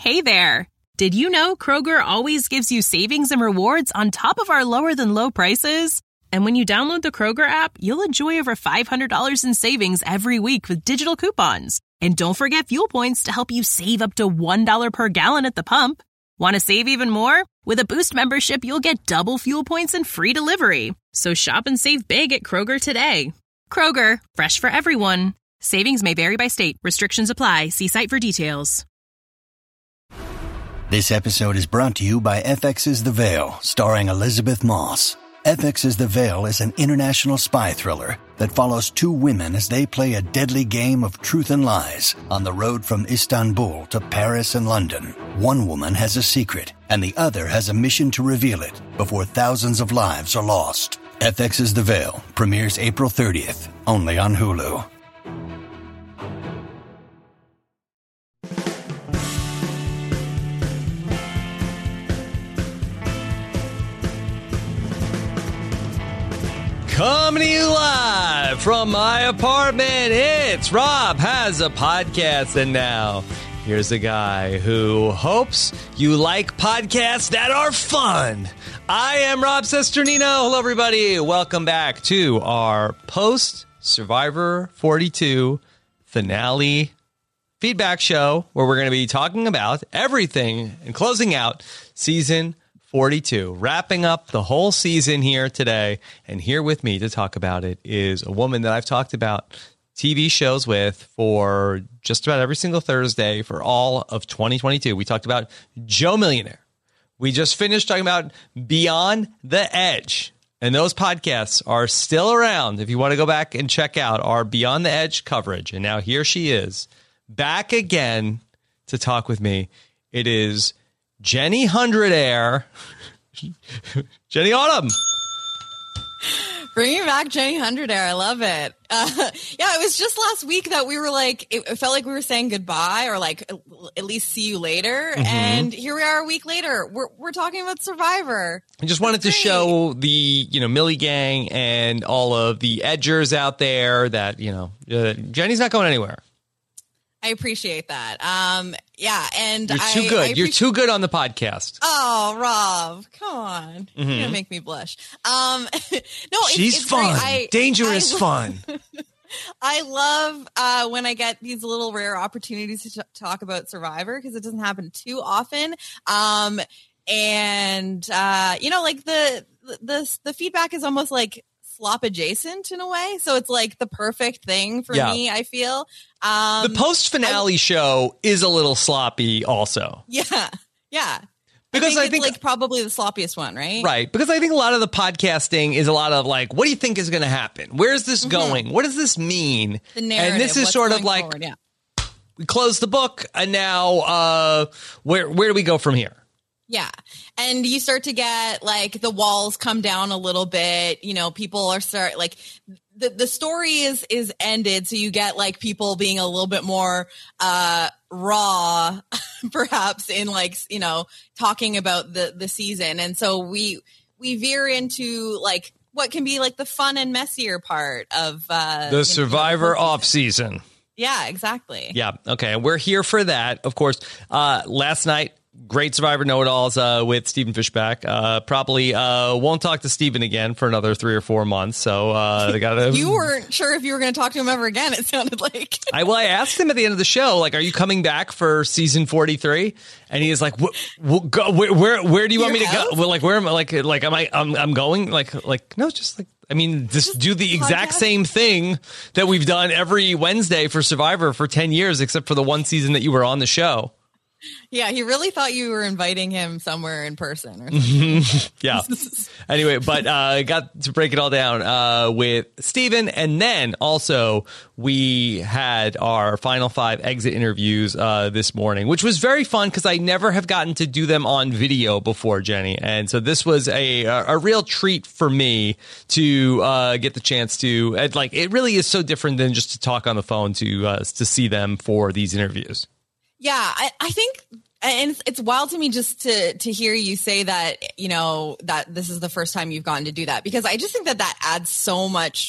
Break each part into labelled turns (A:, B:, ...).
A: Hey there! Did you know Kroger always gives you savings and rewards on top of our lower-than-low prices? And when you download the Kroger app, you'll enjoy over $500 in savings every week with digital coupons. And don't forget fuel points to help you save up to $1 per gallon at the pump. Want to save even more? With a Boost membership, you'll get double fuel points and free delivery. So shop and save big at Kroger today. Kroger, fresh for everyone. Savings may vary by state. Restrictions apply. See site for details.
B: This episode is brought to you by FX's The Veil, starring Elizabeth Moss. FX's The Veil is an international spy thriller that follows two women as they play a deadly game of truth and lies on the road from Istanbul to Paris and London. One woman has a secret, and the other has a mission to reveal it before thousands of lives are lost. FX's The Veil premieres April 30th, only on Hulu.
C: Coming to you live from my apartment, it's Rob Has a Podcast. And now, here's a guy who hopes you like podcasts that are fun. I am Rob Cesternino. Hello, everybody. Welcome back to our post-Survivor 42 finale feedback show, where we're going to be talking about everything and closing out season 42, wrapping up the whole season here today. And here with me to talk about it is a woman that I've talked about TV shows with for just about every single Thursday for all of 2022. We talked about Joe Millionaire. We just finished talking about Beyond the Edge. And those podcasts are still around if you want to go back and check out our Beyond the Edge coverage. And now here she is, back again to talk with me. It is Jenny Hundredair. Jenny Autumn.
D: Bringing back Jenny Hundredair. I love it. Yeah, it was just last week that we were like, it felt like we were saying goodbye, or like at least see you later. Mm-hmm. And here we are a week later. We're talking about Survivor.
C: I just wanted to show the, Millie gang and all of the edgers out there that, Jenny's not going anywhere.
D: I appreciate that. Yeah, and
C: you're too good. You're too good on the podcast.
D: Oh, Rob, come on!
C: Mm-hmm.
D: You're gonna make me blush. No,
C: she's
D: it's
C: fun, dangerous
D: fun.
C: fun.
D: I love when I get these little rare opportunities to talk about Survivor, because it doesn't happen too often. And like the feedback is almost like slop adjacent in a way, so it's like the perfect thing for me, I feel.
C: The post finale show is a little sloppy also.
D: Yeah
C: because I think
D: like probably the sloppiest one, right?
C: Because I think a lot of the podcasting is a lot of like, what do you think is going to happen? Where's this going? What does this mean?
D: The narrative,
C: and this is sort of like
D: forward,
C: we close the book, and now where do we go from here?
D: Yeah. And you start to get like the walls come down a little bit, people are like the story is ended. So you get like people being a little bit more raw, perhaps, in like, talking about the season. And so we veer into like what can be like the fun and messier part of
C: the Survivor off season.
D: Yeah, exactly.
C: Yeah. Okay. We're here for that. Of course, last night, great Survivor Know-It-Alls with Stephen Fishbach. Probably won't talk to Stephen again for another 3 or 4 months. So they got to.
D: You weren't sure if you were going to talk to him ever again, it sounded like.
C: I asked him at the end of the show, like, are you coming back for season 43? And he is like, where do you want me to go? Well, like, where am I? I'm going? Like, no, just like. I mean, just do the exact same thing that we've done every Wednesday for Survivor for 10 years, except for the one season that you were on the show.
D: Yeah, he really thought you were inviting him somewhere in person or something.
C: Yeah. Anyway, but I got to break it all down with Steven. And then also we had our final 5 exit interviews this morning, which was very fun because I never have gotten to do them on video before, Jenny. And so this was a real treat for me to get the chance to, it really is so different than just to talk on the phone to see them for these interviews.
D: Yeah, I think, and it's wild to me just to hear you say that, that this is the first time you've gotten to do that, because I just think that adds so much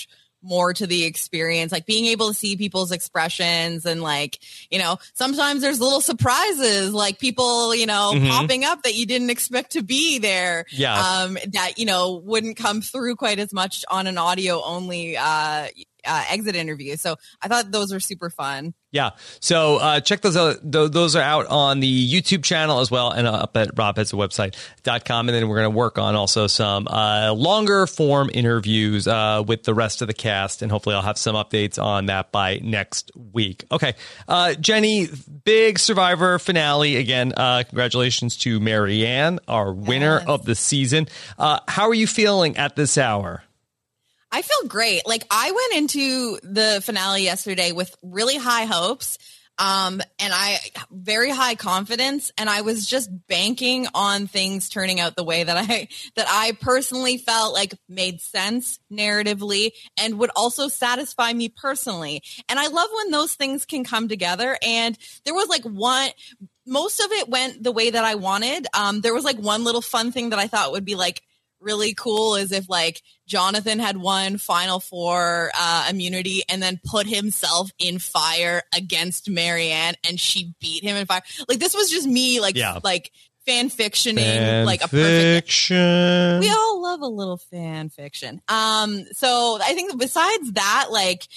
D: more to the experience, like being able to see people's expressions and like, you know, sometimes there's little surprises, like people, you know, popping up that you didn't expect to be there.
C: Yeah.
D: That, you know, wouldn't come through quite as much on an audio only exit interview. So I thought those were super fun.
C: Yeah. So check those out. Those are out on the YouTube channel as well and up at robhetsawebsite.com. And then we're going to work on also some longer form interviews with the rest of the cast. And hopefully I'll have some updates on that by next week. Okay. Jenny, big Survivor finale. Again, congratulations to Marianne, our winner of the season. How are you feeling at this hour?
D: I feel great. Like I went into the finale yesterday with really high hopes, and very high confidence, and I was just banking on things turning out the way that I personally felt like made sense narratively and would also satisfy me personally. And I love when those things can come together. And there was like most of it went the way that I wanted. There was like one little fun thing that I thought would be like really cool is if like Jonathan had won Final Four immunity and then put himself in fire against Marianne and she beat him in fire. Like this was just me like fan fictioning like a perfect fiction. We all love a little fan fiction. So I think besides that, like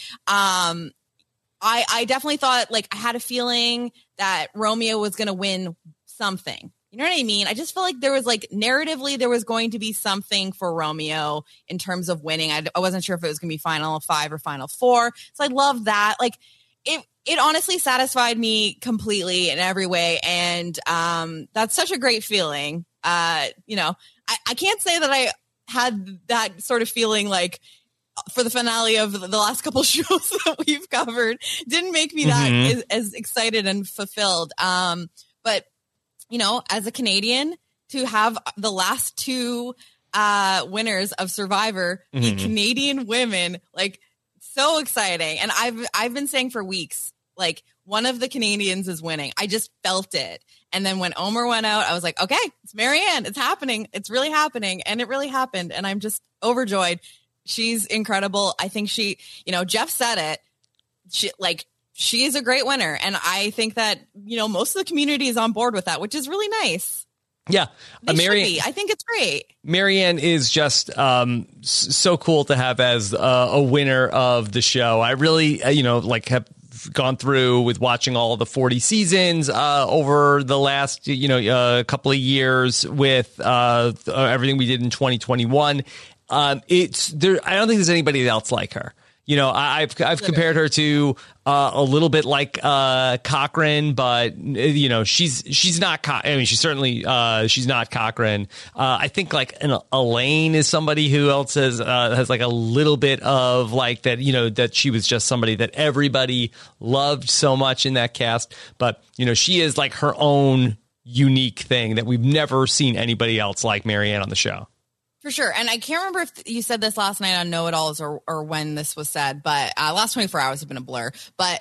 D: I definitely thought like I had a feeling that Romeo was gonna win something. You know what I mean? I just felt like there was like narratively, there was going to be something for Romeo in terms of winning. I wasn't sure if it was going to be Final 5 or Final 4. So I love that. Like it honestly satisfied me completely in every way. And that's such a great feeling. You know, I can't say that I had that sort of feeling like for the finale of the last couple shows that we've covered. Didn't make me that as excited and fulfilled. But you know, as a Canadian, to have the last two winners of Survivor be Canadian women, like so exciting. And I've been saying for weeks, like one of the Canadians is winning. I just felt it. And then when Omar went out, I was like, okay, it's Marianne. It's happening. It's really happening. And it really happened. And I'm just overjoyed. She's incredible. I think she, you know, Jeff said it. She is a great winner. And I think that, you know, most of the community is on board with that, which is really nice.
C: Yeah.
D: Marianne, I think it's great.
C: Marianne is just so cool to have as a winner of the show. I really, you know, like have gone through with watching all of the 40 seasons over the last, you know, couple of years with everything we did in 2021. It's there. I don't think there's anybody else like her. You know, I've compared her to a little bit like Cochran, but you know, she's not. I mean, she's certainly she's not Cochran. I think like Elaine is somebody who else has like a little bit of like that. You know, that she was just somebody that everybody loved so much in that cast. But you know, she is like her own unique thing that we've never seen anybody else like Marianne on the show.
D: For sure. And I can't remember if you said this last night on Know-It-Alls or when this was said, but last 24 hours have been a blur. But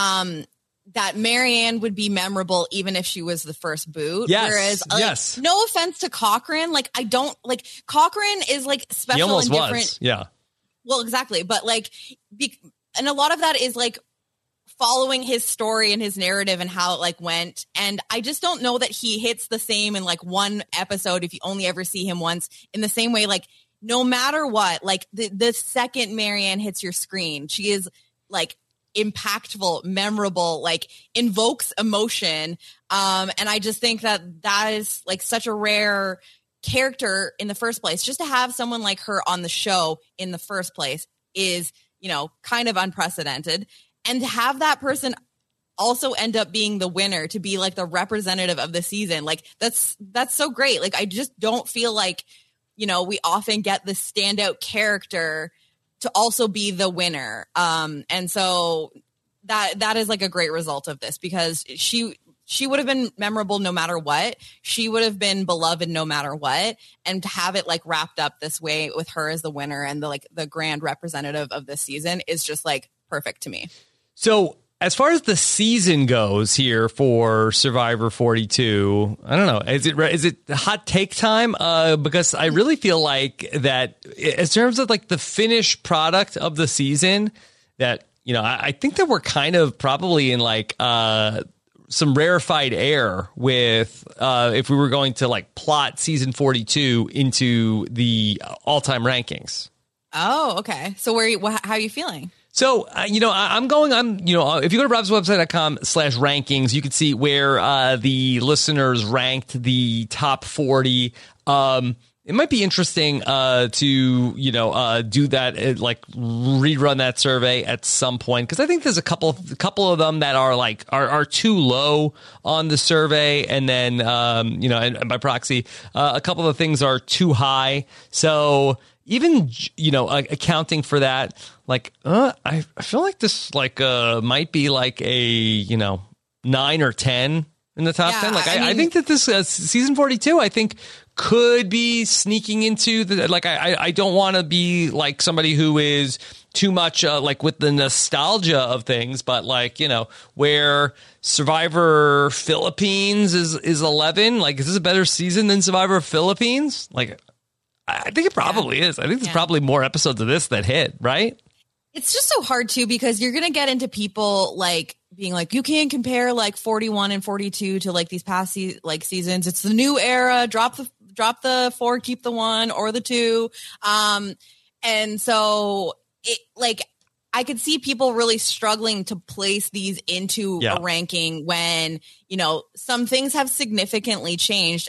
D: that Marianne would be memorable even if she was the first boot.
C: Yes.
D: Whereas,
C: yes.
D: No offense to Cochran. Like, I don't, like, Cochran is, like, special
C: he almost
D: and different.
C: Was. Yeah.
D: Well, exactly. But, like, and a lot of that is, like, following his story and his narrative and how it like went. And I just don't know that he hits the same in like one episode if you only ever see him once in the same way. Like no matter what, like the second Marianne hits your screen, she is like impactful, memorable, like invokes emotion. And I just think that is like such a rare character in the first place. Just to have someone like her on the show in the first place is, you know, kind of unprecedented. And to have that person also end up being the winner, to be like the representative of the season, like that's so great. Like I just don't feel like, you know, we often get the standout character to also be the winner. And so that is like a great result of this, because she would have been memorable no matter what. She would have been beloved no matter what. And to have it like wrapped up this way with her as the winner and the grand representative of this season is just like perfect to me.
C: So as far as the season goes here for Survivor 42, I don't know. Is it hot take time? Because I really feel like that in terms of like the finished product of the season, that, you know, I think that we're kind of probably in like some rarefied air with if we were going to like plot season 42 into the all-time rankings.
D: Oh, okay. So how are you feeling?
C: So, if you go to robswebsite.com/rankings, you can see where the listeners ranked the top 40. It might be interesting to, do that, like rerun that survey at some point, because I think there's a couple of them that are too low on the survey. And then, and by proxy, a couple of things are too high. So even, accounting for that, I feel like this might be like a 9 or 10 in the top 10. I think that this season 42, I think, could be sneaking into the I don't want to be like somebody who is too much with the nostalgia of things, but where Survivor Philippines is 11. Is this a better season than Survivor Philippines? I think it probably is. I think there's probably more episodes of this that hit, right?
D: It's just so hard too, because you're going to get into people being like, you can't compare 41 and 42 to these past seasons. It's the new era. Drop the 4, keep the 1 or the 2. And so I could see people really struggling to place these into a ranking when, some things have significantly changed.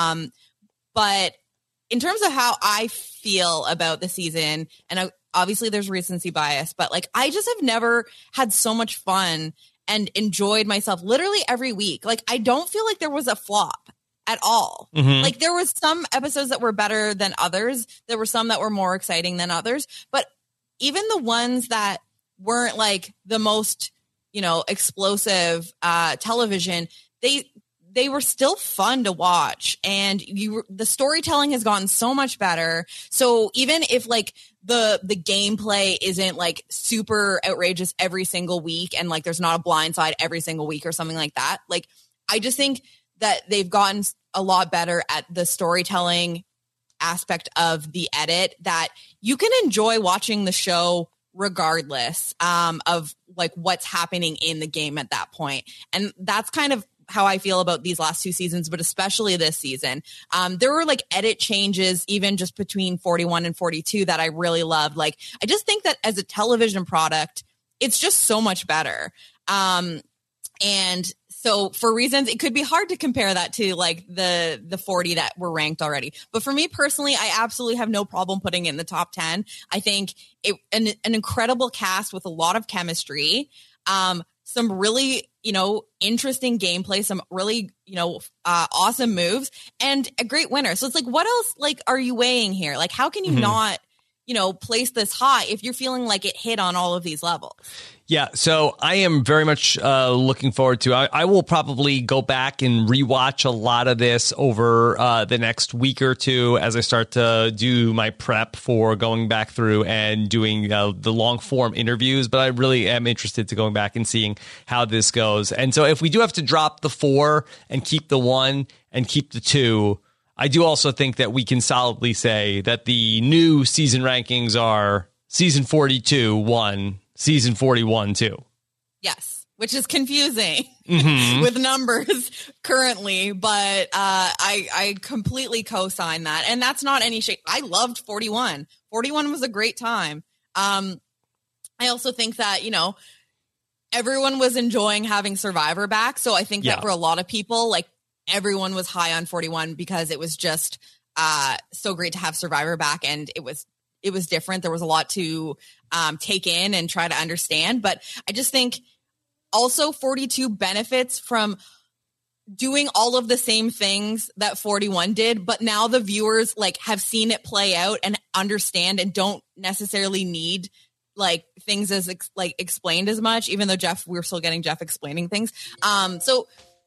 D: But in terms of how I feel about the season, and obviously there's recency bias, but I just have never had so much fun and enjoyed myself literally every week. I don't feel like there was a flop at all. Mm-hmm. There was some episodes that were better than others. There were some that were more exciting than others, but even the ones that weren't the most, explosive television, they were still fun to watch, and the storytelling has gotten so much better. So even if the gameplay isn't super outrageous every single week, and there's not a blind side every single week or something like that, I just think that they've gotten a lot better at the storytelling aspect of the edit, that you can enjoy watching the show regardless of what's happening in the game at that point. And that's kind of how I feel about these last 2 seasons, but especially this season. There were edit changes even just between 41 and 42 that I really loved. I just think that as a television product, it's just so much better. And so for reasons, it could be hard to compare that to the 40 that were ranked already. But for me personally, I absolutely have no problem putting it in the top 10. I think an incredible cast with a lot of chemistry, some really, interesting gameplay, some really, awesome moves, and a great winner. So it's what else, are you weighing here? How can you not, place this high if you're feeling like it hit on all of these levels?
C: Yeah, so I am very much looking forward to. I will probably go back and rewatch a lot of this over the next week or two as I start to do my prep for going back through and doing the long form interviews. But I really am interested to going back and seeing how this goes. And so if we do have to drop the 4 and keep the 1 and keep the 2, I do also think that we can solidly say that the new season rankings are season 42, 1. Season 41, 2.
D: Yes, which is confusing with numbers currently, but I completely co-sign that. And that's not any shade. I loved 41. 41 was a great time. I also think that, everyone was enjoying having Survivor back. So I think that for a lot of people, everyone was high on 41 because it was just so great to have Survivor back, and it was different. There was a lot to take in and try to understand. But I just think also 42 benefits from doing all of the same things that 41 did. But now the viewers have seen it play out and understand, and don't necessarily need things as explained as much, even though we're still getting Jeff explaining things. So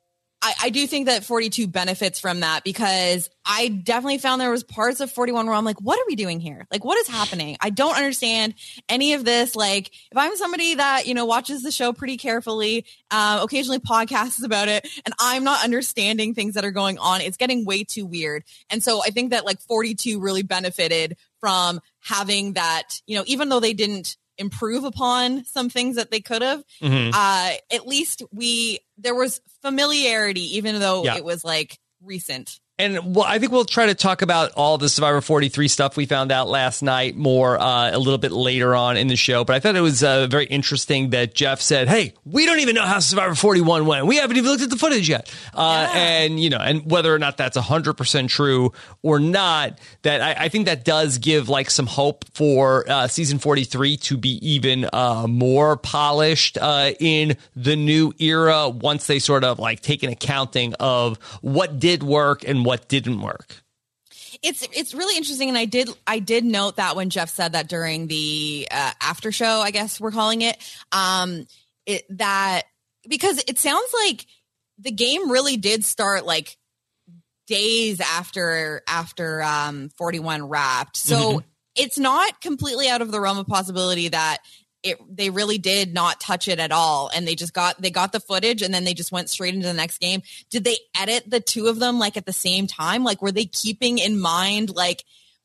D: I do think that 42 benefits from that, because I definitely found there was parts of 41 where I'm like, what are we doing here? Like, what is happening? I don't understand any of this. Like, if I'm somebody that, watches the show pretty carefully, occasionally podcasts about it, and I'm not understanding things that are going on, it's getting way too weird. And so I think that like 42 really benefited from having that, even though they didn't improve upon some things that they could have, at least there was familiarity, even though it was like recent.
C: And I think we'll try to talk about all the Survivor 43 stuff we found out last night more a little bit later on in the show. But I thought it was very interesting that Jeff said, hey, we don't even know how Survivor 41 went. We haven't even looked at the footage yet. And, and whether or not that's 100% true or not, that I think that does give like some hope for season 43 to be even more polished in the new era once they sort of like take an accounting of what did work and what didn't work.
D: It's really interesting, and I did note that when Jeff said that during the after show, I guess we're calling it, that because it sounds like the game really did start like days after 41 wrapped, so it's not completely out of the realm of possibility that they really did not touch it at all, and they got the footage and then they just went straight into the next game. Did they edit the two of them like at the same time? Like, were they keeping in mind like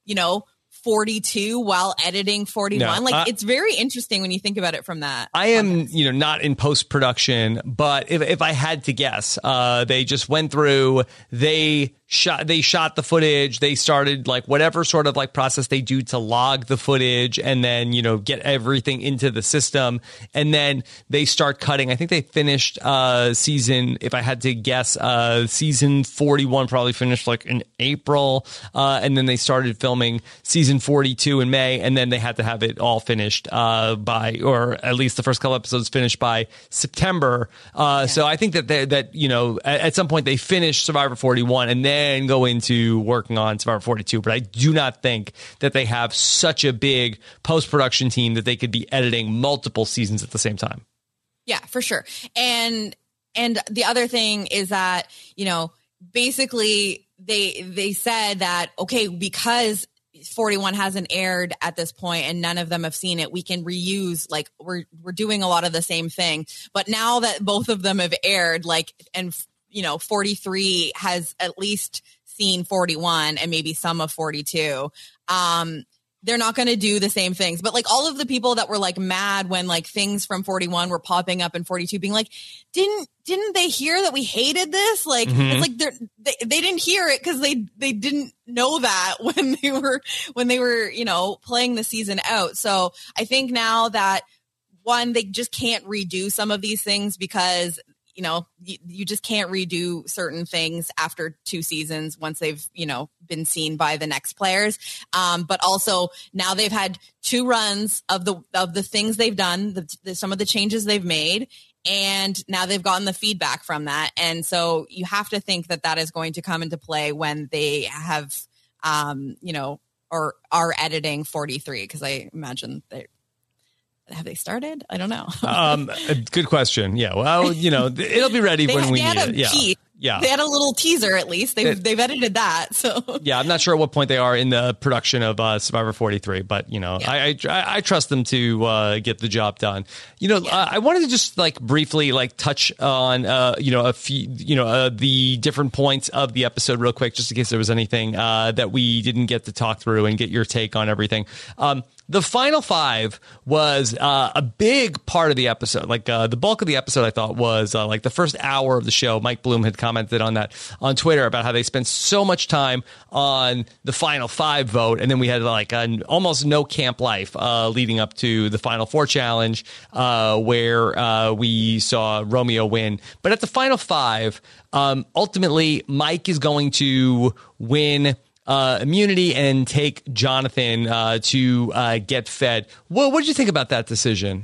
D: 42 while editing 41? No, it's very interesting when you think about it from that.
C: I am not in post-production, but if I had to guess, they just went through, they shot the footage. They started like whatever sort of like process they do to log the footage and then, get everything into the system. And then they start cutting. I think they finished season, if I had to guess, season 41 probably finished like in April. And then they started filming season 42 in May. And then they had to have it all finished by, or at least the first couple episodes finished by September. So I think that at some point they finished Survivor 41 and then go into working on Survivor 42, but I do not think that they have such a big post-production team that they could be editing multiple seasons at the same time.
D: Yeah, for sure. And the other thing is that, basically they said that, okay, because 41 hasn't aired at this point and none of them have seen it, we can reuse, like we're doing a lot of the same thing. But now that both of them have aired, like, and 43 has at least seen 41 and maybe some of 42. They're not going to do the same things. But like all of the people that were like mad when like things from 41 were popping up in 42 being like, didn't they hear that we hated this? Like, it's like they didn't hear it because they didn't know that when they were, playing the season out. So I think now that one, they just can't redo some of these things because you just can't redo certain things after 2 seasons once they've, been seen by the next players. But also now they've had 2 runs of the things they've done, some of the changes they've made, and now they've gotten the feedback from that. And so you have to think that is going to come into play when they have, or are editing 43, because I imagine have they started? I don't know.
C: Good question. Yeah. Well, it'll be ready when we need it. Yeah.
D: They had a little teaser, at least. They've edited that. So
C: yeah, I'm not sure at what point they are in the production of Survivor 43, but I trust them to get the job done. I wanted to just like briefly like touch on a few the different points of the episode real quick, just in case there was anything that we didn't get to talk through and get your take on everything. The final 5 was a big part of the episode. Like the bulk of the episode, I thought, was like the first hour of the show. Mike Bloom had commented on that on Twitter about how they spent so much time on the final 5 vote. And then we had like almost no camp life leading up to the final 4 challenge where we saw Romeo win. But at the final 5, ultimately, Mike is going to win immunity and take Jonathan to get fed. What did you think about that decision?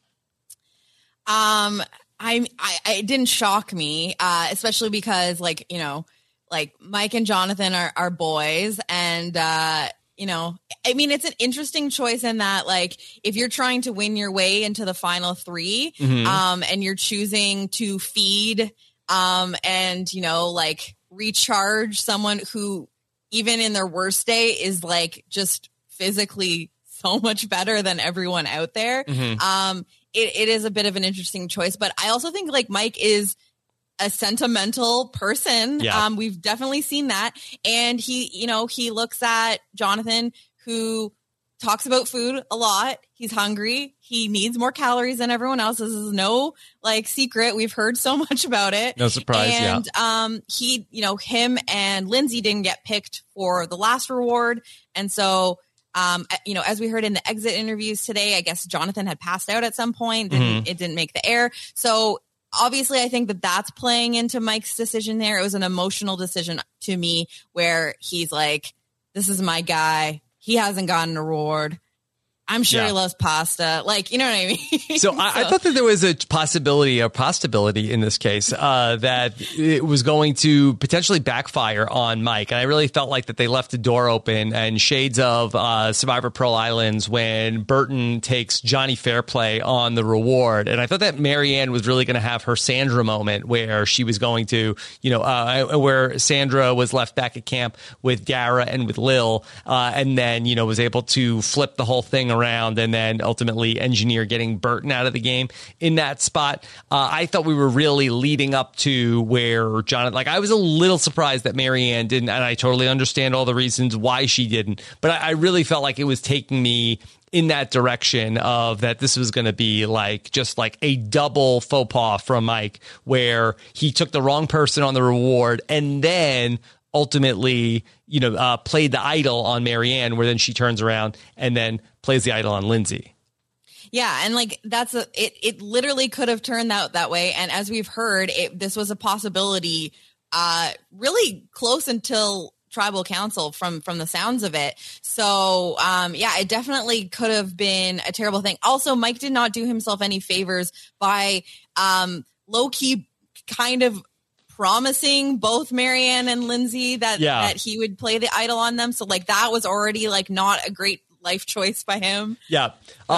D: It didn't shock me, especially because like Mike and Jonathan are boys, and I mean, it's an interesting choice in that, like, if you're trying to win your way into the final 3, and you're choosing to feed and, like recharge someone who even in their worst day is like just physically so much better than everyone out there.
C: Mm-hmm.
D: It is a bit of an interesting choice, but I also think like Mike is a sentimental person.
C: Yeah.
D: We've definitely seen that. And he looks at Jonathan, who talks about food a lot. He's hungry. He needs more calories than everyone else. This is no like secret. We've heard so much about it.
C: No surprise.
D: And him and Lindsay didn't get picked for the last reward. And so, as we heard in the exit interviews today, I guess Jonathan had passed out at some point. It didn't make the air. So obviously, I think that that's playing into Mike's decision there. It was an emotional decision to me where he's like, this is my guy. He hasn't gotten an award. I'm sure he loves pasta. Like, you know what I mean?
C: So I thought that there was a possibility in this case, that it was going to potentially backfire on Mike. And I really felt like that they left the door open, and shades of Survivor Pearl Islands when Burton takes Johnny Fairplay on the reward. And I thought that Marianne was really going to have her Sandra moment where she was going to, where Sandra was left back at camp with Dara and with Lil, and then, was able to flip the whole thing around and then ultimately engineer getting Burton out of the game in that spot. I thought we were really leading up to where Jonathan, like I was a little surprised that Marianne didn't, and I totally understand all the reasons why she didn't, but I really felt like it was taking me in that direction of that this was going to be like just like a double faux pas from Mike where he took the wrong person on the reward and then ultimately, played the idol on Marianne, where then she turns around and then plays the idol on Lindsay.
D: Yeah, and like it literally could have turned out that way. And as we've heard, this was a possibility really close until Tribal Council from the sounds of it. So it definitely could have been a terrible thing. Also, Mike did not do himself any favors by low-key kind of promising both Marianne and Lindsay that he would play the idol on them. So like that was already like not a great life choice by him.
C: Yeah.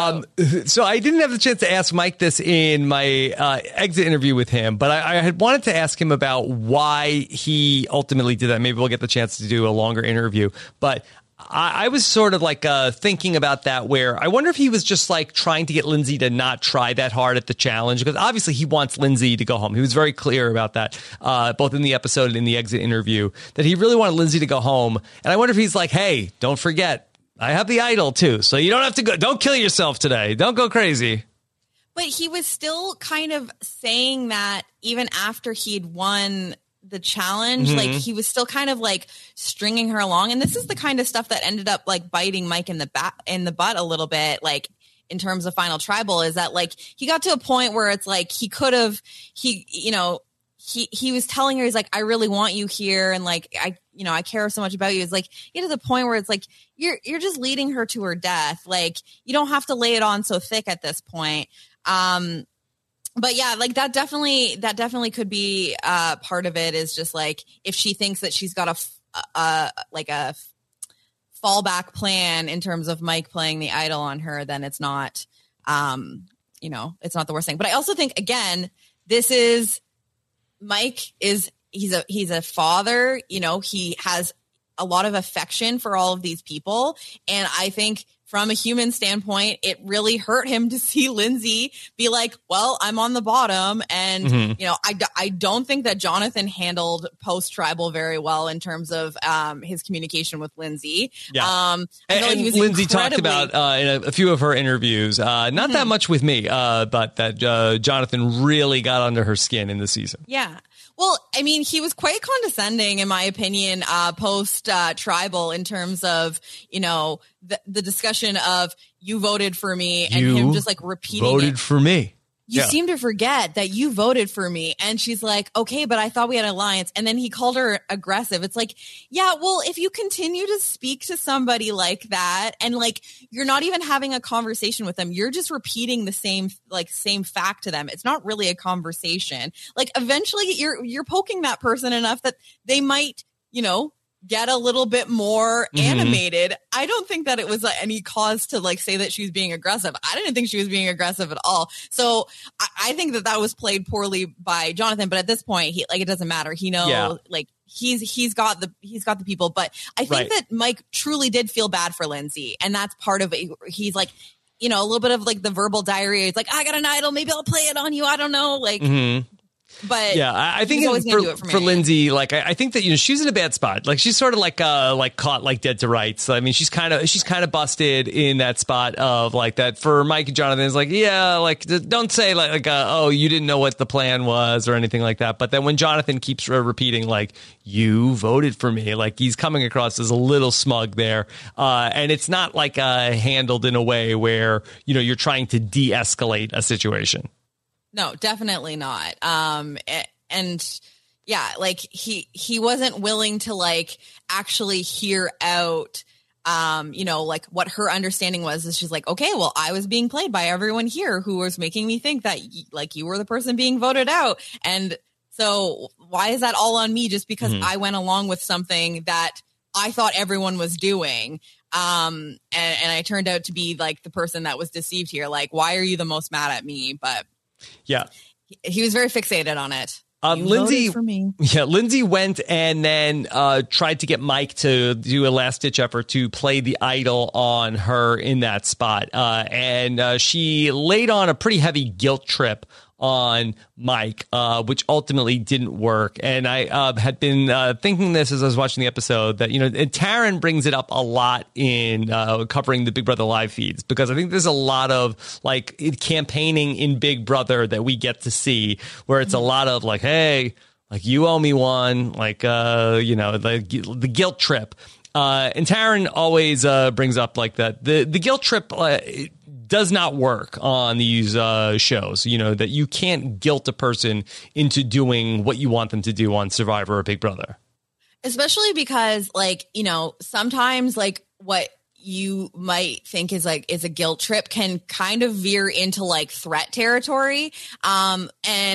C: So I didn't have the chance to ask Mike this in my exit interview with him, but I had wanted to ask him about why he ultimately did that. Maybe we'll get the chance to do a longer interview, but I was sort of like thinking about that, where I wonder if he was just like trying to get Lindsay to not try that hard at the challenge, because obviously he wants Lindsay to go home. He was very clear about that, both in the episode and in the exit interview, that he really wanted Lindsay to go home. And I wonder if he's like, hey, don't forget, I have the idol too, so you don't have to go. Don't kill yourself today. Don't go crazy.
D: But he was still kind of saying that even after he'd won the challenge, like he was still kind of like stringing her along. And this is the kind of stuff that ended up like biting Mike in the butt a little bit, like in terms of Final Tribal, is that like he got to a point where it's like he was telling her, he's like, I really want you here. And like, I care so much about you. It's like, you get to the point where it's like, you're just leading her to her death. Like you don't have to lay it on so thick at this point. But yeah, like that definitely could be part of it, is just like if she thinks that she's got a fallback plan in terms of Mike playing the idol on her, then it's not, it's not the worst thing. But I also think, again, Mike he's a father, he has a lot of affection for all of these people. And I think from a human standpoint, it really hurt him to see Lindsay be like, well, I'm on the bottom. And, I don't think that Jonathan handled post-tribal very well in terms of his communication with Lindsay.
C: Yeah. And Lindsay talked about in a few of her interviews, not that much with me, but that Jonathan really got under her skin in the season.
D: Yeah. Well, I mean, he was quite condescending, in my opinion, post-tribal in terms of, the discussion of you voted for me and him just like repeating
C: voted for me.
D: You seem to forget that you voted for me. And she's like, okay, but I thought we had an alliance. And then he called her aggressive. It's like, yeah, well, if you continue to speak to somebody like that and like, you're not even having a conversation with them, you're just repeating the same fact to them. It's not really a conversation. Like eventually you're poking that person enough that they might, get a little bit more animated. I don't think that it was any cause to like say that she was being aggressive. I didn't think she was being aggressive at all. So I think that was played poorly by Jonathan, but at this point it doesn't matter. He knows like he's got the people, but I think that Mike truly did feel bad for Lindsay, and that's part of it. He's like, a little bit of like the verbal diarrhea. It's like, I got an idol. Maybe I'll play it on you. I don't know. Like, but
C: yeah, I think for Lindsay, like I think that she's in a bad spot. Like she's sort of like caught like dead to rights. I mean, she's kind of busted in that spot of like that. For Mike and Jonathan, it's like, yeah, like don't say like oh, you didn't know what the plan was or anything like that. But then when Jonathan keeps repeating like, you voted for me, like he's coming across as a little smug there, and it's not like handled in a way where you're trying to de-escalate a situation.
D: No, definitely not. And yeah, like he wasn't willing to like actually hear out, like what her understanding was. Is she's like, okay, well, I was being played by everyone here who was making me think that like you were the person being voted out. And so why is that all on me just because I went along with something that I thought everyone was doing? And I turned out to be like the person that was deceived here. Like, why are you the most mad at me? But
C: yeah,
D: he was very fixated on it.
C: Lindsay,
D: for me.
C: Yeah, Lindsay went and then tried to get Mike to do a last ditch effort to play the idol on her in that spot, and she laid on a pretty heavy guilt trip on Mike, which ultimately didn't work. And I had been thinking this as I was watching the episode that, Taryn brings it up a lot in covering the Big Brother live feeds, because I think there's a lot of like campaigning in Big Brother that we get to see where it's a lot of like, hey, like you owe me one, like, the guilt trip. And Taryn always brings up like that. The guilt trip does not work on these shows, that you can't guilt a person into doing what you want them to do on Survivor or Big Brother.
D: Especially because like, sometimes like what you might think is a guilt trip can kind of veer into like threat territory. And,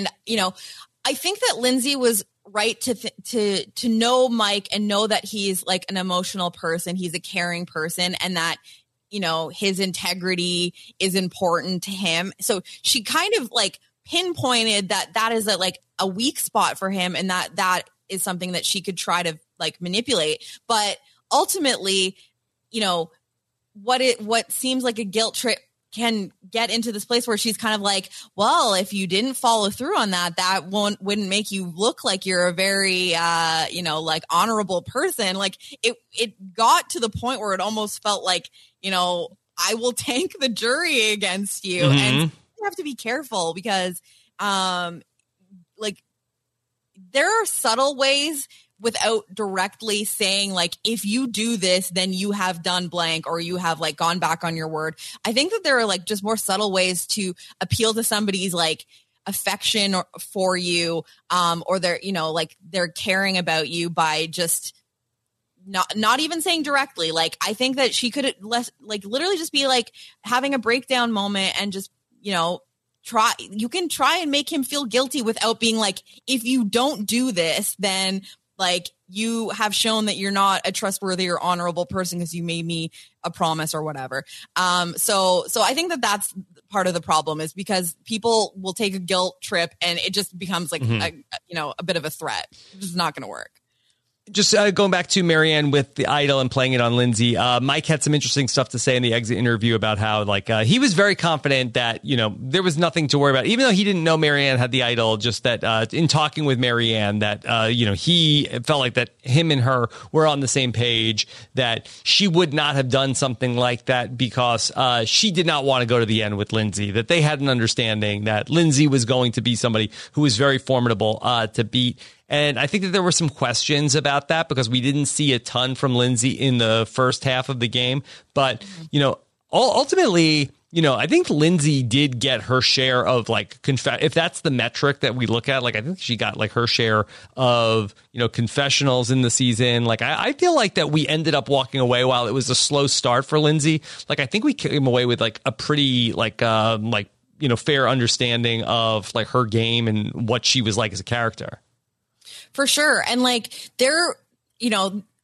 D: I think that Lindsay was right to know Mike and know that he's like an emotional person. He's a caring person, and that, his integrity is important to him. So she kind of like pinpointed that is a weak spot for him, and that is something that she could try to like manipulate. But ultimately, what seems like a guilt trip can get into this place where she's kind of like, well, if you didn't follow through on that wouldn't make you look like you're a very, like honorable person. Like it got to the point where it almost felt like, I will tank the jury against you. And you have to be careful because, like there are subtle ways without directly saying like, if you do this, then you have done blank, or you have like gone back on your word. I think that there are like just more subtle ways to appeal to somebody's like affection for you, or they're, like they're caring about you by just not even saying directly. Like, I think that she could literally just be like having a breakdown moment and just, you can try and make him feel guilty without being like, if you don't do this, then like you have shown that you're not a trustworthy or honorable person because you made me a promise or whatever. So I think that that's part of the problem, is because people will take a guilt trip and it just becomes like, a bit of a threat. It's just not going to work.
C: Just going back to Marianne with the idol and playing it on Lindsay, Mike had some interesting stuff to say in the exit interview about how he was very confident that, there was nothing to worry about, even though he didn't know Marianne had the idol, just that in talking with Marianne that, he felt like that him and her were on the same page, that she would not have done something like that because she did not want to go to the end with Lindsay, that they had an understanding that Lindsay was going to be somebody who was very formidable to beat. And I think that there were some questions about that because we didn't see a ton from Lindsay in the first half of the game. But, ultimately, I think Lindsay did get her share of if that's the metric that we look at, I think she got her share of, confessionals in the season. I feel like that we ended up walking away while it was a slow start for Lindsay. I think we came away with a pretty fair understanding of her game and what she was like as a character.
D: For sure. And there,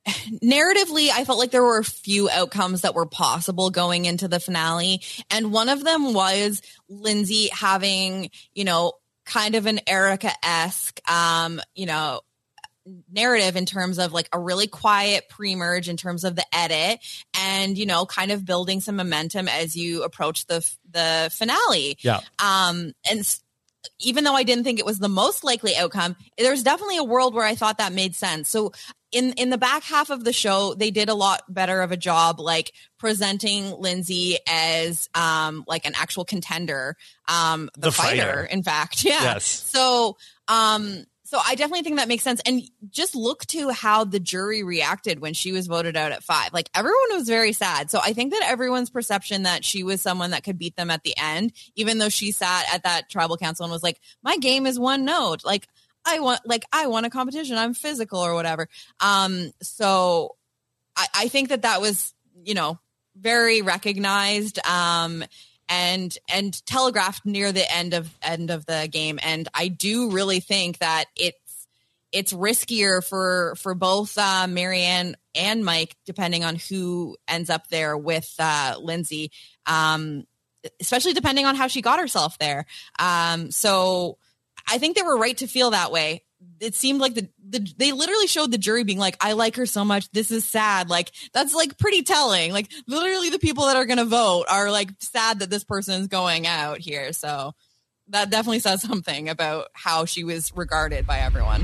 D: narratively, I felt like there were a few outcomes that were possible going into the finale. And one of them was Lindsay having, kind of an Erica-esque, narrative in terms of like a really quiet pre-merge in terms of the edit and, kind of building some momentum as you approach the finale.
C: Yeah.
D: And even though I didn't think it was the most likely outcome, there's definitely a world where I thought that made sense. So in the back half of the show, they did a lot better of a job, like presenting Lindsay as like an actual contender, the fighter, in fact. Yeah.
C: Yes.
D: So I definitely think that makes sense. And just look to how the jury reacted when she was voted out at 5. Like everyone was very sad. So I think that everyone's perception that she was someone that could beat them at the end, even though she sat at that tribal council and was like, my game is one note. Like I won a competition. I'm physical or whatever. So I think that was, very recognized. And telegraphed near the end of the game. And I do really think that it's riskier for both Marianne and Mike, depending on who ends up there with Lindsay, especially depending on how she got herself there. So I think they were right to feel that way. It seemed like they literally showed the jury being like, I like her so much. This is sad. Like, that's like pretty telling. Like literally the people that are going to vote are like sad that this person's going out here. So that definitely says something about how she was regarded by everyone.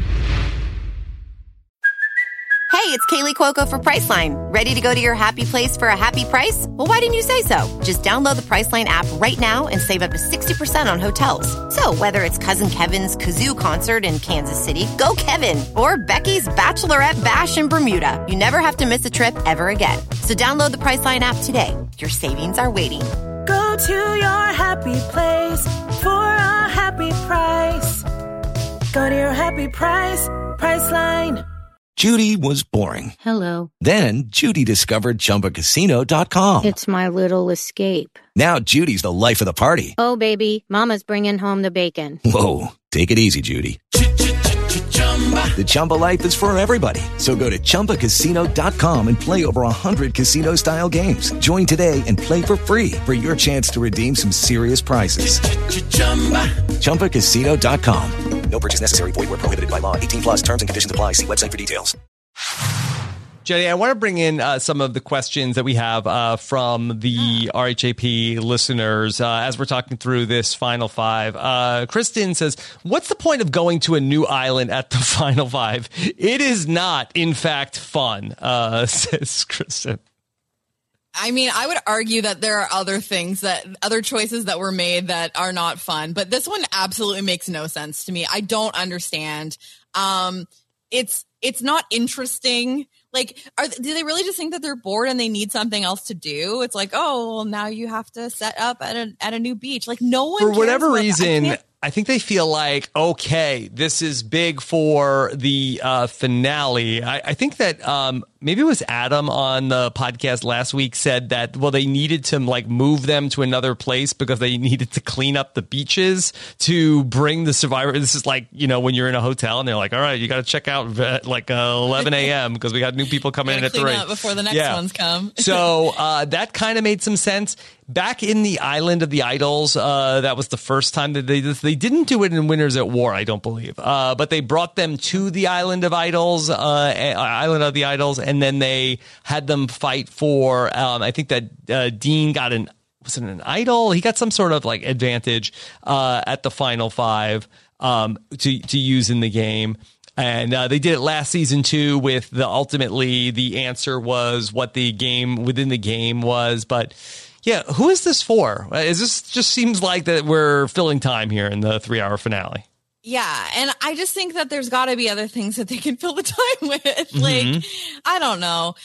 E: Hey, it's Kaylee Cuoco for Priceline. Ready to go to your happy place for a happy price? Well, why didn't you say so? Just download the Priceline app right now and save up to 60% on hotels. So whether it's Cousin Kevin's Kazoo Concert in Kansas City, go Kevin, or Becky's Bachelorette Bash in Bermuda, you never have to miss a trip ever again. So download the Priceline app today. Your savings are waiting.
F: Go to your happy place for a happy price. Go to your happy price, Priceline.
G: Judy was boring.
H: Hello.
G: Then Judy discovered ChumbaCasino.com.
H: It's my little escape.
G: Now Judy's the life of the party.
H: Oh, baby, mama's bringing home the bacon.
G: Whoa, take it easy, Judy. The Chumba life is for everybody. So go to ChumbaCasino.com and play over 100 casino-style games. Join today and play for free for your chance to redeem some serious prizes. ChumbaCasino.com. No purchase necessary. Void where prohibited by law. 18+ terms and conditions apply. See website for details.
C: Jenny, I want to bring in some of the questions that we have from the RHAP listeners as we're talking through this Final Five. Kristen says, what's the point of going to a new island at the Final Five? It is not, in fact, fun, says Kristen.
D: I mean, I would argue that there are other choices that were made that are not fun, but this one absolutely makes no sense to me. I don't understand. It's not interesting. Like, do they really just think that they're bored and they need something else to do? It's like, oh, well, now you have to set up at a new beach. Like, no one.
C: For whatever reason, I think they feel like, okay, this is big for the finale. I think that maybe it was Adam on the podcast last week said that, well, they needed to like move them to another place because they needed to clean up the beaches to bring the survivor. This is like, when you're in a hotel and they're like, all right, you got to check out at like 11 a.m. because we got new people coming in at 3
D: before the next ones come.
C: So that kind of made some sense. Back in the Island of the Idols, that was the first time that they didn't do it in Winners at War, I don't believe. But they brought them to the Island of Idols, and then they had them fight for, I think that Dean got was it an idol? He got some sort of like advantage at the Final Five to use in the game. And they did it last season too with ultimately the answer was what the game within the game was. But yeah, who is this for? Is this just seems like that we're filling time here in the 3-hour finale?
D: Yeah, and I just think that there's got to be other things that they can fill the time with. Like, I don't know.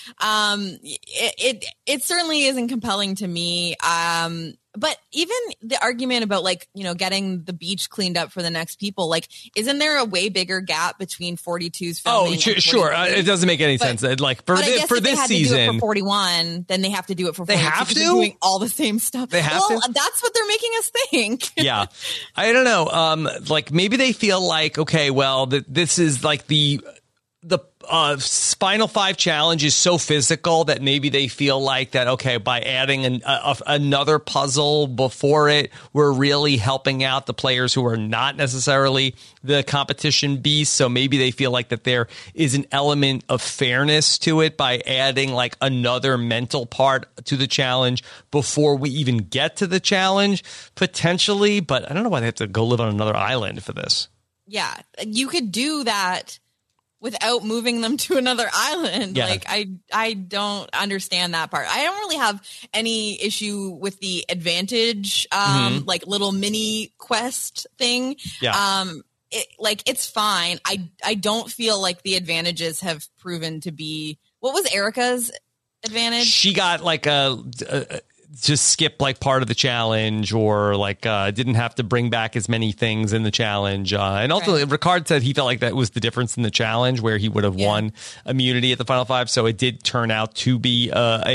D: It certainly isn't compelling to me. But even the argument about like, getting the beach cleaned up for the next people, like, isn't there a way bigger gap between 42's filming?
C: Oh, sure. It doesn't make any sense. Like for this season, they had to do it for
D: 41, then they have to do it for 42.
C: They have to
D: doing all the same stuff.
C: They have to.
D: That's what they're making us think.
C: Yeah, I don't know. Like maybe they feel like, okay, well, this is like the Final Five challenge is so physical that maybe they feel like that, okay, by adding another puzzle before it, we're really helping out the players who are not necessarily the competition beast. So maybe they feel like that there is an element of fairness to it by adding like another mental part to the challenge before we even get to the challenge, potentially. But I don't know why they have to go live on another island for this.
D: Yeah, you could do that without moving them to another island.
C: Yeah.
D: Like, I don't understand that part. I don't really have any issue with the advantage, like little mini quest thing.
C: Yeah.
D: It's fine. I don't feel like the advantages have proven to be, what was Erica's advantage?
C: She got like just skip like part of the challenge, or like didn't have to bring back as many things in the challenge. And ultimately, Ricard said he felt like that was the difference in the challenge, where he would have won immunity at the Final Five. So it did turn out to be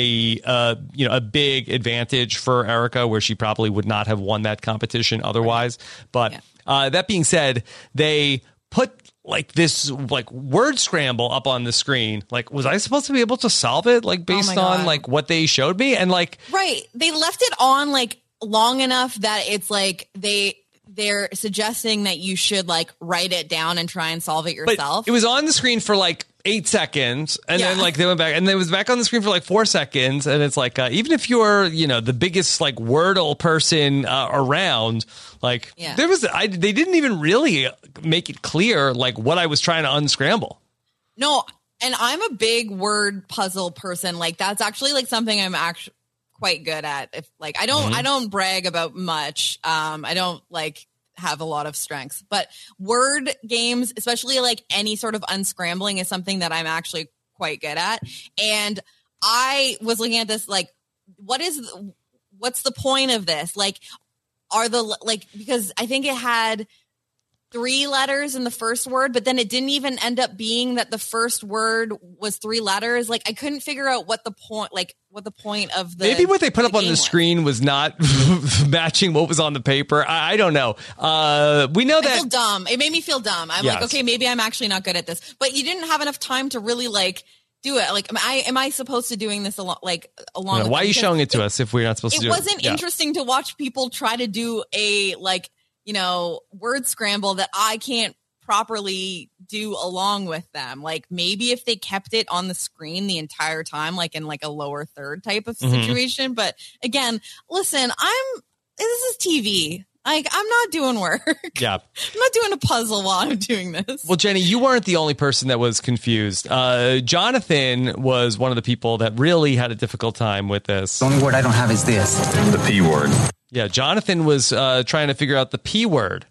C: a big advantage for Erica, where she probably would not have won that competition otherwise. But that being said, they put like this like word scramble up on the screen. Like, was I supposed to be able to solve it like based on like what they showed me? And like,
D: they left it on like long enough that it's like they're suggesting that you should like write it down and try and solve it yourself.
C: But it was on the screen for like 8 seconds, and then like they went back, and then it was back on the screen for like 4 seconds. And it's like, even if you're, the biggest like Wordle person around, like there was, they didn't even really make it clear like what I was trying to unscramble.
D: No, and I'm a big word puzzle person. Like that's actually like something I'm actually quite good at. If like I don't brag about much. I don't like have a lot of strengths, but word games, especially like any sort of unscrambling, is something that I'm actually quite good at. And I was looking at this like, what's the point of this? Like, because I think it had 3 letters in the first word, but then it didn't even end up being that the first word was 3 letters. Like I couldn't figure out what the point of the,
C: maybe what they put up on the screen was not matching what was on the paper. I don't know. We know that
D: I feel dumb. It made me feel dumb. I'm like, okay, maybe I'm actually not good at this, but you didn't have enough time to really like do it. Like, am I supposed to doing this along?
C: No, why are you showing it to us if we're not supposed to do it?
D: It wasn't interesting to watch people try to do a word scramble that I can't properly do along with them. Like maybe if they kept it on the screen the entire time, like in like a lower third type of situation. But again, listen, this is TV. Like I'm not doing work.
C: Yeah.
D: I'm not doing a puzzle while I'm doing this.
C: Well, Jenny, you weren't the only person that was confused. Jonathan was one of the people that really had a difficult time with this.
I: The only word I don't have is this.
J: The P word.
C: Yeah, Jonathan was trying to figure out the P word.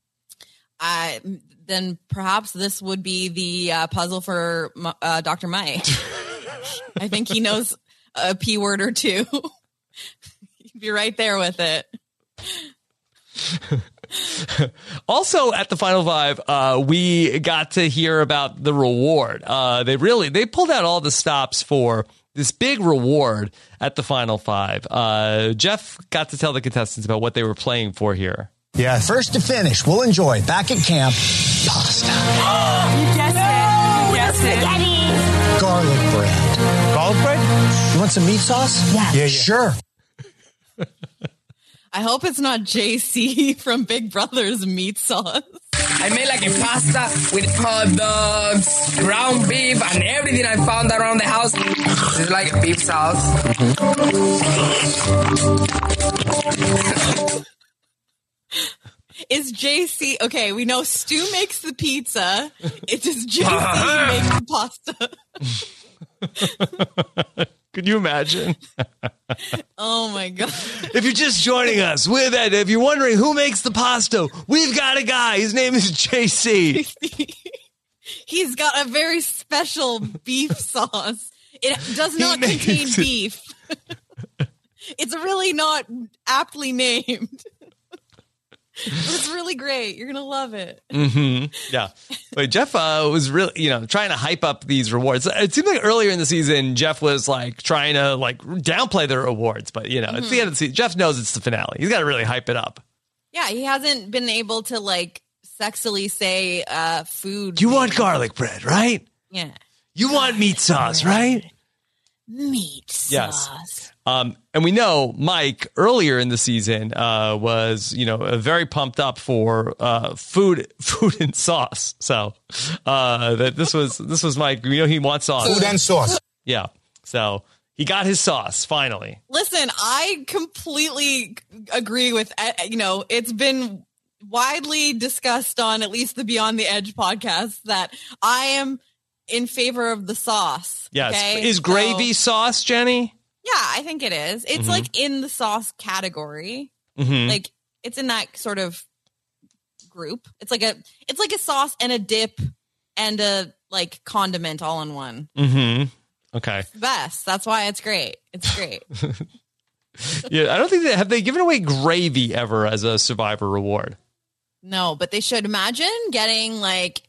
D: Then perhaps this would be the puzzle for Dr. Mike. I think he knows a P word or two. He'd be right there with it.
C: Also, at the Final Five, we got to hear about the reward. They pulled out all the stops for this big reward at the Final Five. Jeff got to tell the contestants about what they were playing for here.
K: Yeah, first to finish, we'll enjoy back at camp pasta.
F: You guessed it. You guessed it.
K: Garlic bread.
I: Garlic bread?
K: You want some meat sauce?
I: Yeah.
K: Sure.
D: I hope it's not JC from Big Brother's meat sauce.
L: I made like a pasta with hot dogs, ground beef, and everything I found around the house. It's like beef sauce.
D: Is JC okay? We know Stu makes the pizza. It does JC make the pasta?
C: Could you imagine?
D: Oh my God.
C: If you're just joining us, if you're wondering who makes the pasta, we've got a guy. His name is JC.
D: He's got a very special beef sauce. It does not contain beef. It's really not aptly named. But it's really great. You're going to love it.
C: Mm-hmm. Yeah. But Jeff was really, trying to hype up these rewards. It seemed like earlier in the season, Jeff was like trying to like downplay the rewards. But, it's the end of the season. Jeff knows it's the finale. He's got to really hype it up.
D: Yeah. He hasn't been able to like sexily say food.
C: You want garlic bread, right?
D: Yeah.
C: You want meat sauce, right?
D: Meat sauce.
C: Yes. And we know Mike earlier in the season was, very pumped up for food and sauce. So that this was Mike. He wants sauce.
K: Food and sauce.
C: Yeah. So he got his sauce finally.
D: Listen, I completely agree with, it's been widely discussed on at least the Beyond the Edge podcast that I am in favor of the sauce.
C: Yes.
D: Okay?
C: Is gravy sauce, Jenny?
D: Yeah, I think it is. It's like in the sauce category.
C: Mm-hmm.
D: Like it's in that sort of group. It's like a sauce and a dip and a like condiment all in one.
C: Mm-hmm. Okay.
D: It's the best. That's why it's great. It's great.
C: Yeah, I don't think have they given away gravy ever as a Survivor reward?
D: No, but they should. Imagine getting like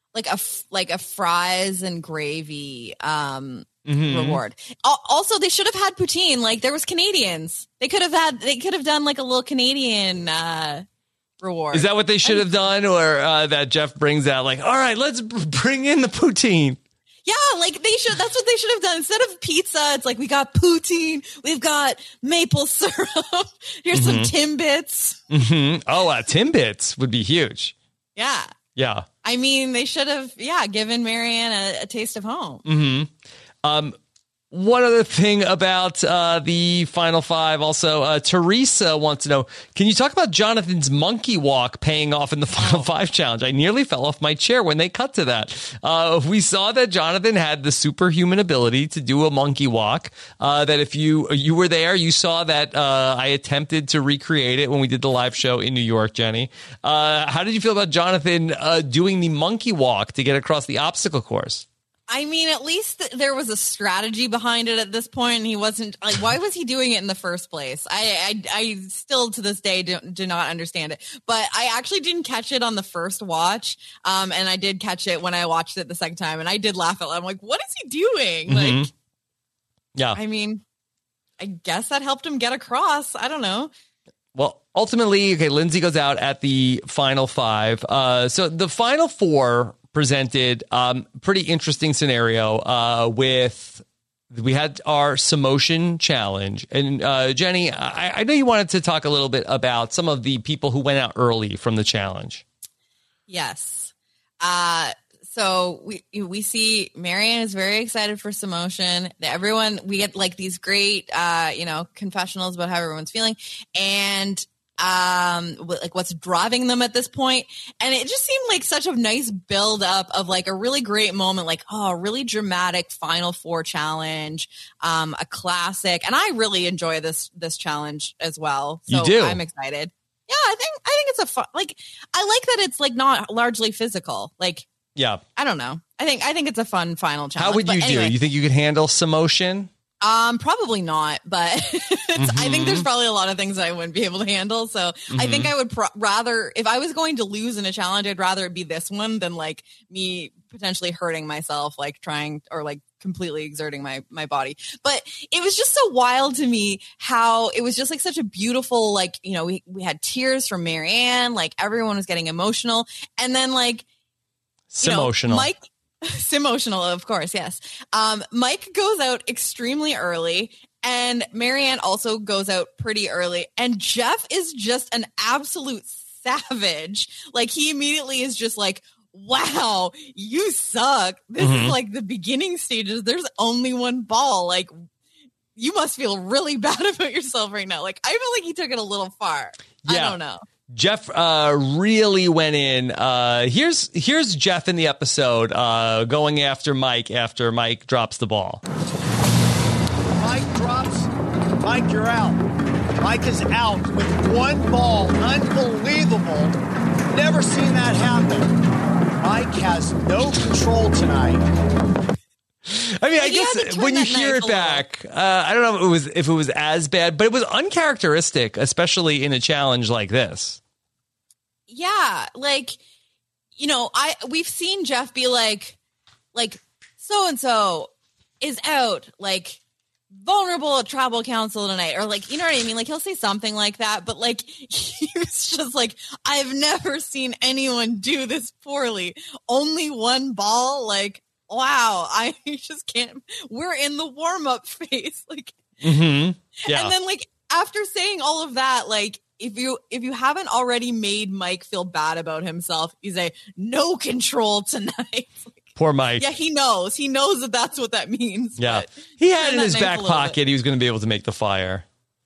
D: a fries and gravy reward. Also, they should have had poutine. Like there was Canadians. They could have done like a little Canadian reward.
C: Is that what they should have done, or that Jeff brings out? Like, all right, let's bring in the poutine.
D: Yeah, like they should. That's what they should have done. Instead of pizza, it's like we got poutine, we've got maple syrup. Here's some Timbits.
C: Mm-hmm. Oh, Timbits would be huge.
D: Yeah.
C: Yeah.
D: I mean, they should have, given Marianne a taste of home.
C: Mm-hmm. One other thing about the Final Five, also, Teresa wants to know, can you talk about Jonathan's monkey walk paying off in the Final Five challenge? I nearly fell off my chair when they cut to that. We saw that Jonathan had the superhuman ability to do a monkey walk, that if you were there, you saw that I attempted to recreate it when we did the live show in New York, Jenny. How did you feel about Jonathan doing the monkey walk to get across the obstacle course?
D: I mean, at least there was a strategy behind it at this point, and he wasn't like, why was he doing it in the first place? I still to this day do not understand it, but I actually didn't catch it on the first watch. And I did catch it when I watched it the second time, and I did laugh at it. I'm like, what is he doing?
C: Mm-hmm.
D: Like,
C: yeah,
D: I mean, I guess that helped him get across. I don't know.
C: Well, ultimately, okay, Lindsay goes out at the Final Five. So the Final Four presented pretty interesting scenario we had our Samotion challenge. And Jenny, I know you wanted to talk a little bit about some of the people who went out early from the challenge.
D: Yes. So we see Marianne is very excited for Samotion. Everyone, we get like these great, confessionals about how everyone's feeling and like what's driving them at this point. And it just seemed like such a nice build up of like a really great moment, like, oh, a really dramatic Final Four challenge, a classic. And I really enjoy this challenge as well. So
C: you do?
D: I'm excited. Yeah, I think it's a fun, like, I like that it's like not largely physical. Like,
C: yeah,
D: I don't know. I think it's a fun final challenge.
C: How would you do? You think you could handle Samotion?
D: Probably not, but I think there's probably a lot of things I wouldn't be able to handle. So I think I would rather, if I was going to lose in a challenge, I'd rather it be this one than like me potentially hurting myself, like trying or like completely exerting my body. But it was just so wild to me how it was just like such a beautiful, like, we had tears from Marianne, like everyone was getting emotional. And then like,
C: Emotional.
D: Mike, Emotional, of course, yes. Mike goes out extremely early, and Marianne also goes out pretty early, and Jeff is just an absolute savage. Like, he immediately is just like, wow, you suck. This is like the beginning stages. There's only one ball. Like, you must feel really bad about yourself right now. Like, I feel like he took it a little far.
C: Yeah.
D: I don't know.
C: Jeff really went in. Here's Jeff in the episode going after Mike drops the ball.
K: Mike drops. Mike, you're out. Mike is out with one ball. Unbelievable. Never seen that happen. Mike has no control tonight.
C: I mean, I guess when you hear it back, I don't know if it was as bad, but it was uncharacteristic, especially in a challenge like this.
D: Yeah, like, we've seen Jeff be like so and so is out, like vulnerable at tribal council tonight, or like, you know what I mean? Like, he'll say something like that, but like, he was just like, I've never seen anyone do this poorly. Only one ball, like. wow, I just can't. We're in the warm up phase. Like,
C: yeah.
D: And then like after saying all of that, like if you haven't already made Mike feel bad about himself, you say no control tonight.
C: Poor Mike.
D: Yeah, he knows that that's what that means.
C: Yeah.
D: But
C: He had in his back pocket, he was going to be able to make the fire.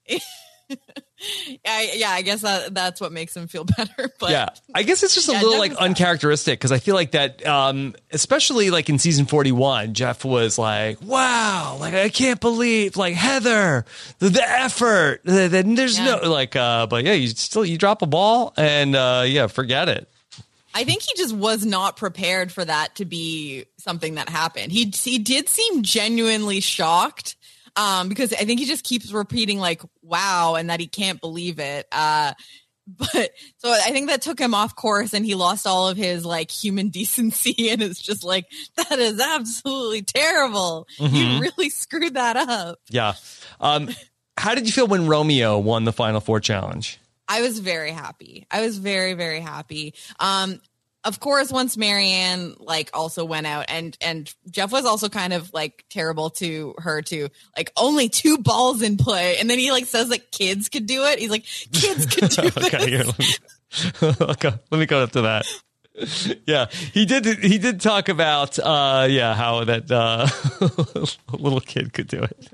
D: I guess that's what makes him feel better. But
C: yeah, I guess it's just a little like uncharacteristic because I feel like that, especially like in season 41, Jeff was like, "Wow, like I can't believe like Heather, the effort." Then there's no like, but yeah, you drop a ball and forget it.
D: I think he just was not prepared for that to be something that happened. He did seem genuinely shocked. Because I think he just keeps repeating like, wow, and that he can't believe it. But so I think that took him off course and he lost all of his like human decency and it's just like, that is absolutely terrible. You really screwed that up.
C: Yeah. How did you feel when Romeo won the Final Four challenge?
D: I was very happy. I was very, very happy. Of course, once Marianne like also went out and Jeff was also kind of like terrible to her too, like only 2 balls in play. And then he like says that kids could do it. He's like, kids could do
C: okay,
D: this.
C: Let me go up to that. Yeah, he did talk about, how that little kid could do it.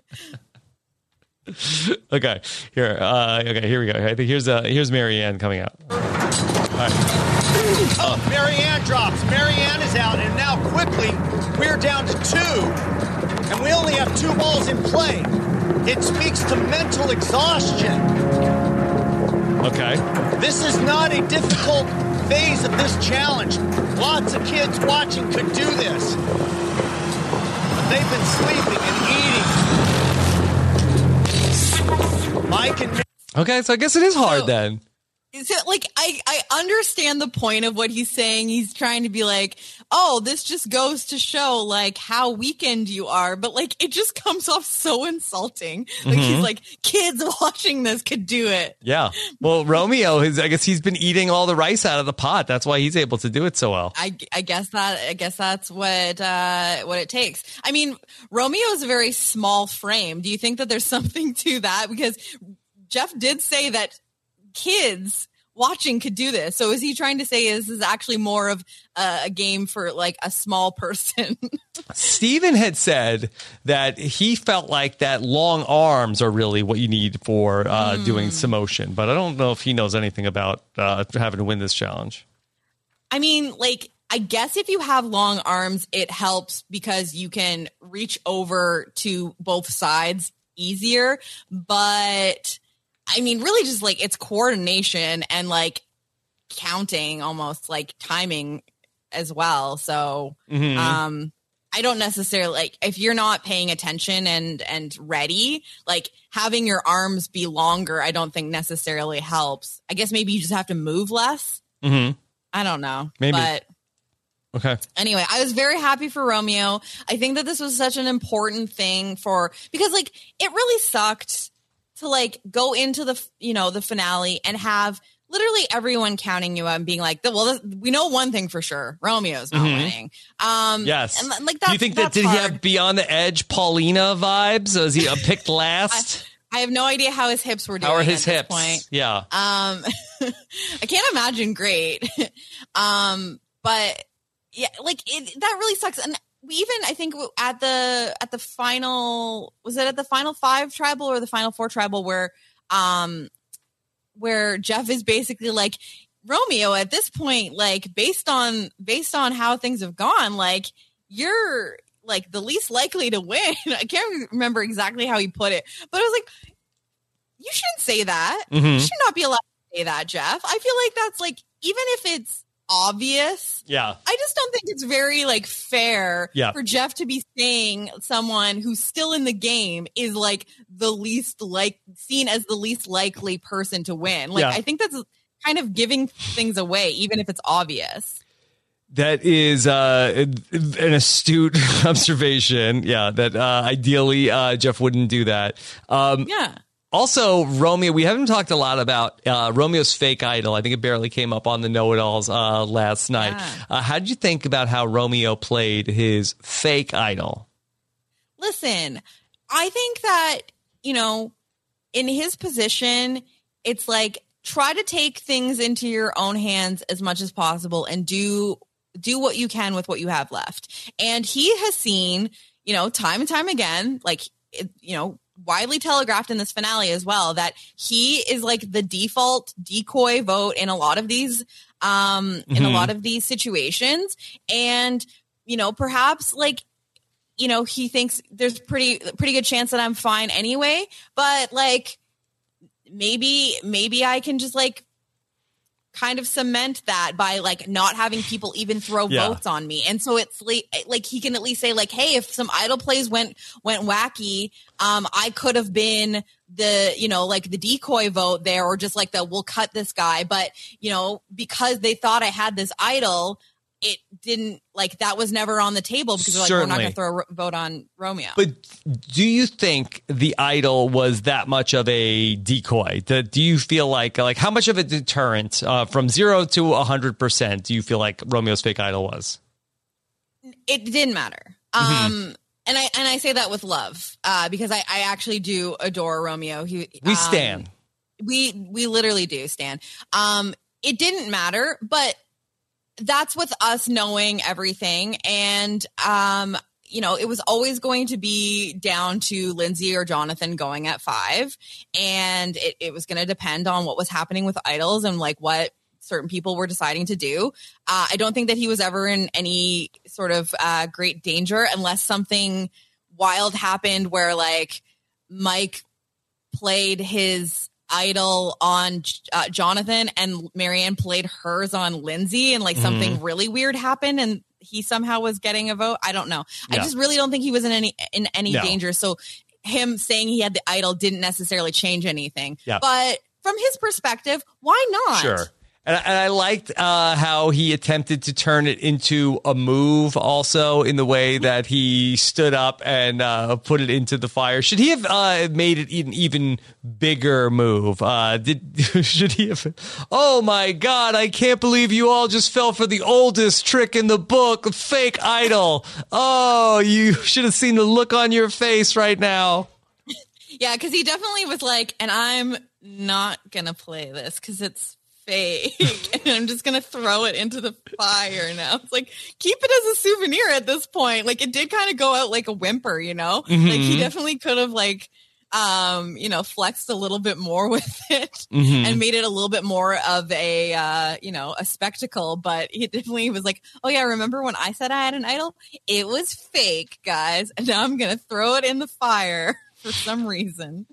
C: Okay, here we go. I think here's Marianne coming out. All right.
K: Marianne drops. Marianne is out, and now quickly we're down to 2, and we only have 2 balls in play. It speaks to mental exhaustion.
C: Okay.
K: This is not a difficult phase of this challenge. Lots of kids watching could do this. But they've been sleeping and eating. Mike and
C: Okay, so I guess it is hard then.
D: So, like, I understand the point of what he's saying. He's trying to be like, oh, this just goes to show, like, how weakened you are. But, like, it just comes off so insulting. Like, he's like, kids watching this could do it.
C: Yeah. Well, Romeo, I guess he's been eating all the rice out of the pot. That's why he's able to do it so well.
D: I guess that's what it takes. I mean, Romeo is a very small frame. Do you think that there's something to that? Because Jeff did say that kids watching could do this. So is he trying to say this is actually more of a game for like a small person?
C: Steven had said that he felt like that long arms are really what you need for doing some motion, but I don't know if he knows anything about having to win this challenge.
D: I mean, like, I guess if you have long arms, it helps because you can reach over to both sides easier, but I mean, really just like it's coordination and like counting, almost like timing as well. So I don't necessarily like if you're not paying attention and ready, like having your arms be longer, I don't think necessarily helps. I guess maybe you just have to move less. I don't know.
C: Maybe.
D: But
C: okay.
D: Anyway, I was very happy for Romeo. I think that this was such an important thing because like it really sucked to like go into the finale and have literally everyone counting you out and being like, well, we know one thing for sure. Romeo's not winning.
C: Yes.
D: And like that.
C: Do you think that did he have Beyond the Edge Paulina vibes? Was he picked last?
D: I have no idea how his hips were doing.
C: How are his hips?
D: This point.
C: Yeah.
D: I can't imagine great. But yeah, like that really sucks. And we even, I think at the final, was it at the final 5 tribal or the final 4 tribal where Jeff is basically like, Romeo, at this point, like based on how things have gone, like you're like the least likely to win. I can't remember exactly how he put it, but I was like, you shouldn't say that. You should not be allowed to say that, Jeff. I feel like that's like, even if it's obvious.
C: Yeah.
D: I just don't think it's very like fair for Jeff to be saying someone who's still in the game is like seen as the least likely person to win. Like I think that's kind of giving things away, even if it's obvious.
C: That is an astute observation. Yeah, that ideally Jeff wouldn't do that. Also, Romeo, we haven't talked a lot about Romeo's fake idol. I think it barely came up on the know-it-alls last night.
D: Yeah.
C: How did you think about how Romeo played his fake idol?
D: Listen, I think that, in his position, it's like, try to take things into your own hands as much as possible and do what you can with what you have left. And he has seen, time and time again, like, widely telegraphed in this finale as well, that he is like the default decoy vote in a lot of these, in a lot of these situations. And, perhaps like, he thinks there's pretty good chance that I'm fine anyway, but like, maybe I can just like kind of cement that by like not having people even throw votes on me. And so it's like he can at least say like, hey, if some idol plays went wacky, I could have been the, like the decoy vote there, or just like we'll cut this guy. But, because they thought I had this idol, it didn't, like, that was never on the table because like, we're not going to throw a vote on Romeo.
C: But do you think the idol was that much of a decoy? Do you feel like how much of a deterrent from 0 to 100% do you feel like Romeo's fake idol was?
D: It didn't matter. And I say that with love because I actually do adore Romeo. We
C: stan.
D: We literally do stan. It didn't matter, but that's with us knowing everything. And, it was always going to be down to Lindsay or Jonathan going at 5. And it was going to depend on what was happening with idols and like what certain people were deciding to do. I don't think that he was ever in any sort of great danger unless something wild happened where like Mike played his idol on Jonathan and Marianne played hers on Lindsay and like something really weird happened and he somehow was getting a vote. I don't know. I just really don't think he was in any danger. So him saying he had the idol didn't necessarily change anything. Yeah. But from his perspective, why not?
C: Sure. And I liked how he attempted to turn it into a move also in the way that he stood up and put it into the fire. Should he have made it an even bigger move? Should he have? Oh, my God. I can't believe you all just fell for the oldest trick in the book, fake idol. Oh, you should have seen the look on your face right now.
D: Yeah, because he definitely was like, and I'm not going to play this because it's fake and I'm just gonna throw it into the fire now. It's like, keep it as a souvenir at this point. Like, it did kind of go out like a whimper, like he definitely could have like flexed a little bit more with it and made it a little bit more of a a spectacle. But he definitely was like, oh yeah, remember when I said I had an idol? It was fake, guys, and now I'm gonna throw it in the fire for some reason.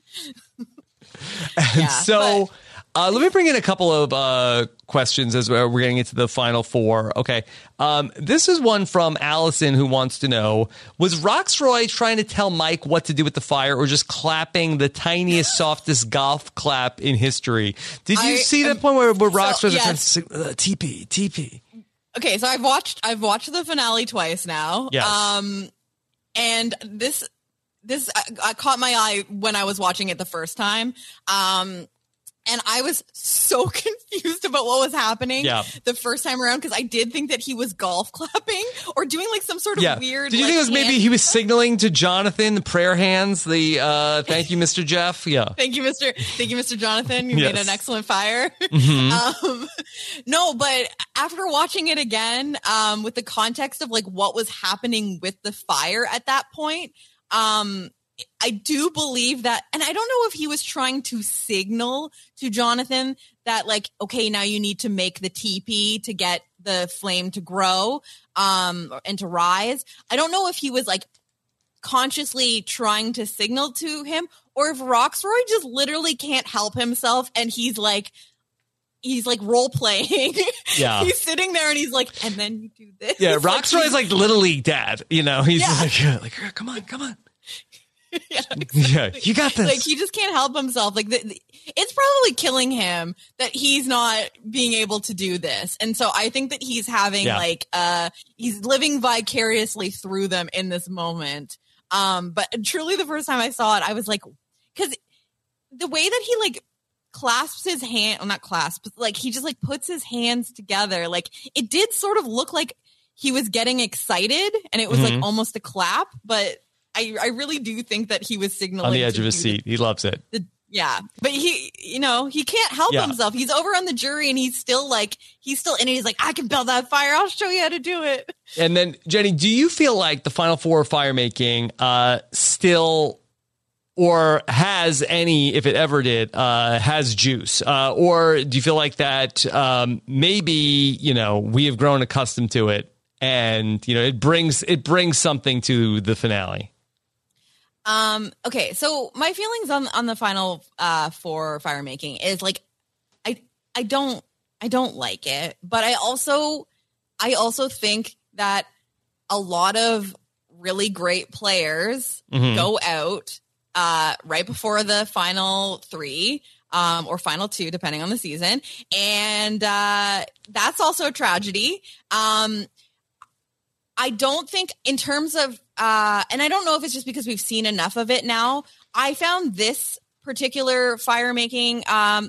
C: Let me bring in a couple of questions as we're getting into the final 4. Okay. This is one from Allison who wants to know, was Roxroy trying to tell Mike what to do with the fire or just clapping the tiniest, softest golf clap in history? Did you see that point where Roxroy was trying to say, TP?
D: Okay, so I've watched the finale twice now.
C: Yes.
D: And this caught my eye when I was watching it the first time. And I was so confused about what was happening the first time around because I did think that he was golf clapping or doing like some sort of weird.
C: Did you think it was maybe he was signaling to Jonathan, the prayer hands, the thank you, Mr. Jeff? Yeah.
D: Thank you, Mr. Jonathan. You made an excellent fire. No, but after watching it again, with the context of like what was happening with the fire at that point, I do believe that, and I don't know if he was trying to signal to Jonathan that like, okay, now you need to make the teepee to get the flame to grow, and to rise. I don't know if he was like consciously trying to signal to him or if Roxroy just literally can't help himself and he's like role playing. Yeah. He's sitting there and he's like, and then you do this.
C: Yeah. Roxroy's like Little League dad, he's like, come on. Yeah, you got this.
D: Like, he just can't help himself. Like, it's probably killing him that he's not being able to do this. And so I think that he's having he's living vicariously through them in this moment. But truly the first time I saw it, I was like, because the way that he like clasps his hand, well, not clasps, but like he just like puts his hands together. Like it did sort of look like he was getting excited and it was like almost a clap, but I really do think that he was signaling
C: on the edge of his seat. He loves it.
D: Yeah. But he, you know, he can't help himself. He's over on the jury and he's still in it. He's like, I can build that fire. I'll show you how to do it.
C: And then Jenny, do you feel like the Final Four fire making still or has any, if it ever did, has juice? Or do you feel like that maybe, you know, we have grown accustomed to it and, you know, it brings something to the finale?
D: Okay, so my feelings on the Final Four fire making is like I don't like it, but I also think that a lot of really great players go out right before the final three or final two, depending on the season, and that's also a tragedy. I don't think in terms of, and I don't know if it's just because we've seen enough of it now. I found this particular fire making,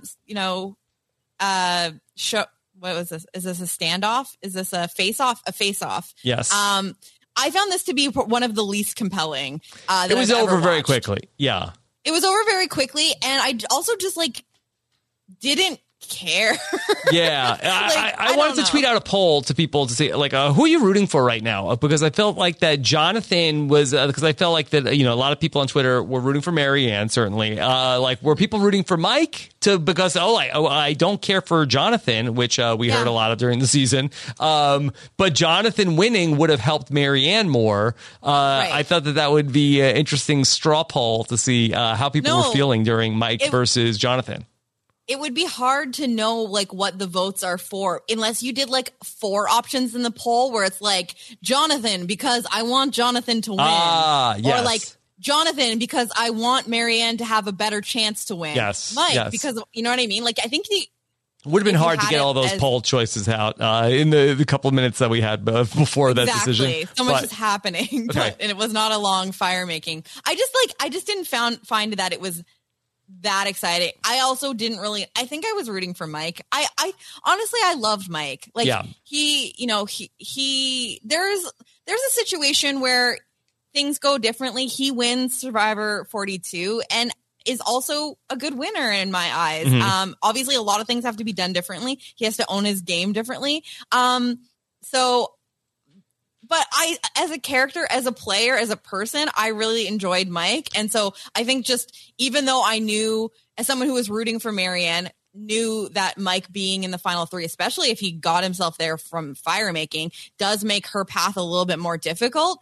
D: show. What was this? Is this a standoff? Is this a face off? A face off?
C: Yes.
D: I found this to be one of the least compelling.
C: It was over very quickly. Yeah.
D: It was over very quickly, and I also just like didn't care.
C: Yeah. I wanted to tweet out a poll to people to say, like, who are you rooting for right now? Because I felt like that Jonathan was, because I felt like that, you know, a lot of people on Twitter were rooting for Marianne, certainly. Like, were people rooting for Mike? Because I don't care for Jonathan, which we heard a lot of during the season. But Jonathan winning would have helped Marianne more. Right. I thought that would be an interesting straw poll to see how people were feeling during Mike versus Jonathan.
D: It would be hard to know like what the votes are for unless you did like 4 options in the poll where it's like Jonathan because I want Jonathan to win,
C: yes.
D: or like Jonathan because I want Marianne to have a better chance to win.
C: Yes,
D: Mike because you know what I mean. Like I think
C: would have been hard to get all those poll choices out in the couple of minutes that we had before that decision.
D: So much is happening, and it was not a long fire making. I just didn't find that it was that exciting. I also didn't really, I think I was rooting for Mike. I honestly, I loved Mike. Like he, you know, he there's a situation where things go differently. He wins Survivor 42 and is also a good winner in my eyes. Obviously a lot of things have to be done differently. He has to own his game differently. But I, as a character, as a player, as a person, I really enjoyed Mike. And so I think just even though I knew, as someone who was rooting for Marianne, knew that Mike being in the final 3, especially if he got himself there from fire making, does make her path a little bit more difficult.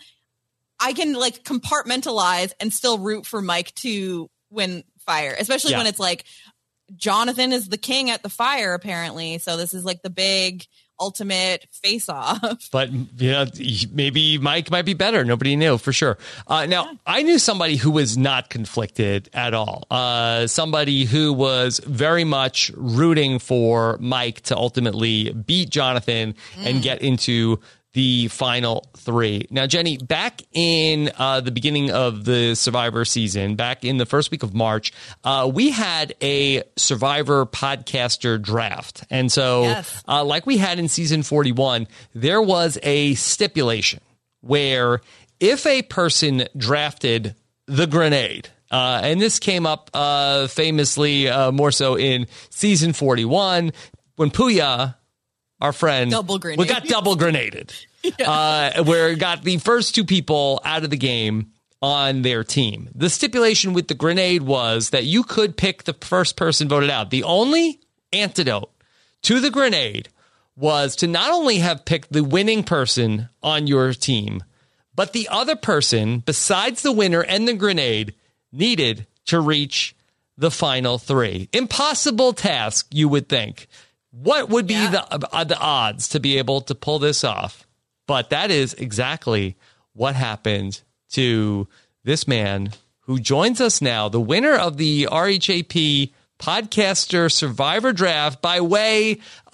D: I can like compartmentalize and still root for Mike to win fire, especially when it's like Jonathan is the king at the fire, apparently. So this is like the big ultimate face-off.
C: But you know, maybe Mike might be better. Nobody knew for sure. Now, I knew somebody who was not conflicted at all. Somebody who was very much rooting for Mike to ultimately beat Jonathan and get into the final 3. Now, Jenny, back in the beginning of the Survivor season, back in the first week of March, we had a Survivor podcaster draft. And so like we had in season 41, there was a stipulation where if a person drafted the grenade, and this came up famously more so in season 41 when Puya, our friend, we got double grenaded, where it got the first 2 people out of the game on their team. The stipulation with the grenade was that you could pick the first person voted out. The only antidote to the grenade was to not only have picked the winning person on your team, but the other person, besides the winner and the grenade, needed to reach the final 3. Impossible task, you would think. What would be the odds to be able to pull this off? But that is exactly what happened to this man who joins us now, the winner of the RHAP Podcaster Survivor Draft by way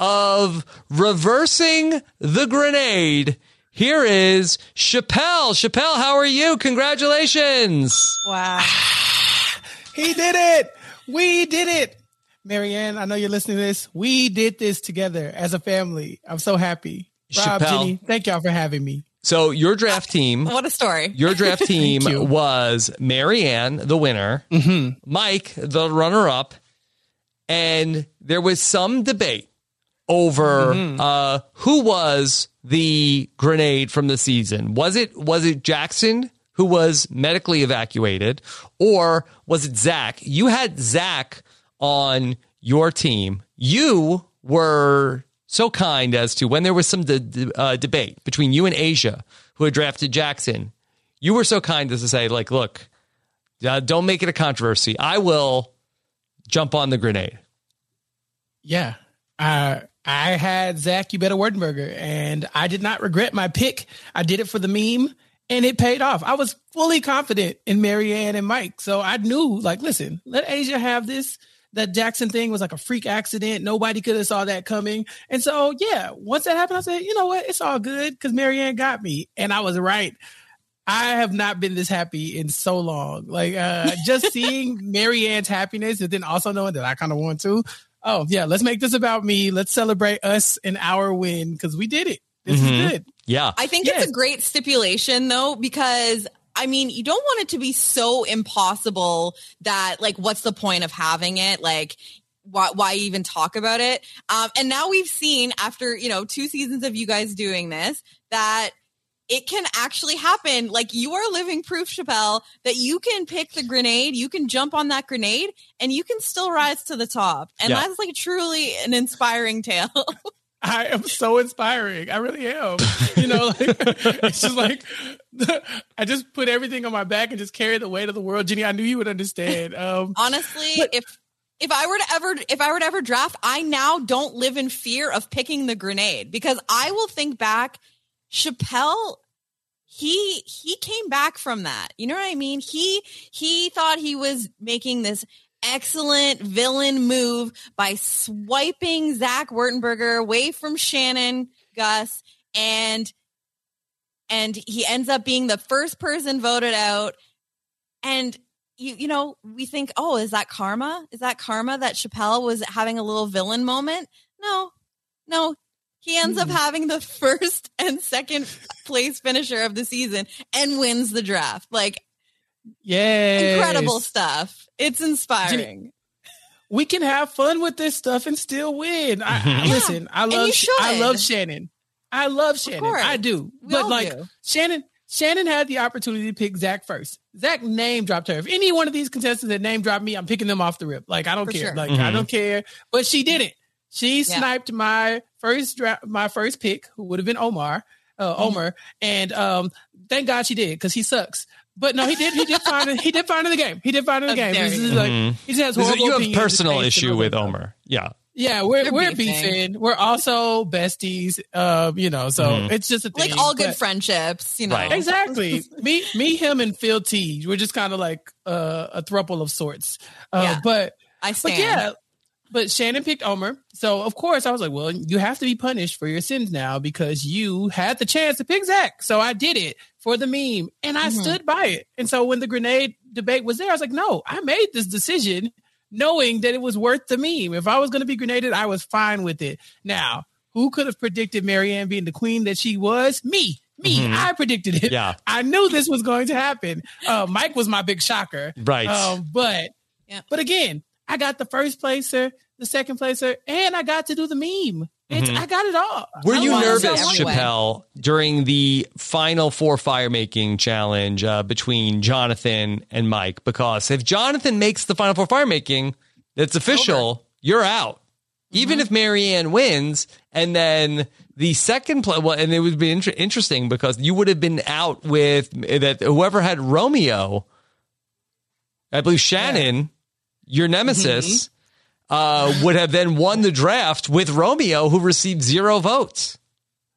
C: of reversing the grenade. Here is Chappelle. Chappelle, how are you? Congratulations.
D: Wow.
J: He did it. We did it. Marianne, I know you're listening to this. We did this together as a family. I'm so happy. Rob,
C: Chappelle.
J: Jenny, thank y'all for having me.
C: So your draft team.
D: What a story.
C: Your draft team was Marianne, the winner, Mike, the runner-up, and there was some debate over who was the grenade from the season. Was it Jackson, who was medically evacuated, or was it Zach? You had Zach on your team. You were so kind as to, when there was some debate between you and Asia, who had drafted Jackson, you were so kind as to say, like, look, don't make it a controversy. I will jump on the grenade.
J: Yeah. I had Zach Werdenberger, and I did not regret my pick. I did it for the meme, and it paid off. I was fully confident in Marianne and Mike. So I knew, like, listen, let Asia have this. That Jackson thing was like a freak accident. Nobody could have saw that coming. And so, yeah, once that happened, I said, you know what? It's all good because Marianne got me. And I was right. I have not been this happy in so long. Like, just seeing Marianne's happiness and then also knowing that I kind of want to. Oh, yeah, let's make this about me. Let's celebrate us and our win because we did it. This is good.
C: Yeah.
D: I think it's a great stipulation, though, because I mean, you don't want it to be so impossible that, like, what's the point of having it? Like, why even talk about it? And now we've seen, after, 2 seasons of you guys doing this, that it can actually happen. Like, you are living proof, Chappelle, that you can pick the grenade, you can jump on that grenade, and you can still rise to the top. And that's, like, truly an inspiring tale.
J: I am so inspiring. I really am. It's just like, I just put everything on my back and just carry the weight of the world. Jenny, I knew you would understand.
D: Honestly, if I were to ever draft, I now don't live in fear of picking the grenade, because I will think back, Chappelle, he came back from that. You know what I mean? He thought he was making this excellent villain move by swiping Zach Werdenberger away from Shannon Gus, and he ends up being the first person voted out. And we think, oh, is that karma? Is that karma that Chappelle was having a little villain moment? No. He ends up having the first and second place finisher of the season and wins the draft. Like, incredible stuff. It's inspiring.
J: Jenny, we can have fun with this stuff and still win. Listen, I love Shannon. I love Shannon. I do. Shannon had the opportunity to pick Zach first. Zach name dropped her. If any one of these contestants that name dropped me, I'm picking them off the rip. Like, I don't care.
D: Sure.
J: Like, I don't care. But she didn't. She sniped my first pick, who would have been Omer. And thank God she did, because he sucks. But no, he did fine in the game. He just has horrible
C: You have
J: opinions.
C: personal issue with Omer. Yeah.
J: Yeah, we're beefing. We're also besties. So it's just a thing.
D: Like all good friendships,
C: Right.
J: Exactly. me, him, and Phil T. We're just kind of like a throuple of sorts. But
D: I stand.
J: But Shannon picked Omer. So, of course, I was like, well, you have to be punished for your sins now because you had the chance to pick Zach. So I did it for the meme, and I stood by it. And so when the grenade debate was there, I was like, no, I made this decision knowing that it was worth the meme. If I was going to be grenaded, I was fine with it. Now, who could have predicted Marianne being the queen that she was? Me. I predicted it.
C: Yeah.
J: I knew this was going to happen. Mike was my big shocker.
C: Right.
J: But again, I got the first placer, the second placer, and I got to do the meme. I got it all.
C: Were you nervous, Chappelle, during the final 4 fire making challenge between Jonathan and Mike? Because if Jonathan makes the final 4 fire making, it's official. You're out. Even if Marianne wins, and then the second play, and it would be interesting because you would have been out with that. Whoever had Romeo, I believe Shannon, your nemesis, would have then won the draft with Romeo, who received 0 votes.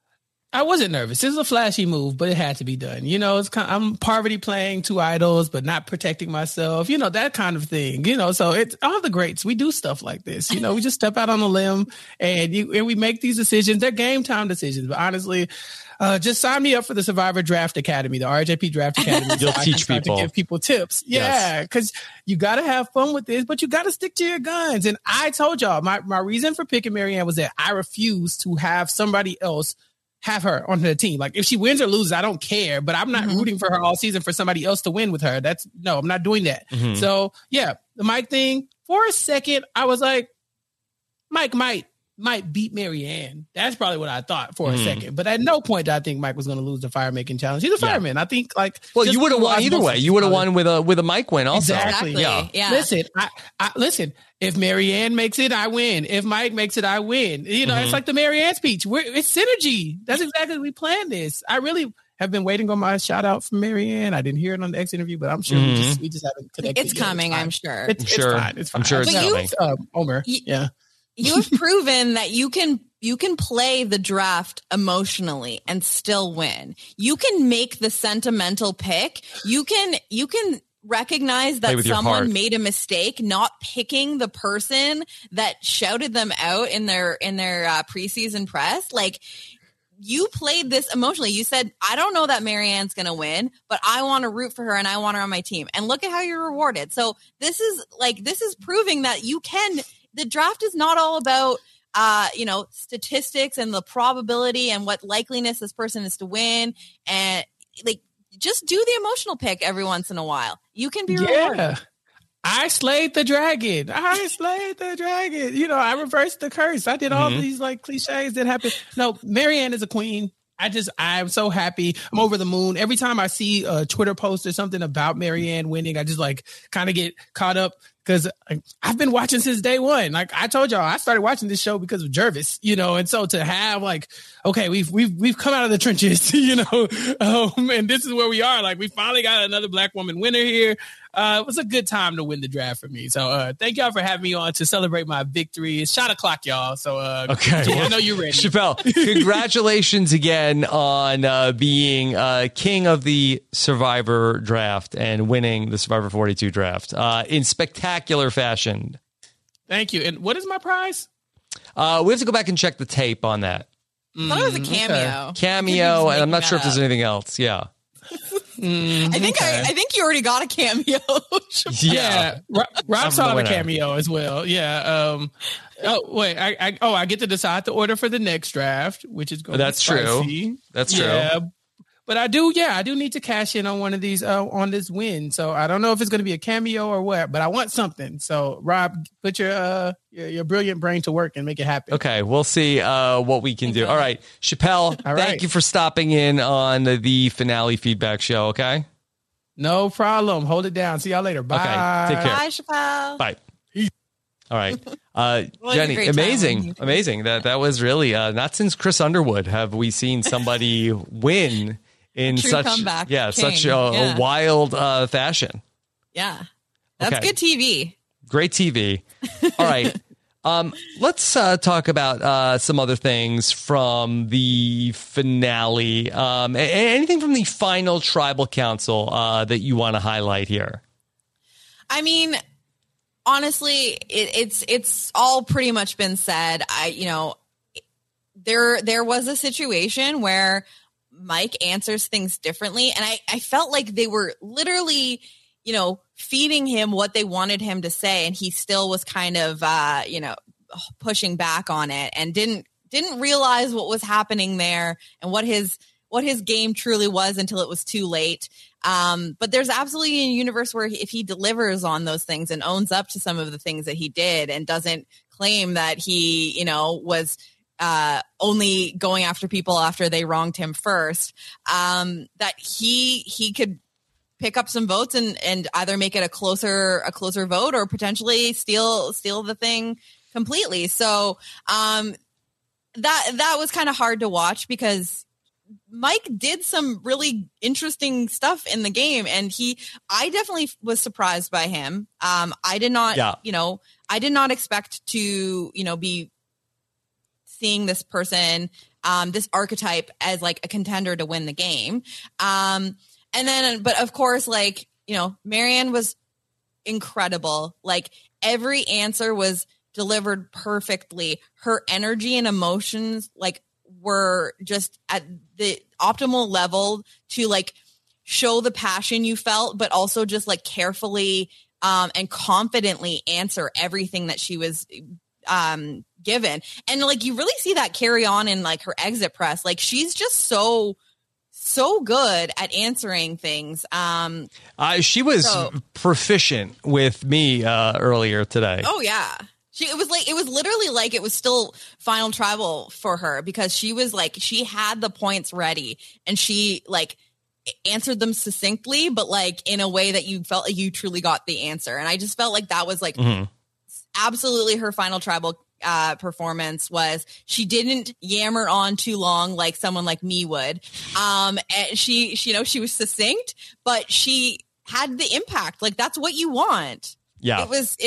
J: I wasn't nervous. It was a flashy move, but it had to be done. You know, it's I'm Parvati playing two idols, but not protecting myself. You know, that kind of thing. You know, so it's all the greats. We do stuff like this. You know, we just step out on a limb and we make these decisions. They're game time decisions. But honestly, just sign me up for the Survivor Draft Academy, the RJP Draft Academy.
C: You'll teach people.
J: To give people tips. Yeah, because you got to have fun with this, but you got to stick to your guns. And I told y'all, my reason for picking Maryanne was that I refuse to have somebody else have her on the team. Like if she wins or loses, I don't care, but I'm not rooting for her all season for somebody else to win with her. I'm not doing that. So yeah, the Mike thing, for a second, I was like, Mike might beat Maryanne. That's probably what I thought for a second. But at no point did I think Mike was going to lose the fire making challenge. He's a fireman. I think
C: you would have won either way. You would have won with a Mike win also.
J: Exactly. Yeah. Listen, I listen. If Maryanne makes it, I win. If Mike makes it, I win. You know, it's like the Maryanne speech. It's synergy. That's exactly we planned this. I really have been waiting on my shout out from Maryanne. I didn't hear it on the X interview, but I'm sure we just haven't connected.
D: It's coming, I'm sure.
J: It's fine. It's fine.
C: I'm sure it's coming.
J: Omer. Yeah.
D: You have proven that you can play the draft emotionally and still win. You can make the sentimental pick. You can recognize that someone made a mistake not picking the person that shouted them out in their preseason press. Like, you played this emotionally. You said, I don't know that Maryanne's going to win, but I want to root for her and I want her on my team. And look at how you're rewarded. So this is proving that you can. The draft is not all about, statistics and the probability and what likeliness this person is to win. And just do the emotional pick every once in a while. You can be rewarded.
J: Yeah. I slayed the dragon. You know, I reversed the curse. I did all these cliches that happen. No, Maryanne is a queen. I'm so happy. I'm over the moon. Every time I see a Twitter post or something about Maryanne winning, I just kind of get caught up because I've been watching since day one. Like I told y'all, I started watching this show because of Jervis, you know, and so to have okay, we've come out of the trenches, you know, and this is where we are. Like we finally got another Black woman winner here. It was a good time to win the draft for me. So thank y'all for having me on to celebrate my victory. It's shot o'clock, y'all. So okay, I know you're ready.
C: Chappelle, congratulations again on being king of the Survivor draft and winning the Survivor 42 draft in spectacular fashion.
J: Thank you. And what is my prize?
C: We have to go back and check the tape on that.
D: I thought it was a cameo.
C: Okay. Cameo, and I'm not sure if there's anything else. Yeah.
D: I think you already got a cameo.
J: Yeah, Rob saw the cameo as well. Yeah. I get to decide the order for the next draft, which is going.
C: That's true. That's true.
J: But I do need to cash in on one of these on this win. So I don't know if it's going to be a cameo or what, but I want something. So Rob, put your brilliant brain to work and make it happen.
C: Okay, we'll see what we can do. All right, Chappelle, thank you for stopping in on the finale feedback show. Okay,
J: no problem. Hold it down. See y'all later. Bye.
C: Okay, take care.
D: Bye, Chappelle.
C: Bye. All right. Jenny, amazing. That was really not since Chris Underwood have we seen somebody win in such a wild fashion.
D: Yeah. That's good TV.
C: Great TV. All right. Let's talk about some other things from the finale. Anything from the final tribal council that you want to highlight here?
D: I mean, honestly, it's all pretty much been said. There was a situation where Mike answers things differently, and I felt like they were literally, feeding him what they wanted him to say, and he still was kind of, pushing back on it and didn't realize what was happening there and what his game truly was until it was too late. But there's absolutely a universe where if he delivers on those things and owns up to some of the things that he did and doesn't claim that he, was only going after people after they wronged him first, that he could pick up some votes and either make it a closer vote or potentially steal the thing completely. So that was kind of hard to watch because Mike did some really interesting stuff in the game, and I definitely was surprised by him. I did not, I did not expect to, be seeing this person this archetype as like a contender to win the game. And then, but of course, like, you know, Maryanne was incredible. Like every answer was delivered perfectly. Her energy and emotions like were just at the optimal level to like show the passion you felt, but also just like carefully and confidently answer everything that she was given. And like you really see that carry on in like her exit press. Like she's just so good at answering things.
C: She was proficient with me earlier today.
D: Oh yeah. It was literally like it was still final tribal for her, because she was like, she had the points ready and she like answered them succinctly, but like in a way that you felt like you truly got the answer. And I just felt like that was like absolutely her final tribal performance. Was she didn't yammer on too long like someone like me would. And she, you know, she was succinct, but she had the impact. Like that's what you want.
C: Yeah,
D: it was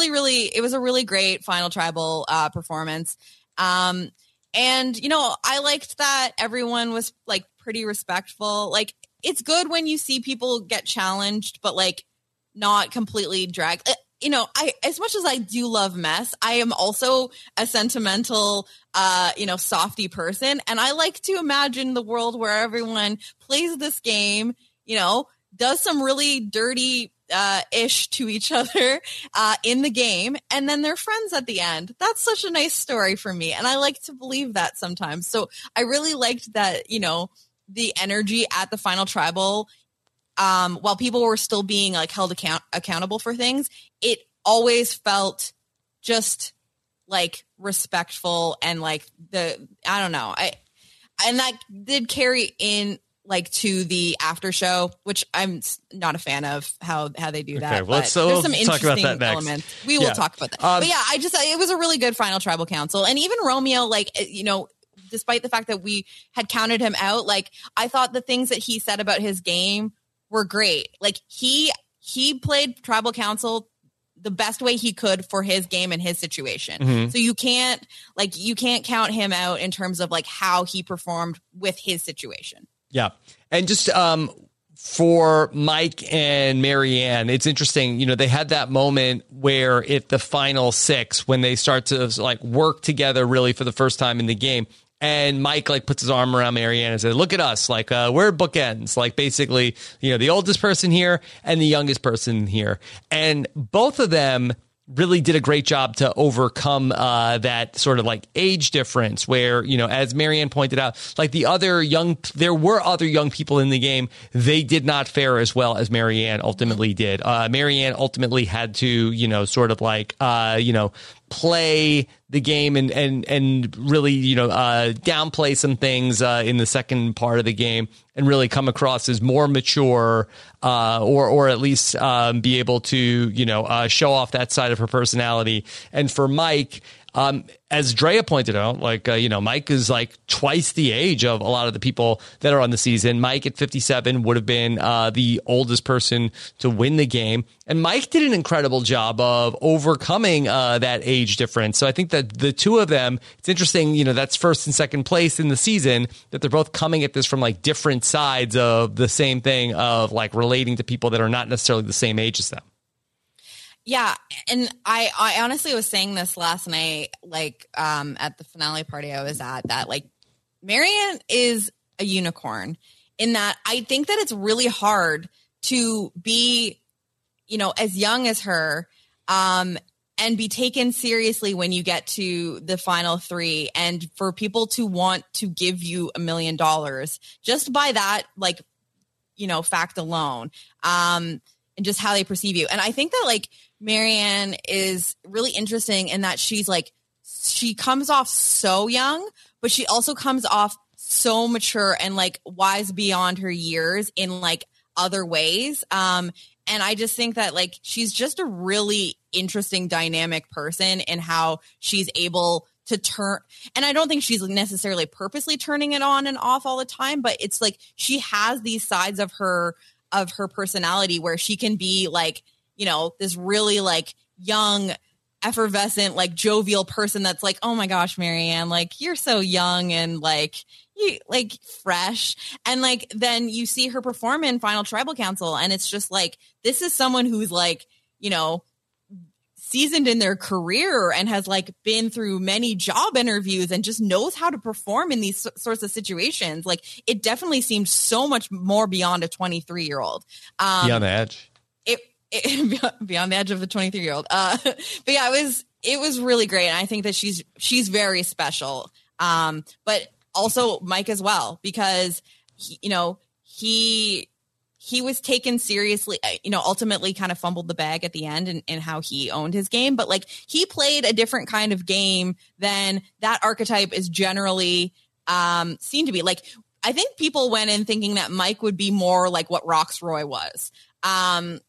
D: a really great final tribal performance. And you know, I liked that everyone was like pretty respectful. Like it's good when you see people get challenged, but like not completely dragged. You know, as much as I do love mess, I am also a sentimental, you know, softy person. And I like to imagine the world where everyone plays this game, you know, does some really dirty ish to each other in the game, and then they're friends at the end. That's such a nice story for me, and I like to believe that sometimes. So I really liked that, you know, the energy at the final tribal, while people were still being like held accountable for things, it always felt just like respectful and like I don't know. And that did carry in like to the after show, which I'm not a fan of how they do that.
C: Okay, well,
D: there's some interesting elements. We will talk about that. But yeah, it was a really good final tribal council. And even Romeo, like, you know, despite the fact that we had counted him out, like I thought the things that he said about his game were great. Like he played tribal council the best way he could for his game and his situation. So you can't count him out in terms of like how he performed with his situation.
C: Yeah. And just for Mike and Maryanne, it's interesting, you know, they had that moment where at the final 6, when they start to like work together really for the first time in the game, and Mike like puts his arm around Maryanne and says, look at us, like we're bookends, like basically, you know, the oldest person here and the youngest person here. And both of them really did a great job to overcome that sort of like age difference where, you know, as Maryanne pointed out, like there were other young people in the game. They did not fare as well as Maryanne ultimately did. Maryanne ultimately had to, you know, sort of like, you know, play the game and really, you know, downplay some things in the second part of the game and really come across as more mature or at least be able to, you know, show off that side of her personality. And for Mike, as Drea pointed out, like, you know, Mike is like twice the age of a lot of the people that are on the season. Mike at 57 would have been the oldest person to win the game. And Mike did an incredible job of overcoming that age difference. So I think that the two of them, it's interesting, you know, that's first and second place in the season, that they're both coming at this from like different sides of the same thing of like relating to people that are not necessarily the same age as them.
D: Yeah. And I honestly was saying this last night, like at the finale party I was at, that like Maryanne is a unicorn in that I think that it's really hard to be, you know, as young as her and be taken seriously when you get to the final 3, and for people to want to give you $1 million just by that, like, you know, fact alone, and just how they perceive you. And I think that like Maryanne is really interesting in that she's like, she comes off so young, but she also comes off so mature and like wise beyond her years in like other ways. And I just think that like, she's just a really interesting dynamic person in how she's able to turn. And I don't think she's necessarily purposely turning it on and off all the time, but it's like, she has these sides of her personality where she can be like, you know, this really like young, effervescent, like jovial person that's like, oh my gosh, Marianne, like you're so young and like you like fresh. And like then you see her perform in Final Tribal Council, and it's just like, this is someone who's like, you know, seasoned in their career and has like been through many job interviews and just knows how to perform in these sorts of situations. Like it definitely seemed so much more beyond a 23-year-old.
C: Beyond the edge.
D: Beyond the edge of a 23-year-old. But yeah, it was really great. And I think that she's very special. But also Mike as well, because he was taken seriously, ultimately kind of fumbled the bag at the end and how he owned his game. But like he played a different kind of game than that archetype is generally seen to be. Like, I think people went in thinking that Mike would be more like what Roxroy was. And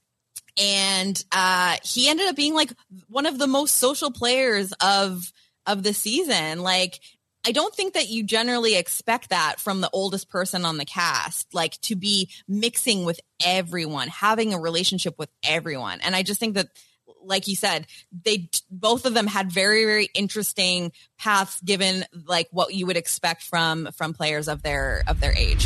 D: he ended up being like one of the most social players of the season. Like, I don't think that you generally expect that from the oldest person on the cast, like to be mixing with everyone, having a relationship with everyone. And I just think that, like you said, both of them had very, very interesting paths given like what you would expect from players of their age.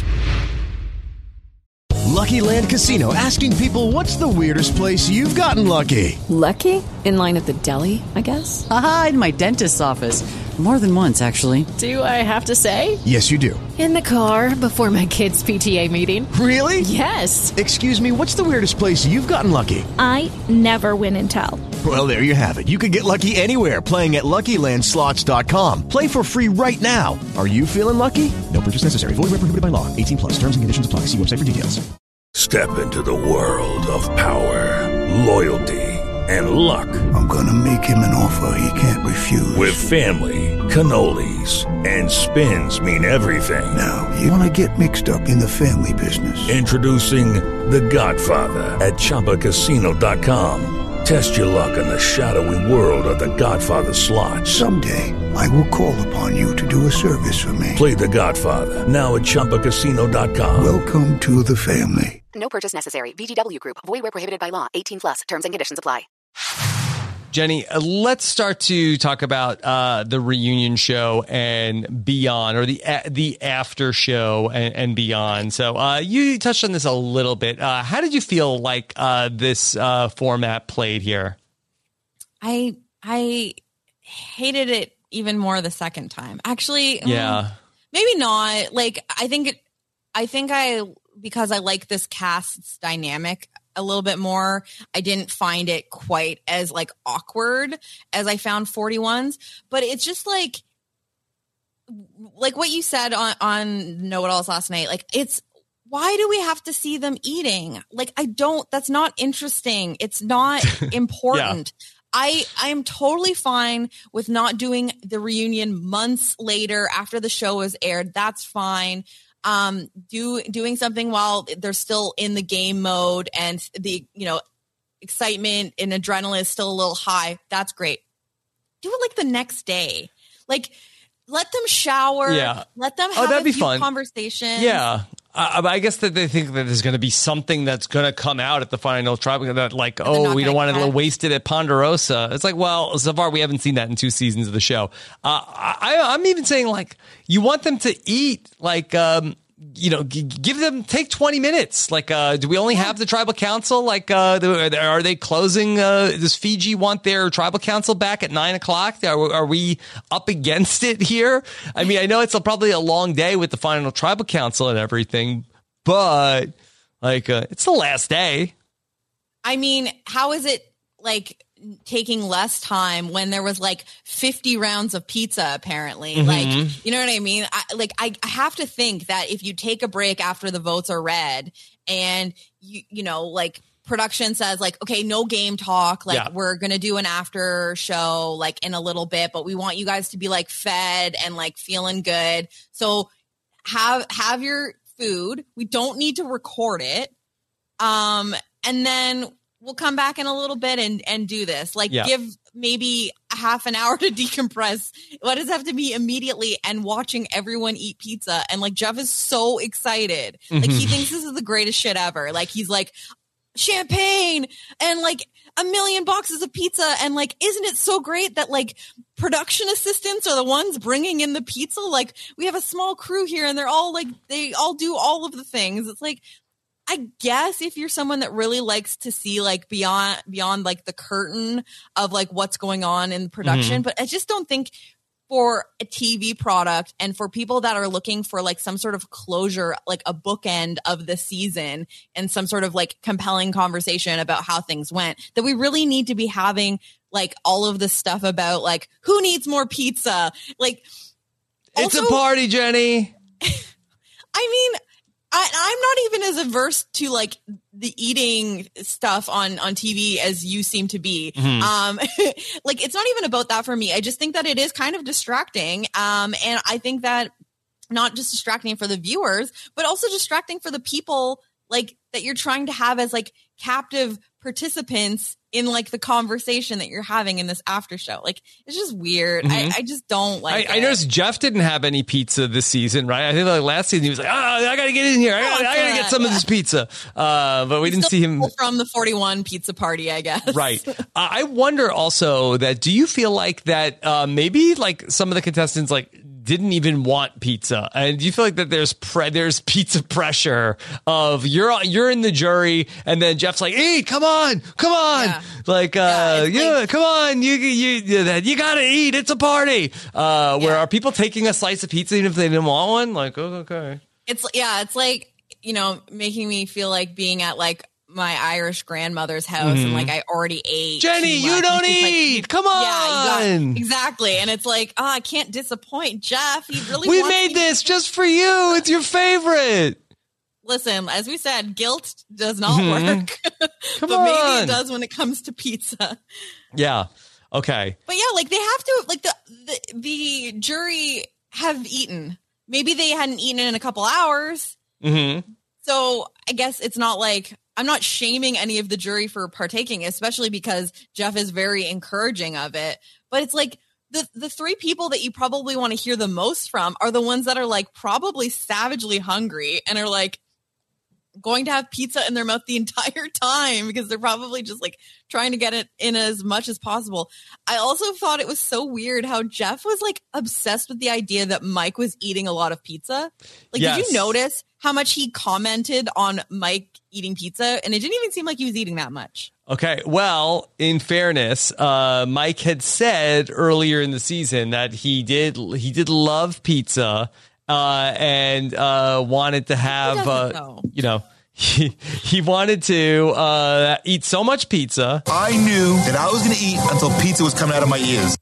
M: Lucky Land Casino, asking people, what's the weirdest place you've gotten lucky?
N: Lucky? In line at the deli, I guess?
O: Aha, in my dentist's office. More than once, actually.
N: Do I have to say?
M: Yes, you do.
N: In the car before my kids' PTA meeting.
M: Really?
N: Yes.
M: Excuse me, what's the weirdest place you've gotten lucky?
P: I never win and tell.
M: Well, there you have it. You can get lucky anywhere, playing at LuckyLandSlots.com. Play for free right now. Are you feeling lucky? No purchase necessary. Void where prohibited by law. 18+. Terms and conditions apply. See website for details.
Q: Step into the world of power, loyalty, and luck.
R: I'm gonna make him an offer he can't refuse.
Q: With family, cannolis, and spins mean everything.
R: Now, you wanna get mixed up in the family business.
Q: Introducing The Godfather at ChumbaCasino.com. Test your luck in the shadowy world of The Godfather slot.
R: Someday, I will call upon you to do a service for me.
Q: Play The Godfather, now at ChumbaCasino.com.
R: Welcome to the family.
E: No purchase necessary. VGW Group. Void where prohibited by law. 18+. Terms and conditions apply.
C: Jenny, let's start to talk about the reunion show and beyond, or the after show and beyond. So you touched on this a little bit. How did you feel like this format played here?
D: I hated it even more the second time. Actually,
C: yeah,
D: maybe not. Like I think because I like this cast's dynamic a little bit more, I didn't find it quite as like awkward as I found 41's, but it's just like what you said on Know It Alls last night. Like, it's, why do we have to see them eating? Like, that's not interesting. It's not important. Yeah. I am totally fine with not doing the reunion months later after the show is aired. That's fine. Doing something while they're still in the game mode and the, excitement and adrenaline is still a little high. That's great. Do it like the next day. Like, let them shower. Yeah. Let them have a few conversations.
C: Yeah. I guess that they think that there's going to be something that's going to come out at the final tribal that like, we don't want to waste it at Ponderosa. It's like, well, so far we haven't seen that in 2 seasons of the show. I'm even saying like, you want them to eat like, take 20 minutes. Like, do we only have the tribal council? Like, are they closing? Does Fiji want their tribal council back at 9:00? Are we up against it here? I mean, I know it's probably a long day with the final tribal council and everything, but like, it's the last day.
D: I mean, how is it like taking less time when there was like 50 rounds of pizza apparently? Mm-hmm. Like, you know what I mean? I have to think that if you take a break after the votes are read and like production says like, okay, no game talk, like we're gonna do an after show like in a little bit, but we want you guys to be like fed and like feeling good, so have your food. We don't need to record it, and then we'll come back in a little bit and do this. Like, give maybe a half an hour to decompress. What does it have to be immediately? And watching everyone eat pizza. And like, Jeff is so excited. Like, he thinks this is the greatest shit ever. Like, he's like, champagne. And like, a million boxes of pizza. And like, isn't it so great that like production assistants are the ones bringing in the pizza? Like, we have a small crew here and they're all like, they all do all of the things. It's like, I guess if you're someone that really likes to see like beyond like the curtain of like what's going on in production, but I just don't think for a TV product and for people that are looking for like some sort of closure, like a bookend of the season and some sort of like compelling conversation about how things went, that we really need to be having like all of this stuff about like who needs more pizza. Like,
C: it's a party, Jenny.
D: I mean, I'm not even as averse to like the eating stuff on TV as you seem to be. Like, it's not even about that for me. I just think that it is kind of distracting. And I think that not just distracting for the viewers, but also distracting for the people like that you're trying to have as like captive participants in like the conversation that you're having in this after show. Like, it's just weird. I just don't like it.
C: I noticed Jeff didn't have any pizza this season, right? I think like last season he was like, I gotta get in here. I gotta get some of this pizza. But we didn't see him
D: from the 41 pizza party, I guess.
C: Right. I wonder also that, do you feel like that maybe like some of the contestants like didn't even want pizza, and do you feel like that there's pizza pressure of you're in the jury, and then Jeff's like, eat, come on,
D: yeah.
C: like come on, you gotta eat, it's a party. Where are people taking a slice of pizza even if they didn't want one? Like, oh, okay, it's
D: like, you know, making me feel like being at like my Irish grandmother's house and like I already ate.
C: Jenny, you don't eat. Like, come on.
D: Exactly. And it's like, I can't disappoint Jeff. He really
C: We made this just for you. It's your favorite.
D: Listen, as we said, guilt does not work. But maybe it does when it comes to pizza.
C: Yeah. Okay.
D: But yeah, like they have to, like the jury have eaten. Maybe they hadn't eaten in a couple hours. So I guess it's not like, I'm not shaming any of the jury for partaking, especially because Jeff is very encouraging of it. But it's like the three people that you probably want to hear the most from are the ones that are like probably savagely hungry and are like going to have pizza in their mouth the entire time because they're probably just like trying to get it in as much as possible. I also thought it was so weird how Jeff was like obsessed with the idea that Mike was eating a lot of pizza. Like, Did you notice how much he commented on Mike eating pizza? And it didn't even seem like he was eating that much.
C: Okay, well, in fairness, Mike had said earlier in the season that he did love pizza and wanted to have, you know, he wanted to eat so much pizza.
S: I knew that I was going to eat until pizza was coming out of my ears.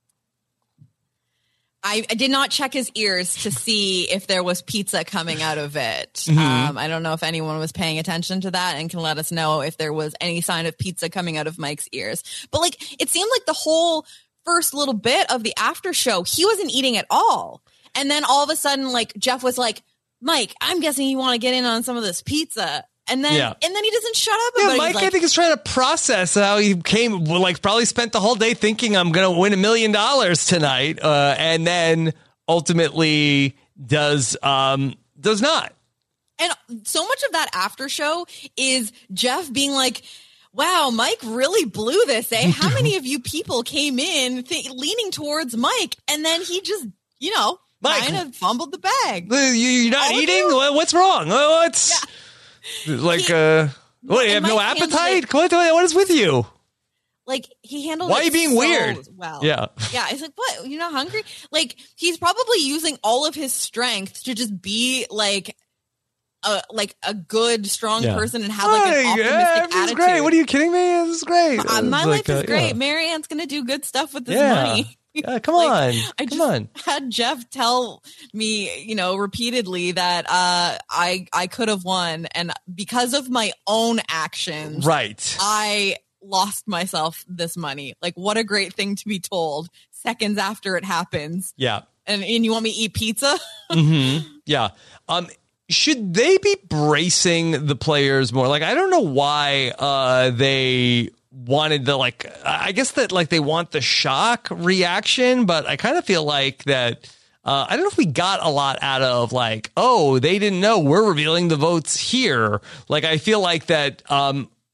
D: I did not check his ears to see if there was pizza coming out of it. I don't know if anyone was paying attention to that and can let us know if there was any sign of pizza coming out of Mike's ears. But like, it seemed like the whole first little bit of the after show, he wasn't eating at all. And then all of a sudden, like, Jeff was like, Mike, I'm guessing you want to get in on some of this pizza. And then, and then he doesn't shut up about it.
C: Mike, I think, is trying to process how he came, like, probably spent the whole day thinking I'm going to win $1 million tonight. And then ultimately does not.
D: And so much of that after show is Jeff being like, wow, Mike really blew this, eh? How many of you people came in leaning towards Mike? And then he just, you know, kind of fumbled the bag.
C: You're not eating? What's wrong? What's... Like, what, you have no appetite? What is with you?
D: Like, he handled
C: Why are you being weird?
D: Well.
C: Yeah.
D: Yeah, it's like, what? You're not hungry? Like, he's probably using all of his strength to just be like a good, strong person and have like an optimistic attitude.
C: This is great. What are you kidding me? This is great.
D: My life is great. Yeah. Marianne's going to do good stuff with this money.
C: Come on.
D: I just had Jeff tell me, you know, repeatedly that I could have won, and because of my own actions, I lost myself this money. Like, what a great thing to be told seconds after it happens.
C: Yeah.
D: And you want me to eat pizza?
C: Yeah. Should they be bracing the players more? Like, I don't know why they wanted the, like, I guess that, like, they want the shock reaction, but I kind of feel like that I don't know if we got a lot out of, like, oh, they didn't know we're revealing the votes here. Like, I feel like that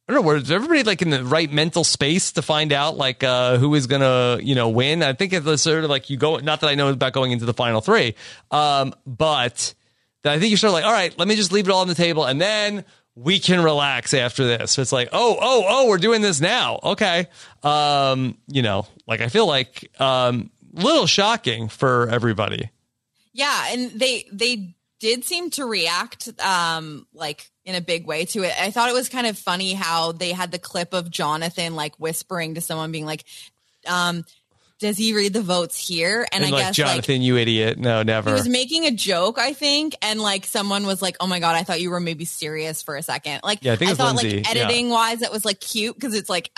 C: I don't know, was everybody like in the right mental space to find out like who is gonna, win? I think it's sort of like you go, not that I know about going into the final three, but I think you're sort of like, all right, let me just leave it all on the table and then we can relax after this. So it's like, oh, we're doing this now. Okay. Like I feel like little shocking for everybody.
D: Yeah, and they did seem to react like in a big way to it. I thought it was kind of funny how they had the clip of Jonathan like whispering to someone being like, does he read the votes here? And I guess
C: Jonathan, you idiot. No, never.
D: He was making a joke, I think. And like someone was like, oh my God, I thought you were maybe serious for a second. Like,
C: yeah, I think it was
D: thought
C: Lindsay.
D: Like editing wise, it was like cute because it's like,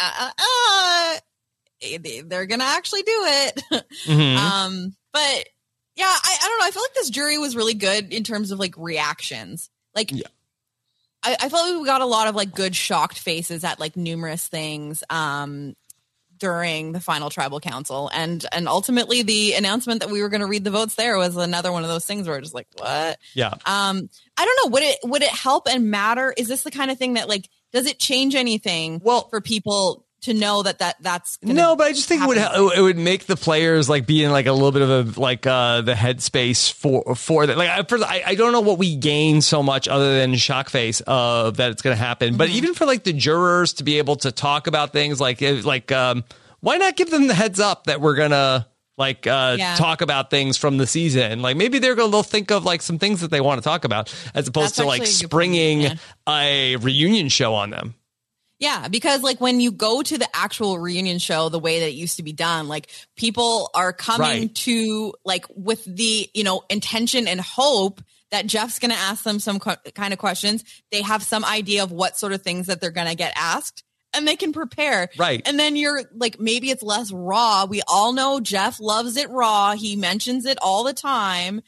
D: they're going to actually do it.
C: Mm-hmm.
D: But yeah, I don't know. I feel like this jury was really good in terms of like reactions. Like, yeah. I felt like we got a lot of like good shocked faces at like numerous things during the final tribal council, and ultimately the announcement that we were going to read the votes there was another one of those things where we're just like, what?
C: Yeah.
D: I don't know. Would it help and matter? Is this the kind of thing that like does it change anything? For people to know that's
C: no, but I just think it would make the players like be in like a little bit of a like the headspace for that. Like I don't know what we gain so much other than shock face of that it's going to happen. Mm-hmm. But even for like the jurors to be able to talk about things like why not give them the heads up that we're gonna talk about things from the season? Like maybe they'll think of like some things that they want to talk about as opposed to like springing a reunion show on them.
D: Yeah, because like when you go to the actual reunion show, the way that it used to be done, like people are coming to like with the, intention and hope that Jeff's going to ask them some kind of questions. They have some idea of what sort of things that they're going to get asked and they can prepare.
C: Right.
D: And then you're like, maybe it's less raw. We all know Jeff loves it raw. He mentions it all the time.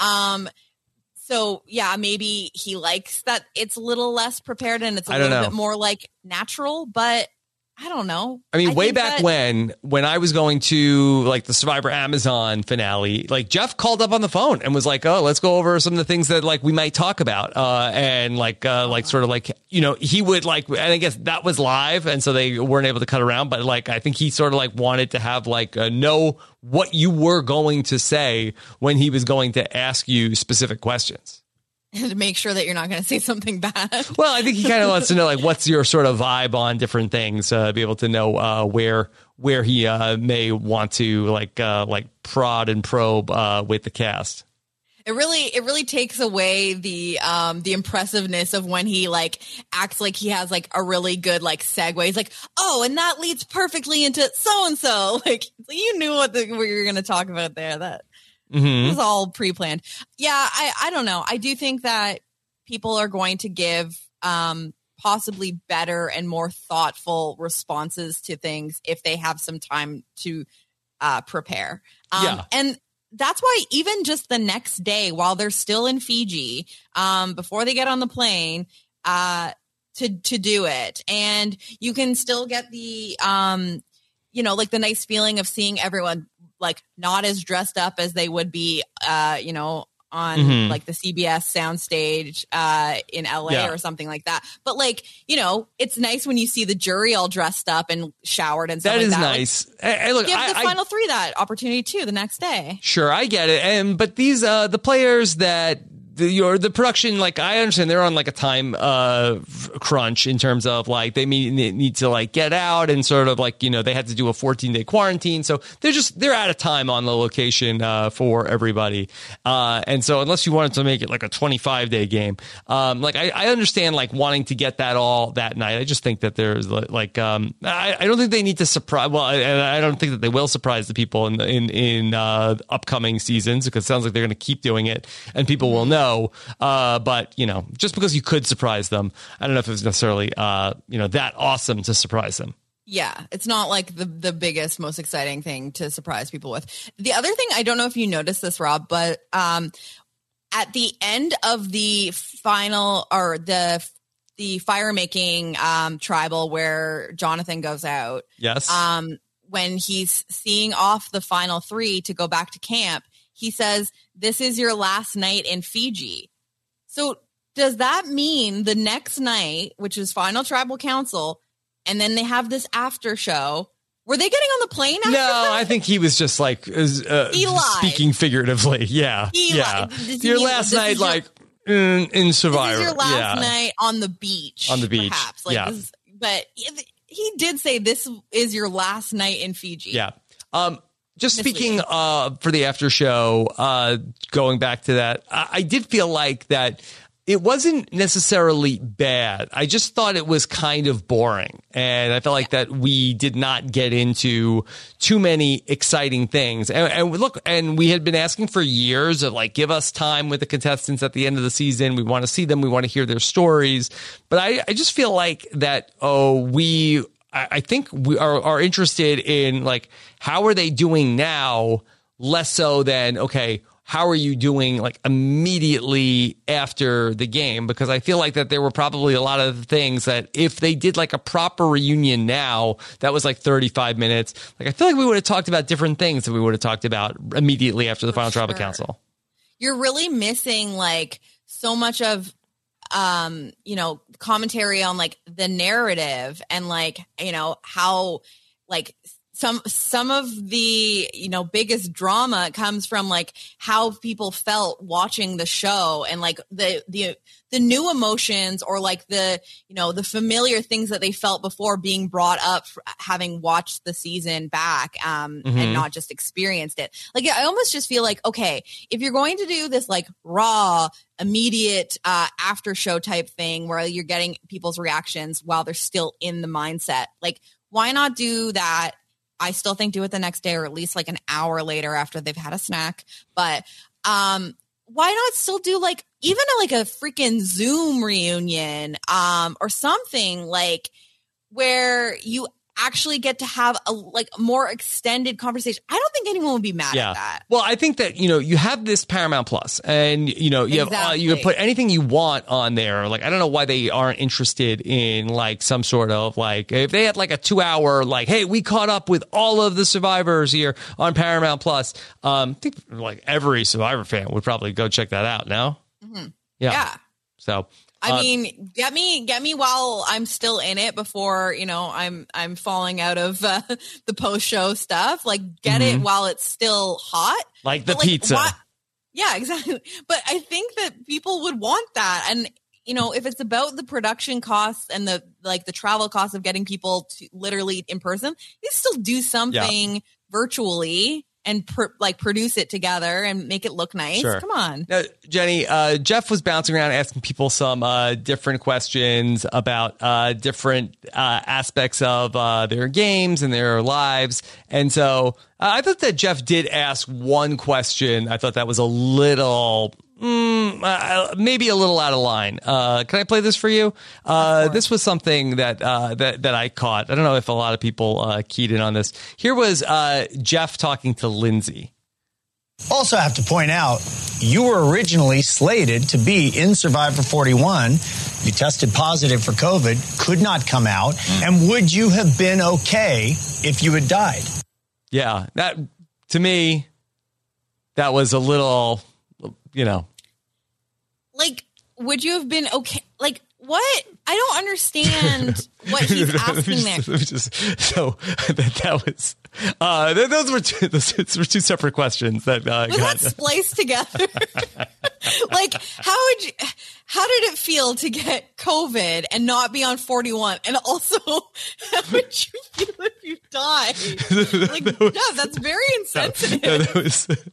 D: So yeah, maybe he likes that it's a little less prepared and it's a little bit more like natural, but I don't know.
C: I mean, way back when I was going to like the Survivor Amazon finale, like Jeff called up on the phone and was like, oh, let's go over some of the things that like we might talk about. And like sort of like, he would like, and I guess that was live. And so they weren't able to cut around. But like, I think he sort of like wanted to have like know what you were going to say when he was going to ask you specific questions.
D: To make sure that you're not going to say something bad.
C: Well, I think he kind of wants to know, like, what's your sort of vibe on different things, be able to know where he may want to like prod and probe with the cast.
D: It really takes away the impressiveness of when he like acts like he has like a really good like segue. He's like, oh, and that leads perfectly into so and so. Like you knew what you were going to talk about there. That.
C: Mm-hmm.
D: It was all pre-planned. Yeah, I don't know. I do think that people are going to give possibly better and more thoughtful responses to things if they have some time to prepare. And that's why even just the next day while they're still in Fiji, before they get on the plane, to do it. And you can still get the, like the nice feeling of seeing everyone like not as dressed up as they would be, on like the CBS soundstage in LA or something like that. But like, it's nice when you see the jury all dressed up and showered and stuff like that.
C: That is nice. Hey, look,
D: give the final three that opportunity too the next day.
C: Sure, I get it. But these the players that the production, like I understand they're on like a time crunch in terms of like they need to like get out and sort of like they had to do a 14-day quarantine, so they're out of time on the location for everybody, and so unless you wanted to make it like a 25-day game, like I understand like wanting to get that all that night. I just think that there's like I don't think they need to surprise. Well, I don't think that they will surprise the people in upcoming seasons, because it sounds like they're going to keep doing it and people will know. But just because you could surprise them, I don't know if it was necessarily that awesome to surprise them.
D: Yeah, it's not like the biggest, most exciting thing to surprise people with. The other thing, I don't know if you noticed this, Rob, but at the end of the final or the fire making tribal where Jonathan goes out,
C: yes,
D: when he's seeing off the final three to go back to camp, he says, "This is your last night in Fiji." So does that mean the next night, which is Final Tribal Council, and then they have this after show? Were they getting on the plane after that?
C: I think he was just like speaking figuratively. Yeah. Your last night, in Survivor.
D: This is your last night on the beach.
C: On the beach.
D: Perhaps.
C: Yeah.
D: But he did say this is your last night in Fiji.
C: Yeah. Just speaking for the after show, going back to that, I did feel like that it wasn't necessarily bad. I just thought it was kind of boring. And I felt like that we did not get into too many exciting things. And look, and we had been asking for years of like, give us time with the contestants at the end of the season. We want to see them. We want to hear their stories. But I just feel like that, I think we are interested in like, how are they doing now? Less so than, okay, how are you doing like immediately after the game? Because I feel like that there were probably a lot of things that if they did like a proper reunion now, that was like 35 minutes. Like I feel like we would have talked about different things that we would have talked about immediately after the Final Tribal Council. You're
D: really missing like so much of commentary on like the narrative and like, how like some of the, biggest drama comes from like how people felt watching the show and like the new emotions or like the familiar things that they felt before being brought up having watched the season back and not just experienced it. Like, I almost just feel like, okay, if you're going to do this like raw, immediate after show type thing where you're getting people's reactions while they're still in the mindset, like why not do that? I still think do it the next day or at least like an hour later after they've had a snack. But why not still do like even like a freaking Zoom reunion or something like where you actually get to have a like more extended conversation. I don't think anyone would be mad at that.
C: Well, I think that, you have this Paramount Plus and, you have, you can put anything you want on there. Like, I don't know why they aren't interested in like some sort of like, if they had like a 2-hour, like, hey, we caught up with all of the survivors here on Paramount Plus. I think like every Survivor fan would probably go check that out now.
D: Mm-hmm.
C: Yeah. So,
D: I mean, get me while I'm still in it before, I'm falling out of the post-show stuff. Like, get it while it's still hot.
C: Like the pizza.
D: Yeah, exactly. But I think that people would want that. And, if it's about the production costs and the travel costs of getting people to literally in person, you still do something virtually and produce it together and make it look nice.
C: Sure.
D: Come on.
C: Now, Jenny, Jeff was bouncing around asking people some different questions about different aspects of their games and their lives. And so I thought that Jeff did ask one question. I thought that was a little... maybe a little out of line. Can I play this for you? This was something that I caught. I don't know if a lot of people keyed in on this. Here was Jeff talking to Lindsay.
K: Also have to point out, you were originally slated to be in Survivor 41. You tested positive for COVID, could not come out. And would you have been okay if you had died?
C: Yeah, that to me, that was a little,
D: Like, would you have been okay? Like, what? I don't understand what he's asking there.
C: That was those were two separate questions that
D: was that spliced together. Like, how did it feel to get COVID and not be on 41? And also, how would you feel if you died? Like, that's very insensitive.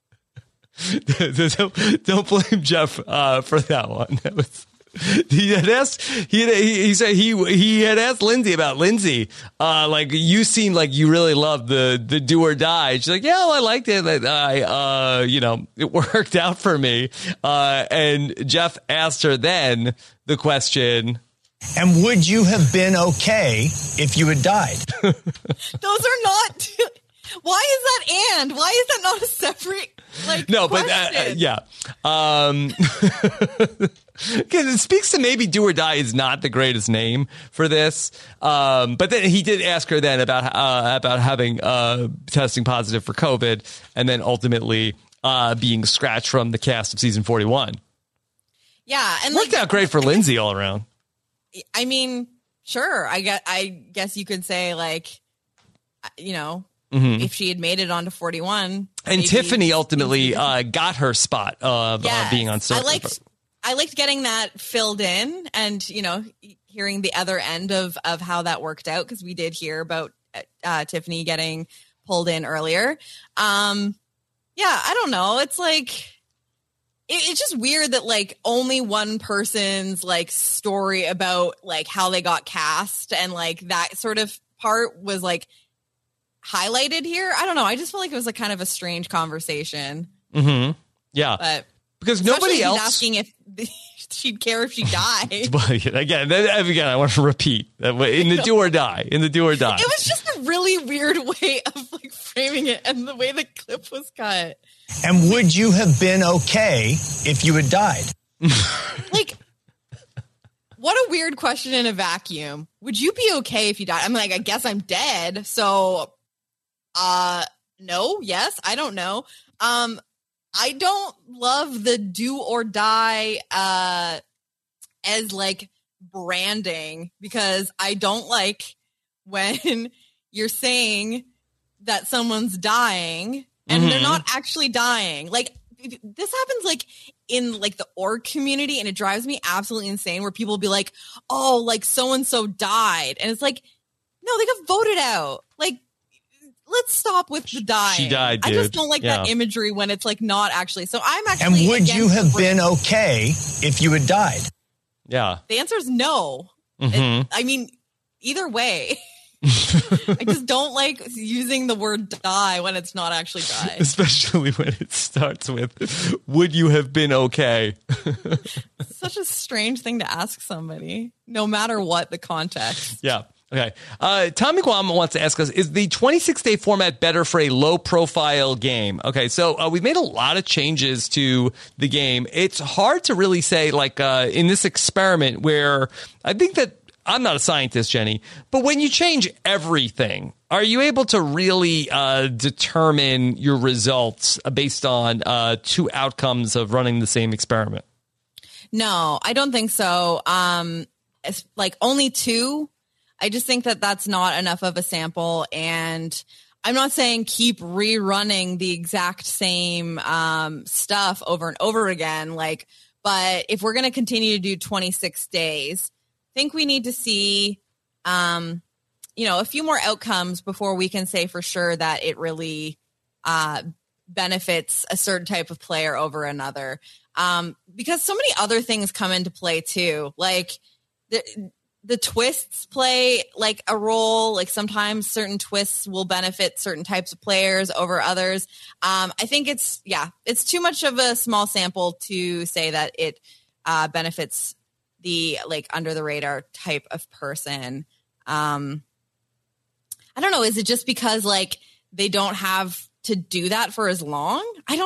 C: Don't blame Jeff for that one. That was, he had asked. He said he had asked Lindsay about Lindsay. Like, you seem like you really loved the do or die. She's like, yeah, well, I liked it. It worked out for me. And Jeff asked her then the question.
K: And would you have been okay if you had died?
D: Those are not. Why is that and? Why is that not a separate?
C: No,
D: question?
C: But yeah. Because it speaks to maybe do or die is not the greatest name for this. But then he did ask her then about having testing positive for COVID and then ultimately being scratched from the cast of season 41.
D: Yeah. And
C: worked out great for Lindsay all around.
D: I mean, sure. I guess you could say like, if she had made it onto 41.
C: And Tiffany ultimately got her spot of being on Survivor.
D: I liked getting that filled in and, hearing the other end of how that worked out, because we did hear about Tiffany getting pulled in earlier. I don't know. It's like, it's just weird that like only one person's like story about like how they got cast and like that sort of part was like highlighted here. I don't know. I just feel like it was like kind of a strange conversation.
C: Mm-hmm. Yeah.
D: But
C: because nobody else
D: asking if she'd care if she died.
C: Again, I want to repeat in the do or die. In the do or die.
D: It was just a really weird way of like framing it, and the way the clip was cut.
K: And would you have been okay if you had died?
D: Like, what a weird question in a vacuum. Would you be okay if you died? I'm like, I guess I'm dead. So, no, yes, I don't know. I don't love the do or die as like branding, because I don't like when you're saying that someone's dying and they're not actually dying. Like, this happens like in like the org community, and it drives me absolutely insane where people will be like, oh, like so-and-so died. And it's like, no, they got voted out. Like, let's stop with the dying.
C: She died, dude.
D: I just don't like that imagery when it's like not actually. So I'm actually.
K: And would you have been okay if you had died?
C: Yeah.
D: The answer is no.
C: Mm-hmm.
D: I mean, either way. I just don't like using the word die when it's not actually die.
C: Especially when it starts with, would you have been okay?
D: Such a strange thing to ask somebody, no matter what the context.
C: Yeah. Okay. Tommy Guam wants to ask us, is the 26-day format better for a low-profile game? Okay, so we've made a lot of changes to the game. It's hard to really say, like, in this experiment where I think that, I'm not a scientist, Jenny, but when you change everything, are you able to really determine your results based on two outcomes of running the same experiment?
D: No, I don't think so. It's like only two. I just think that that's not enough of a sample, and I'm not saying keep rerunning the exact same stuff over and over again. Like, but if we're going to continue to do 26 days, I think we need to see, a few more outcomes before we can say for sure that it really benefits a certain type of player over another. Because so many other things come into play too. Like the twists play like a role. Like sometimes certain twists will benefit certain types of players over others. I think it's too much of a small sample to say that it benefits the like under the radar type of person. I don't know. Is it just because like they don't have to do that for as long?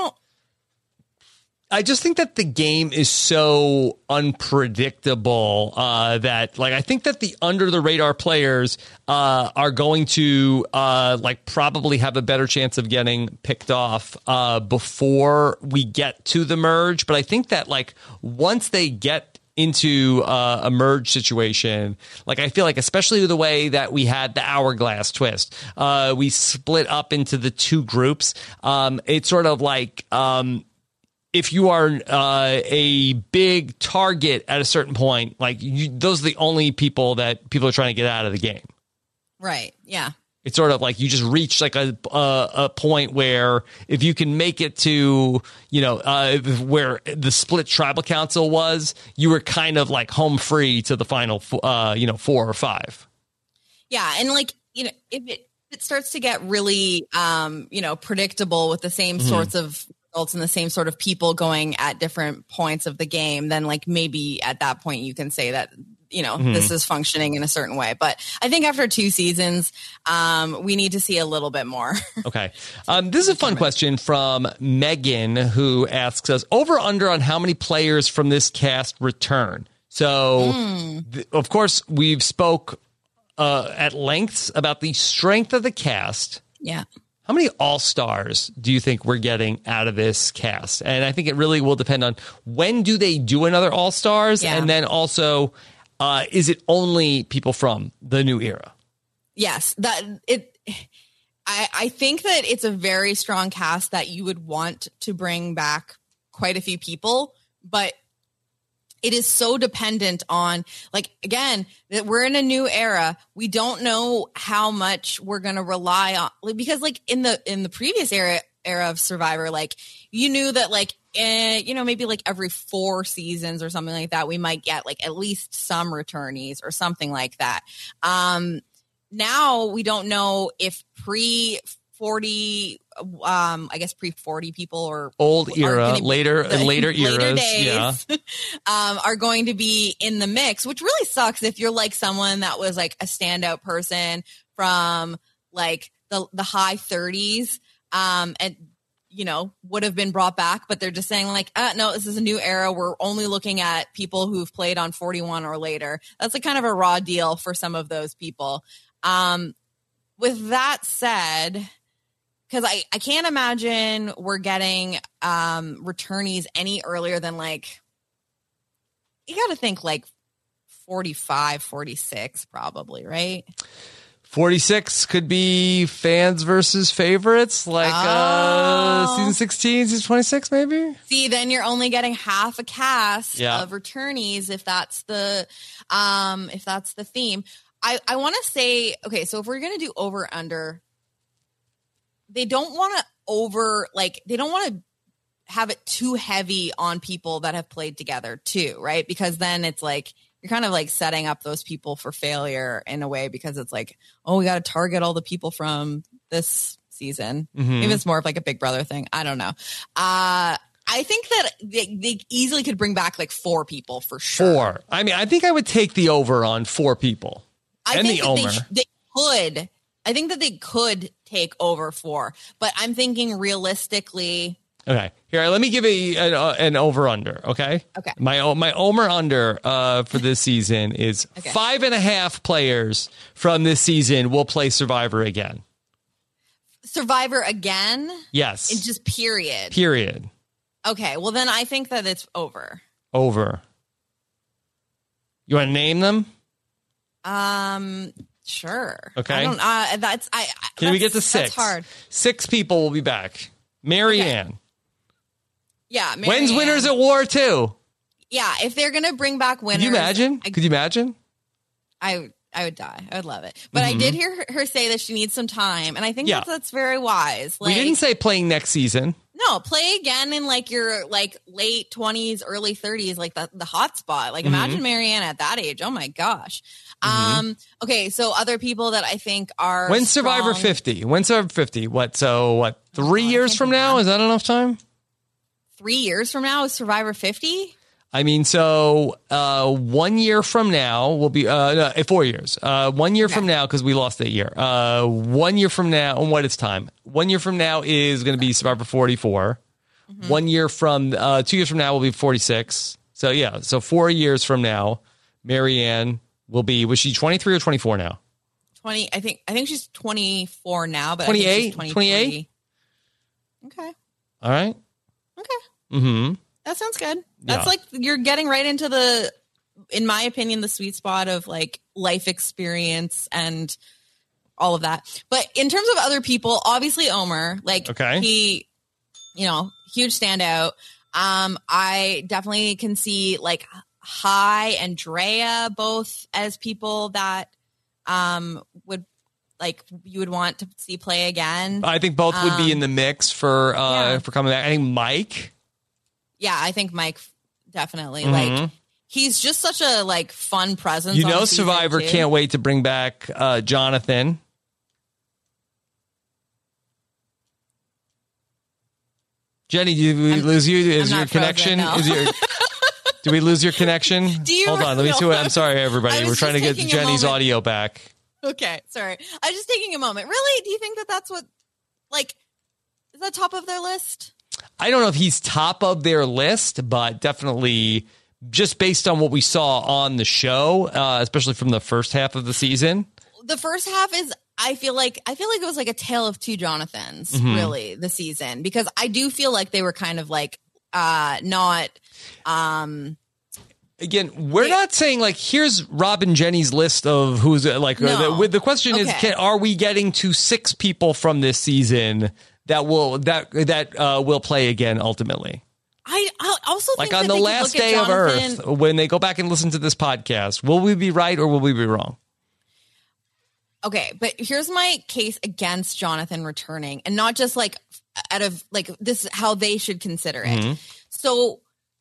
C: I just think that the game is so unpredictable that, like, I think that the under the radar players are going to probably have a better chance of getting picked off before we get to the merge. But I think that like once they get into a merge situation, like I feel like especially the way that we had the hourglass twist, we split up into the two groups. It's sort of like if you are a big target at a certain point, like those are the only people that people are trying to get out of the game.
D: Right. Yeah.
C: It's sort of like you just reach like a point where if you can make it to, where the split tribal council was, you were kind of like home free to the final, 4 or 5.
D: Yeah. And like, if it starts to get really, predictable with the same sorts of results and the same sort of people going at different points of the game, then like maybe at that point you can say that, this is functioning in a certain way. But I think after 2 seasons, we need to see a little bit more. Okay.
C: This is a fun question from Megan, who asks us, over under on how many players from this cast return. So, of course, we've spoke at lengths about the strength of the cast.
D: Yeah.
C: How many all-stars do you think we're getting out of this cast? And I think it really will depend on when do they do another all-stars?
D: Yeah.
C: And then also, is it only people from the new era?
D: Yes, I think that it's a very strong cast that you would want to bring back quite a few people, but it is so dependent on, like, again, that we're in a new era. We don't know how much we're going to rely on, because like in the previous era of Survivor, like you knew that like, maybe like every 4 seasons or something like that, we might get like at least some returnees or something like that. Now we don't know if pre-40 people or
C: old era, later eras,
D: days, are going to be in the mix, which really sucks if you're like someone that was like a standout person from like the high 30s, and would have been brought back, but they're just saying like, no, this is a new era. We're only looking at people who've played on 41 or later. That's like kind of a raw deal for some of those people. With that said, because I can't imagine we're getting returnees any earlier than like, you got to think like 45, 46 probably, right?
C: 46 could be fans versus favorites, like season 16, season 26, maybe.
D: See, then you're only getting half a cast
C: Yeah.
D: of returnees if that's the theme. I want to say, okay, so if we're going to do over under, they don't want to have it too heavy on people that have played together too, right? Because then it's like, you're kind of like setting up those people for failure in a way, because it's like, oh, we got to target all the people from this season.
C: Mhm.
D: Maybe it's more of like a Big Brother thing. I don't know. I think that they easily could bring back like 4 people for sure.
C: 4. I mean, I think I would take the over on 4 people.
D: I
C: and
D: think
C: the
D: that
C: Omer.
D: they could. I think that they could take over 4, but I'm thinking realistically.
C: Okay, here, let me give an over under. Okay. My Omer under for this season is 5.5 players from this season will play Survivor again.
D: Survivor again?
C: Yes.
D: In just period.
C: Period.
D: Okay, well then I think that it's over.
C: Over. You want to name them?
D: Sure.
C: Okay.
D: I don't.
C: Can we get to 6?
D: That's hard.
C: 6 people will be back. Marianne.
D: Yeah.
C: When's
D: Marianne.
C: Winners at War 2?
D: Yeah, if they're gonna bring back winners,
C: Could you imagine? Could you imagine?
D: I would die. I would love it. But I
C: Mhm.
D: did hear her say that she needs some time, and I think
C: Yeah.
D: that's very wise.
C: We didn't say playing next season.
D: No, play again in like your like late 20s, early 30s, like the hot spot. Like imagine Marianne at that age. Oh my gosh. Okay, so other people that I think are
C: When's Survivor
D: strong-
C: 50? When's Survivor 50? What? 3 years from now? Is that enough time?
D: 3 years from now is Survivor 50?
C: I mean, 1 year from now will be 4 years. 1 year from now, because we lost that year. 1 year from now, what is time? 1 year from now is going to be Survivor 44. 1 year from 2 years from now will be 46. So yeah, 4 years from now, Marianne will be. Was she 23 or 24 now?
D: 20. I think she's 24 now, but
C: 28?
D: I think she's 23.
C: 28?
D: Okay.
C: All right.
D: Okay.
C: Mm-hmm.
D: That sounds good. That's
C: Yeah.
D: like you're getting right into in my opinion, the sweet spot of like life experience and all of that. But in terms of other people, obviously Omer, like he, huge standout. I definitely can see like Hai and Drea both as people that would like you would want to see play again.
C: I think both would be in the mix for coming back. I think Mike.
D: Yeah, I think Mike definitely.
C: Mhm.
D: Like he's just such a like fun presence. on season
C: Survivor
D: 2.
C: can't wait to bring back Jonathan. Jenny, did we lose you? Is
D: I'm
C: your
D: not frozen,
C: connection?
D: no.
C: Did we lose your connection?
D: Do you
C: Hold on, let me see what. I'm sorry,
D: I
C: everybody.
D: was
C: We're trying to
D: just
C: get
D: taking a
C: Jenny's
D: moment.
C: audio back.
D: Okay, sorry. I was just taking a moment. Really? Do you think that that's what like is that top of their list?
C: I don't know if he's top of their list, but definitely just based on what we saw on the show, especially from the first half of the season.
D: The first half is I feel like it was like a tale of two Jonathans,
C: Mm-hmm.
D: really, the season, because I do feel like they were kind of like not.
C: Again, we're not saying like here's Rob and Jenny's list of who's like.
D: No.
C: The question is, are we getting to 6 people from this season that will play again ultimately?
D: I also think
C: Like on
D: that
C: the
D: they
C: last
D: could look at
C: day of
D: Jonathan-
C: Earth, when they go back and listen to this podcast, will we be right or will we be wrong?
D: Okay, but here's my case against Jonathan returning, and not just like out of like this is how they should consider it.
C: Mm-hmm.
D: So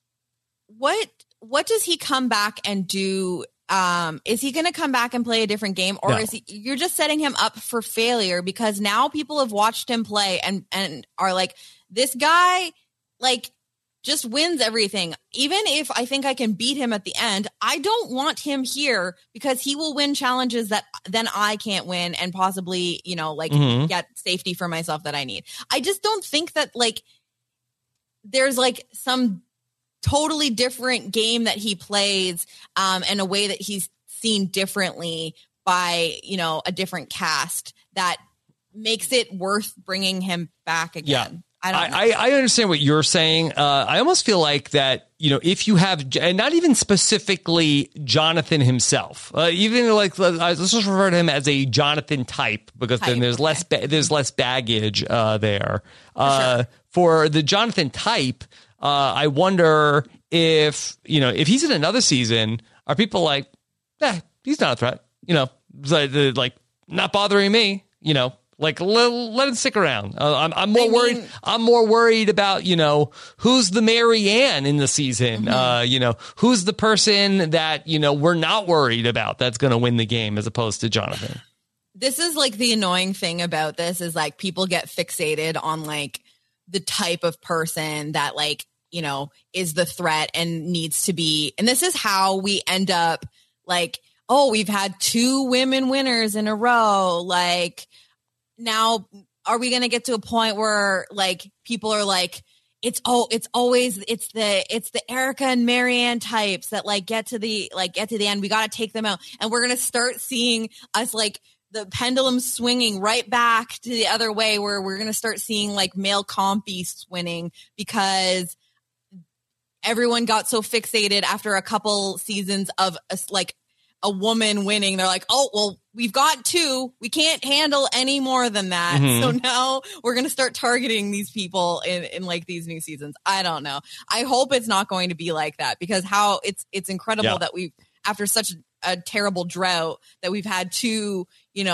D: what does he come back and do? Is he going to come back and play a different game, or is you're just setting him up for failure because now people have watched him play and are like, this guy like just wins everything. Even if I think I can beat him at the end, I don't want him here because he will win challenges that then I can't win and possibly, get safety for myself that I need. I just don't think that like there's like some totally different game that he plays and a way that he's seen differently by, a different cast that makes it worth bringing him back again.
C: Yeah.
D: I
C: understand what you're saying. I almost feel like that, if you have, and not even specifically Jonathan himself, even like, let's just refer to him as a Jonathan type, because then there's less baggage there. For the Jonathan type, I wonder if he's in another season, are people like, he's not a threat, like not bothering me, like let him stick around. I'm more worried. I'm more worried about, who's the Marianne in the season, who's the person that, we're not worried about that's going to win the game as opposed to Jonathan.
D: This is like the annoying thing about this is like people get fixated on like the type of person that like, is the threat and needs to be. And this is how we end up like, oh, we've had 2 women winners in a row. Like now, are we going to get to a point where like people are like, it's the Erica and Marianne types that like get to the end. We got to take them out. And we're going to start seeing us like the pendulum swinging right back to the other way where we're going to start seeing like male comp beasts winning because everyone got so fixated after a couple seasons of a woman winning. They're like, oh, well, we've got 2. We can't handle any more than that.
C: Mm-hmm.
D: So now we're going to start targeting these people in like these new seasons. I don't know. I hope it's not going to be like that because how it's incredible that we, after such a terrible drought, that we've had 2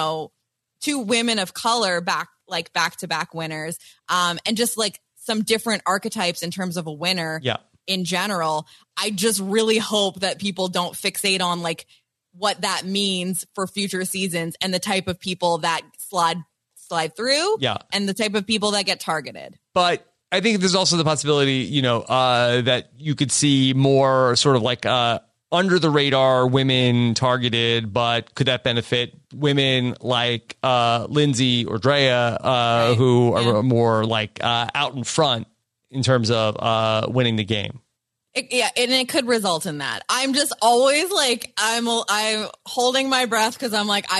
D: women of color back to back winners. And just like some different archetypes in terms of a winner.
C: Yeah.
D: In general, I just really hope that people don't fixate on like what that means for future seasons and the type of people that slide through and the type of people that get targeted.
C: But I think there's also the possibility, that you could see more sort of like under the radar women targeted, but could that benefit women like Lindsay or Drea, who are more like out in front in terms of winning the game?
D: And it could result in that. I'm just always like, I'm holding my breath because I'm like,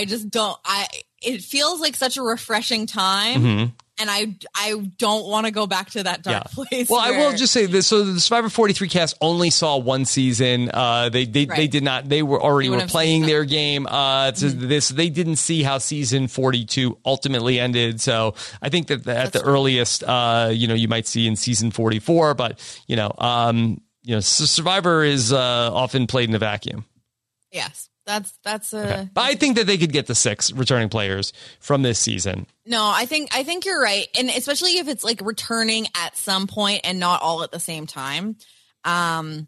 D: it feels like such a refreshing time. Mm-hmm. And I don't want to go back to that dark place.
C: Well, I will just say this. So the Survivor 43 cast only saw 1 season. They did not. They were already playing their game. They didn't see how season 42 ultimately ended. So I think that at the earliest, you might see in season 44. But Survivor is often played in a vacuum.
D: Yes. That's
C: okay. But I think that they could get the 6 returning players from this season.
D: No, I think you're right. And especially if it's like returning at some point and not all at the same time. I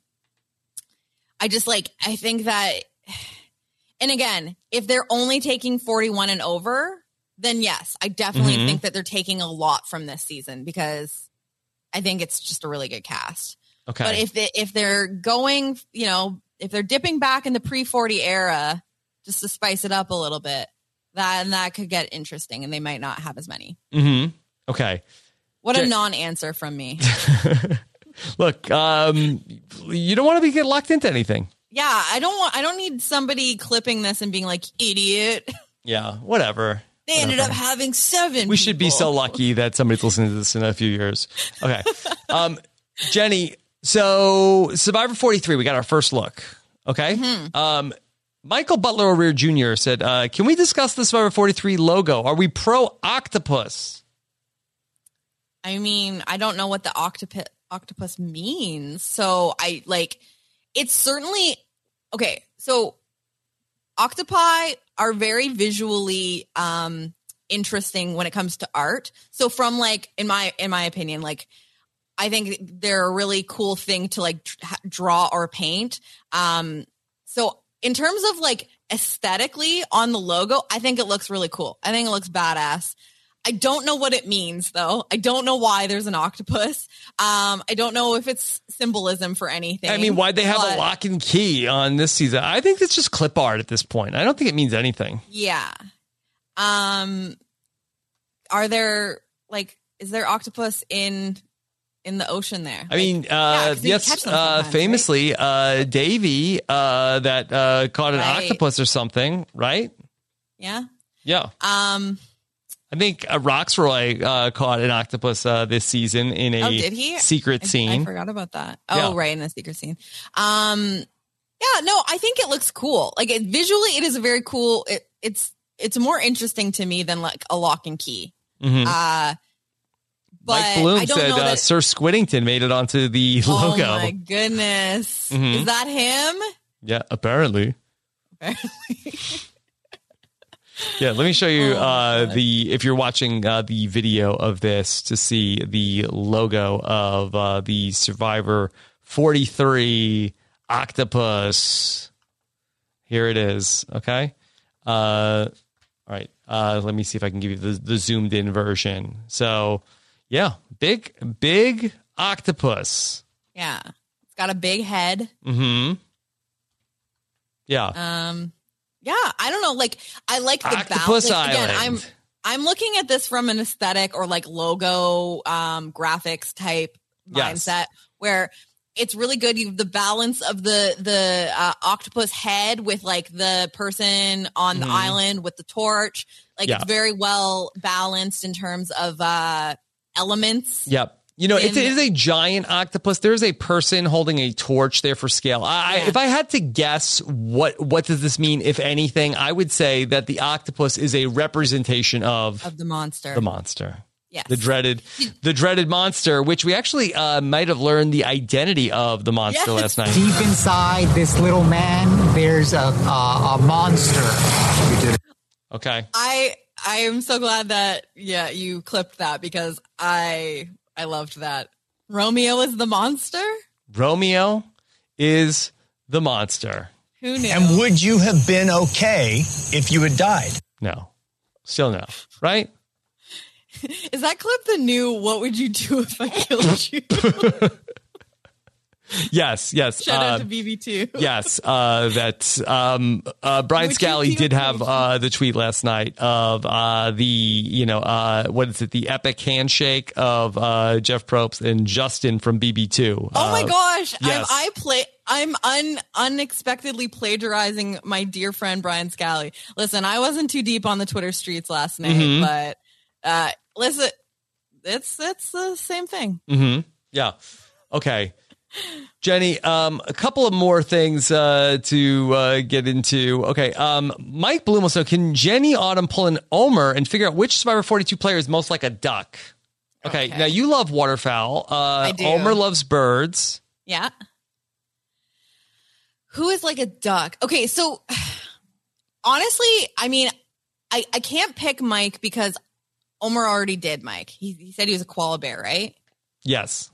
D: think that, and again, if they're only taking 41 and over, then yes, I definitely think that they're taking a lot from this season because I think it's just a really good cast.
C: Okay.
D: But if they're going, if they're dipping back in the pre-40 era, just to spice it up a little bit, that could get interesting, and they might not have as many.
C: Mm-hmm. Okay.
D: What a non-answer from me.
C: Look, you don't want to get locked into anything.
D: Yeah, I don't need somebody clipping this and being like, idiot.
C: Yeah, whatever.
D: They ended up having 7
C: We should be so lucky that somebody's listening to this in a few years. Okay. Jenny, so Survivor 43, we got our first look. Okay.
D: Mm-hmm.
C: Michael Butler O'Rear Jr. said, can we discuss the Survivor 43 logo? Are we pro octopus?
D: I mean, I don't know what the octopus means. So it's certainly, okay. So octopi are very visually interesting when it comes to art. So from in my opinion, I think they're a really cool thing to draw or paint. So in terms of aesthetically on the logo, I think it looks really cool. I think it looks badass. I don't know what it means though. I don't know why there's an octopus. I don't know if it's symbolism for anything.
C: I mean, why'd they have a lock and key on this season? I think it's just clip art at this point. I don't think it means anything.
D: Yeah. Are there is there octopus in the ocean there?
C: I mean, yes, famously, right? Davey that caught an octopus or something, right?
D: Yeah.
C: Yeah. I think Roxroy caught an octopus this season in a secret scene.
D: I forgot about that. Oh, right, in the secret scene. Yeah, no, I think it looks cool. Visually, it is a very cool. It's more interesting to me than a lock and key.
C: Mm-hmm.
D: But
C: Mike Bloom
D: I don't
C: said
D: know that,
C: Sir Squiddington made it onto the logo.
D: Oh my goodness.
C: Mm-hmm.
D: Is that him?
C: Yeah, apparently. Yeah, let me show you if you're watching the video of this to see the logo of the Survivor 43 octopus. Here it is. Okay. All right. Let me see if I can give you the zoomed in version. So, yeah, big octopus.
D: Yeah. It's got a big head.
C: Mm-hmm. Yeah.
D: Yeah, I don't know. I like the
C: Octopus
D: balance. Again,
C: Island.
D: I'm looking at this from an aesthetic or logo graphics type mindset where it's really good. You have the balance of the octopus head with the person on the island with the torch. It's very well balanced in terms of elements.
C: Yep. You know, it is a giant octopus. There's a person holding a torch there for scale. If I had to guess what does this mean, if anything, I would say that the octopus is a representation of
D: the monster.
C: The monster.
D: Yes.
C: The dreaded monster, which we actually might have learned the identity of the monster last night.
I: Deep inside this little man, there's a monster.
C: Okay.
D: I am so glad that you clipped that because I loved that. Romeo is the monster?
C: Romeo is the monster.
D: Who knew?
K: And would you have been okay if you had died?
C: No. Still no. Right?
D: Is that clip the new what would you do if I killed you?
C: Yes.
D: Shout out to BB2.
C: Yes. Brian Scally did have the tweet last night of what is it? The epic handshake of Jeff Probst and Justin from BB2.
D: Oh my gosh.
C: Yes.
D: I'm unexpectedly plagiarizing my dear friend Brian Scally. Listen, I wasn't too deep on the Twitter streets last night, but listen, it's the same thing.
C: Mm-hmm. Yeah. Okay. Jenny, a couple of more things to get into. Okay, Mike Bloom also, can Jenny Autumn pull an Omer and figure out which Survivor 42 player is most like a duck? Okay. Now you love waterfowl.
D: I do.
C: Omer loves birds.
D: Yeah. Who is like a duck? Okay, so honestly, I mean, I can't pick Mike because Omer already did Mike. He said he was a koala bear, right?
C: Yes.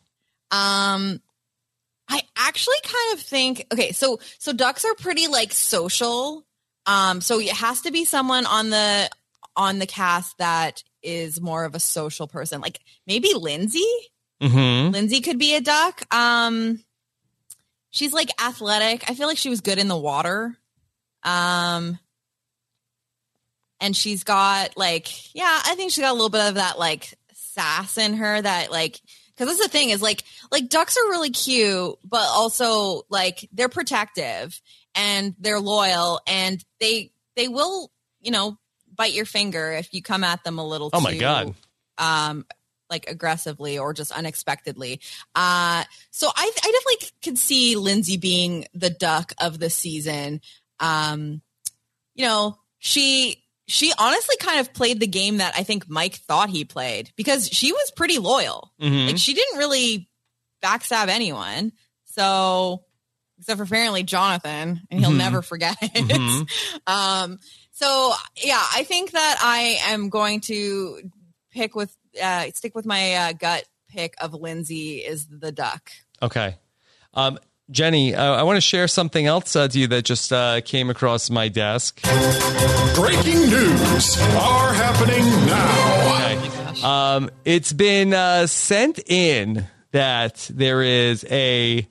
D: I actually kind of think, okay, so ducks are pretty social. So it has to be someone on the cast that is more of a social person. Like maybe Lindsay.
C: Mm-hmm.
D: Lindsay could be a duck. She's athletic. I feel like she was good in the water. And she's got I think she's got a little bit of that sass in her that because that's the thing is ducks are really cute, but also they're protective and they're loyal and they will, bite your finger if you come at them a little
C: Oh
D: too,
C: my God.
D: Like aggressively or just unexpectedly. So I definitely could see Lindsay being the duck of the season. She honestly kind of played the game that I think Mike thought he played, because she was pretty loyal.
C: Mhm.
D: Like, she didn't really backstab anyone. So, except for apparently Jonathan, and he'll never forget it. So yeah, I think that I am going to stick with my gut pick of Lindsay is the duck.
C: Okay. Jenny, I want to share something else to you that just came across my desk.
T: Breaking news are happening now.
C: Okay. It's been sent in that there is a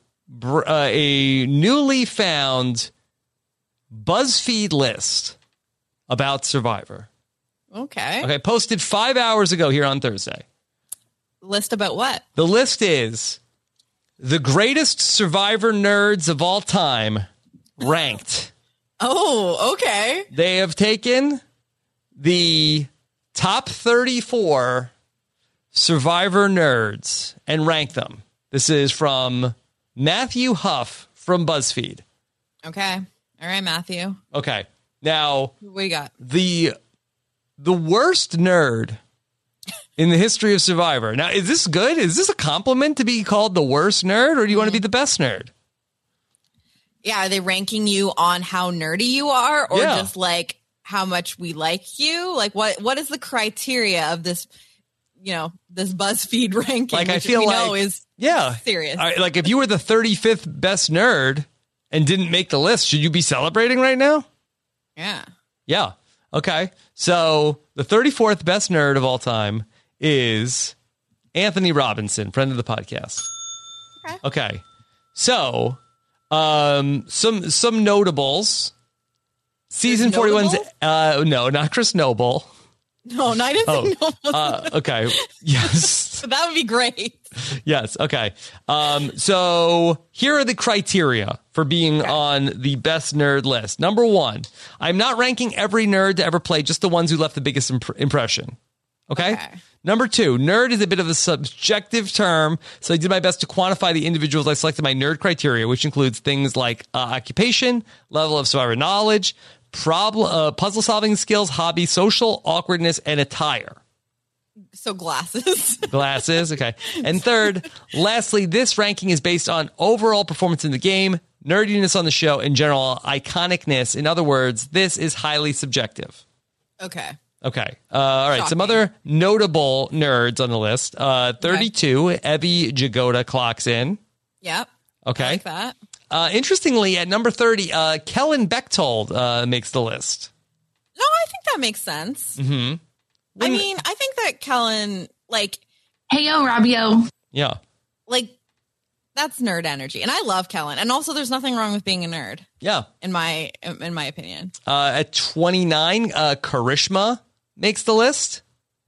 C: newly found BuzzFeed list about Survivor.
D: Okay.
C: Posted 5 hours ago here on Thursday.
D: List about what?
C: The list is the greatest Survivor nerds of all time ranked.
D: Oh, okay.
C: They have taken the top 34 Survivor nerds and ranked them. This is from Matthew Huff from BuzzFeed.
D: Okay. All right, Matthew.
C: Okay. Now,
D: What do you got?
C: the worst nerd in the history of Survivor. Now, is this good? Is this a compliment to be called the worst nerd, or do you want to be the best nerd?
D: Yeah, are they ranking you on how nerdy you are, or
C: Yeah.
D: just like how much we like you? Like, what is the criteria of this, this BuzzFeed ranking?
C: Like, I
D: which
C: feel
D: we
C: like
D: know is serious.
C: All right, like, if you were the 35th best nerd and didn't make the list, should you be celebrating right now?
D: Yeah.
C: Yeah. Okay. So the 34th best nerd of all time is Anthony Robinson, friend of the podcast. Okay. So, some notables. Season 41's no, not Chris Noble.
D: No, I didn't think no.
C: Okay. Yes.
D: So that would be great.
C: Yes. Okay. So here are the criteria for being on the best nerd list. Number 1, I'm not ranking every nerd to ever play, just the ones who left the biggest impression. Okay? Number 2, nerd is a bit of a subjective term, so I did my best to quantify the individuals I selected my nerd criteria, which includes things like occupation, level of Survivor knowledge, puzzle solving skills, hobby, social awkwardness, and attire.
D: So glasses.
C: Glasses, okay. And third, lastly, this ranking is based on overall performance in the game, nerdiness on the show, and general iconicness. In other words, this is highly subjective.
D: Okay.
C: Okay. All right. Some other notable nerds on the list. 32, Evie Jagoda clocks in.
D: Yep.
C: Okay.
D: I like that.
C: Interestingly, at number 30, Kellen Bechtold makes the list.
D: No, I think that makes sense.
C: Mm-hmm.
D: I mean, I think that Kellen, like,
U: hey, yo, Robbio.
C: Yeah.
D: Like, that's nerd energy. And I love Kellen. And also, there's nothing wrong with being a nerd.
C: Yeah.
D: In my opinion.
C: At 29, Karishma makes the list.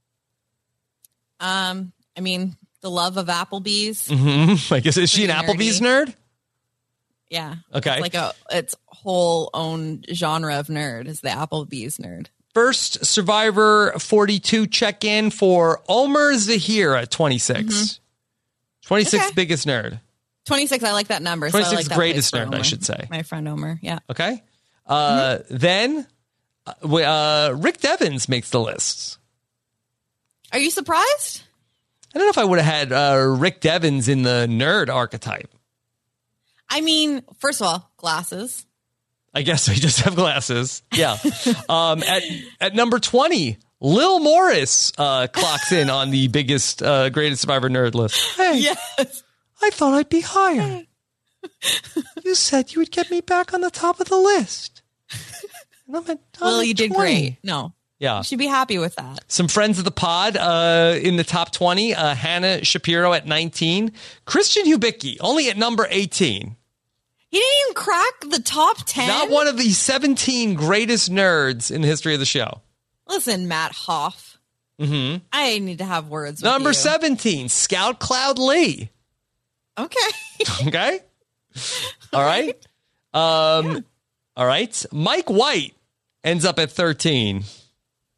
D: I mean, the love of Applebee's.
C: Mm-hmm. I guess, is she an Applebee's nerd?
D: Yeah.
C: Okay.
D: It's like its whole own genre of nerd is the Applebee's nerd.
C: First Survivor 42 check-in for Omer Zahir at 26. Mm-hmm. 26th biggest nerd.
D: 26, I like that number.
C: 26th
D: so I like that
C: greatest
D: place for
C: nerd, I
D: Omer.
C: should say.
D: My friend Omer, yeah.
C: Okay. Then Rick Devens makes the list.
D: Are you surprised?
C: I don't know if I would have had Rick Devens in the nerd archetype.
D: I mean, first of all, glasses.
C: I guess I just have glasses. Yeah. At number 20, Lil Morris clocks in on the biggest, greatest Survivor nerd list. Hey,
D: yes.
C: I thought I'd be higher. You said you would get me back on the top of the list. And I'm
D: Well, you did
C: 20.
D: great. No.
C: Yeah.
D: You should be happy with that.
C: Some friends of the pod in the top 20. Hannah Shapiro at 19. Christian Hubicki only at number 18.
D: He didn't even crack the top 10.
C: Not one of the 17 greatest nerds in the history of the show.
D: Listen, Matt Hoff.
C: Mm-hmm.
D: I need to have words with
C: Number
D: you.
C: 17, Scout Cloud Lee.
D: Okay.
C: Okay. All right. All right. Mike White ends up at 13.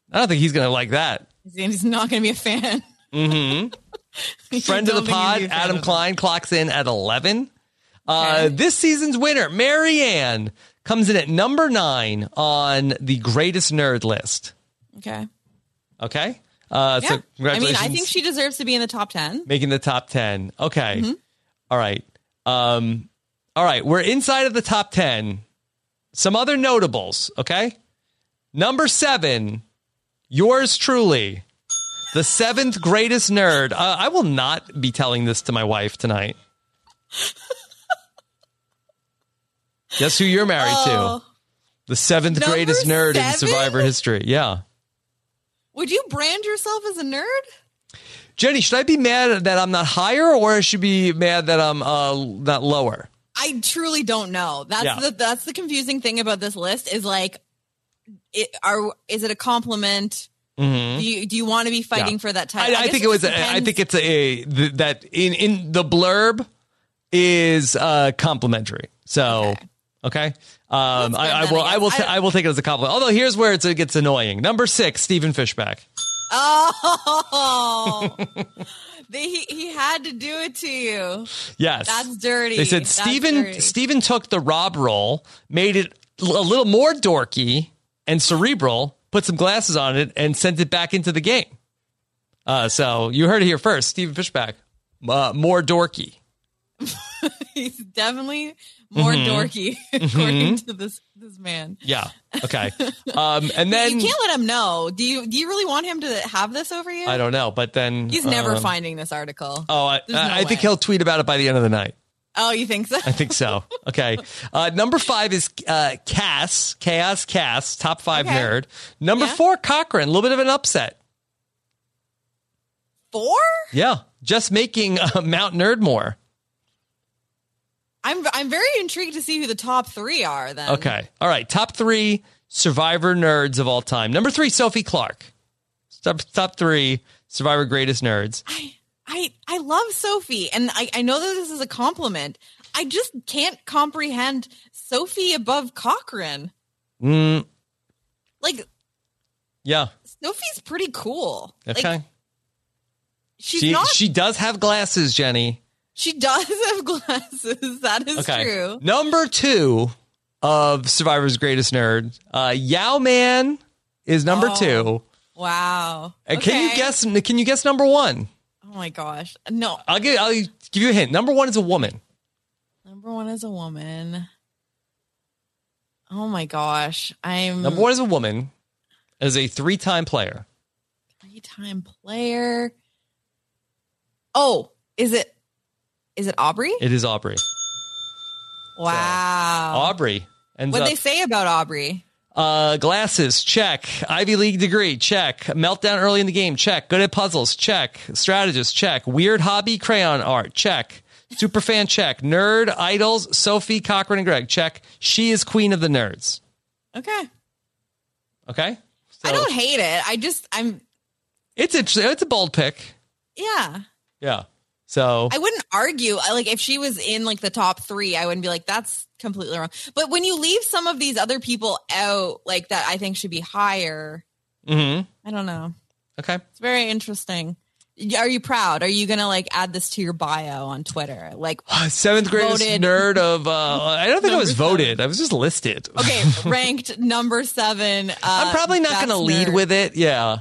C: I don't think he's going to like that.
D: He's not going to be a fan.
C: Mm-hmm. Friend of the pod, Adam Klein, clocks in at 11. This season's winner, Marianne, comes in at number 9 on the greatest nerd list.
D: Okay.
C: Okay.
D: Yeah.
C: So congratulations.
D: I think she deserves to be in the top 10.
C: Making the top 10. Okay.
D: Mm-hmm.
C: All right. All right. We're inside of the top 10. Some other notables. Okay. Number 7, yours truly, the 7th greatest nerd. I will not be telling this to my wife tonight. Guess who you're married to? The 7th greatest nerd in Survivor history. Yeah.
D: Would you brand yourself as a nerd?
C: Jenny, should I be mad that I'm not higher, or I should be mad that I'm not lower?
D: I truly don't know. That's the confusing thing about this list is like, is it a compliment? Mm-hmm. Do you want to be fighting for that title?
C: I think it was. I think it's that in the blurb is complimentary. So okay. I will take it as a compliment. Although here's where it gets annoying. Number 6, Stephen Fishback.
D: Oh, he had to do it to you.
C: Yes,
D: that's dirty.
C: They said Stephen took the Rob role, made it a little more dorky and cerebral, put some glasses on it, and sent it back into the game. So you heard it here first. Stephen Fishback, more dorky.
D: He's definitely more dorky, according to this man.
C: Yeah. Okay. And then
D: you can't let him know. Do you really want him to have this over you?
C: I don't know, but then
D: he's never finding this article.
C: Oh, I think he'll tweet about it by the end of the night.
D: Oh, you think so?
C: I think so. Okay. Number 5 is Chaos Cass, top 5 nerd. Number 4, Cochran, a little bit of an upset.
D: 4?
C: Yeah, just making Mount Nerd more.
D: I'm very intrigued to see who the top 3 are then.
C: Okay. All right. Top 3 Survivor nerds of all time. Number 3, Sophie Clark. Top 3 Survivor greatest nerds.
D: I love Sophie, and I know that this is a compliment. I just can't comprehend Sophie above Cochran.
C: Yeah.
D: Sophie's pretty cool.
C: Okay.
D: Like, she
C: does have glasses, Jenny.
D: She does have glasses. That is true.
C: Number 2 of Survivor's greatest nerd, Yao Man is number 2.
D: Wow.
C: Okay. Can you guess number 1?
D: Oh my gosh. No.
C: I'll give you a hint. Number 1 is a woman.
D: Number 1 is a woman. Oh my gosh.
C: Number 1 is a woman. As a 3-time player.
D: 3-time player. Oh, is it Aubrey?
C: It is Aubrey.
D: Wow.
C: So, Aubrey.
D: What'd they say about Aubrey?
C: Glasses, check. Ivy League degree, check. Meltdown early in the game, check. Good at puzzles, check. Strategist, check. Weird hobby, crayon art, check. Superfan, check. Nerd, idols, Sophie, Cochran, and Greg, check. She is queen of the nerds.
D: Okay.
C: Okay? So,
D: I don't hate it.
C: It's interesting. It's a bold pick.
D: Yeah.
C: Yeah. So
D: I wouldn't argue. Like if she was in like the top 3, I wouldn't be like, that's completely wrong. But when you leave some of these other people out, like that, I think should be higher. I don't know.
C: Okay.
D: It's very interesting. Are you proud? Are you going to like add this to your bio on Twitter? Like
C: 7th greatest nerd of, I don't think I was voted. I was just listed.
D: Okay. Ranked number 7.
C: I'm probably not going to lead with it. Yeah.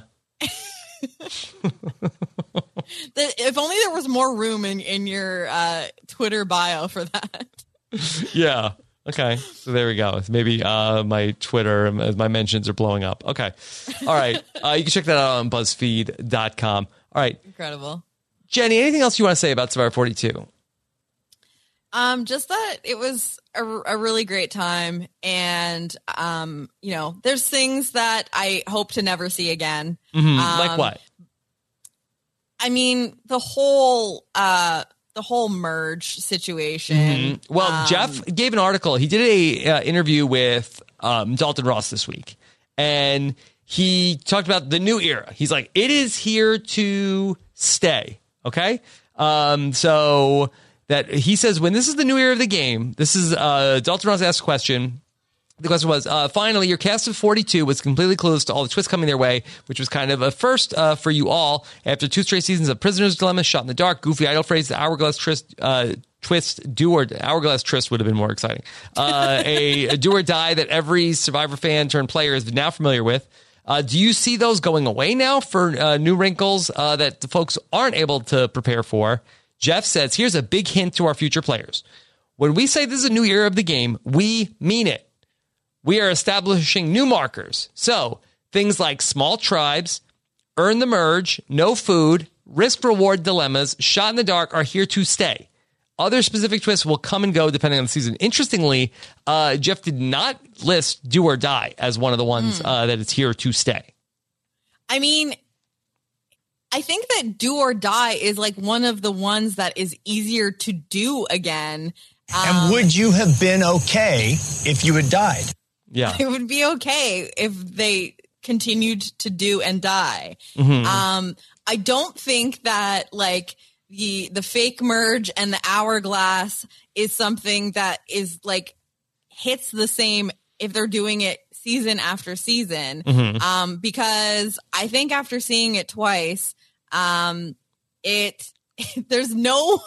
D: If only there was more room in your Twitter bio for that.
C: Yeah. Okay. So there we go. Maybe my Twitter, my mentions are blowing up. Okay. All right. You can check that out on BuzzFeed.com. All right.
D: Incredible.
C: Jenny, anything else you want to say about Survivor 42?
D: Just that it was a really great time. And, there's things that I hope to never see again.
C: Like what?
D: I mean, the whole merge situation.
C: Well, Jeff gave an article. He did a interview with Dalton Ross this week, and he talked about the new era. He's like, it is here to stay. Okay, so that he says when this is the new era of the game. This is Dalton Ross asked a question. The question was, finally, your cast of 42 was completely clueless to all the twists coming their way, which was kind of a first for you all. After 2 straight seasons of Prisoner's Dilemma, Shot in the Dark, Goofy Idol Phrase, the Hourglass Twist, Do or Hourglass Tryst would have been more exciting. A Do or Die that every Survivor fan turned player is now familiar with. Do you see those going away now for new wrinkles that the folks aren't able to prepare for? Jeff says, here's a big hint to our future players. When we say this is a new era of the game, we mean it. We are establishing new markers. So things like small tribes, earn the merge, no food, risk-reward dilemmas, Shot in the Dark are here to stay. Other specific twists will come and go depending on the season. Interestingly, Jeff did not list Do or Die as one of the ones that is here to stay.
D: I mean, I think that Do or Die is like one of the ones that is easier to do again.
K: And would you have been okay if you had died?
C: Yeah.
D: It would be okay if they continued to do and die.
C: Mm-hmm.
D: I don't think that like the fake merge and the hourglass is something that is like hits the same if they're doing it season after season.
C: Mm-hmm.
D: Because I think after seeing it twice, there's no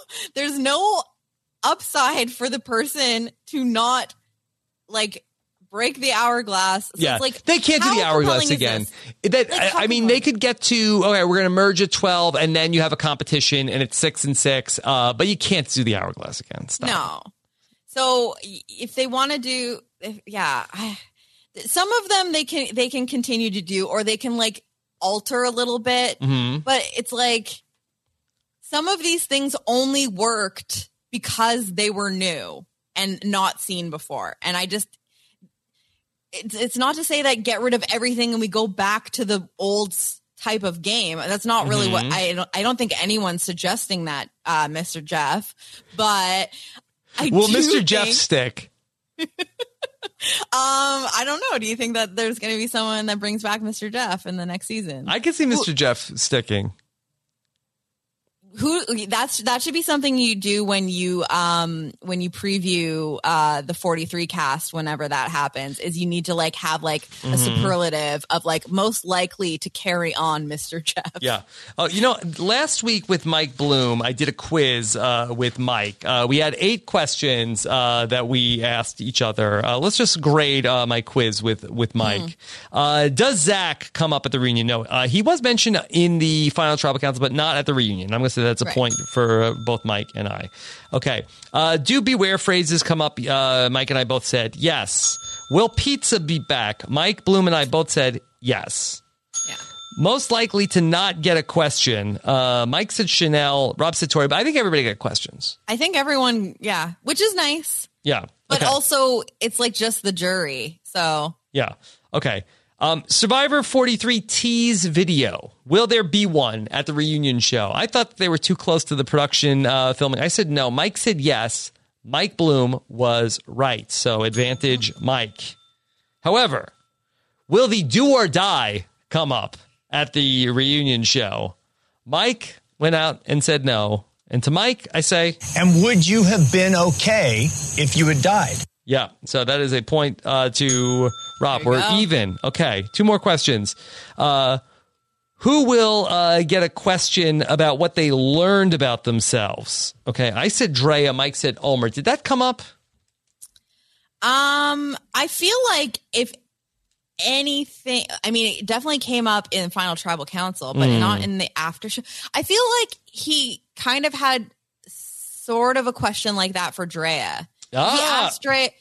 D: upside for the person to not like break the hourglass. So
C: yeah,
D: it's like,
C: they can't do the hourglass again. I mean, they could get to, okay, we're going to merge at 12 and then you have a competition and it's 6 and 6, but you can't do the hourglass again. Stop.
D: No. So if they want to do, some of them they can continue to do, or they can like alter a little bit, but it's like some of these things only worked because they were new and not seen before. And it's not to say that get rid of everything and we go back to the old type of game. That's not really what I don't think anyone's suggesting that, Mr. Jeff, but
C: Mr. Jeff stick?
D: I don't know. Do you think that there's going to be someone that brings back Mr. Jeff in the next season?
C: I can see Mr. Jeff sticking.
D: That should be something you do when you preview the 43 cast. Whenever that happens, is you need to like have like a superlative of like most likely to carry on Mr. Jeff.
C: Yeah. Last week with Mike Bloom, I did a quiz with Mike. We had 8 questions that we asked each other. Let's just grade my quiz with Mike. Does Zach come up at the reunion? No. He was mentioned in the final tribal council, but not at the reunion. I'm going to say that's a point for both Mike and I. Okay. Do beware phrases come up? Mike and I both said yes. Will pizza be back? Mike, Bloom, and I both said yes.
D: Yeah.
C: Most likely to not get a question. Mike said Chanel. Rob said Tori, but I think everybody got questions.
D: I think everyone, yeah, which is nice.
C: Yeah.
D: But also, it's like just the jury. So.
C: Yeah. Okay. Survivor 43 tease video. Will there be one at the reunion show? I thought they were too close to the production filming. I said no. Mike said yes. Mike Bloom was right. So advantage Mike. However, will the Do or Die come up at the reunion show? Mike went out and said no. And to Mike, I say...
K: And would you have been okay if you had died?
C: Yeah, so that is a point to Rob. We're even. Okay, 2 more questions. Who will get a question about what they learned about themselves? Okay, I said Drea. Mike said Ulmer. Did that come up?
D: I feel like if anything, I mean, it definitely came up in Final Tribal Council, but not in the after show. I feel like he kind of had sort of a question like that for Drea. He asked Drea,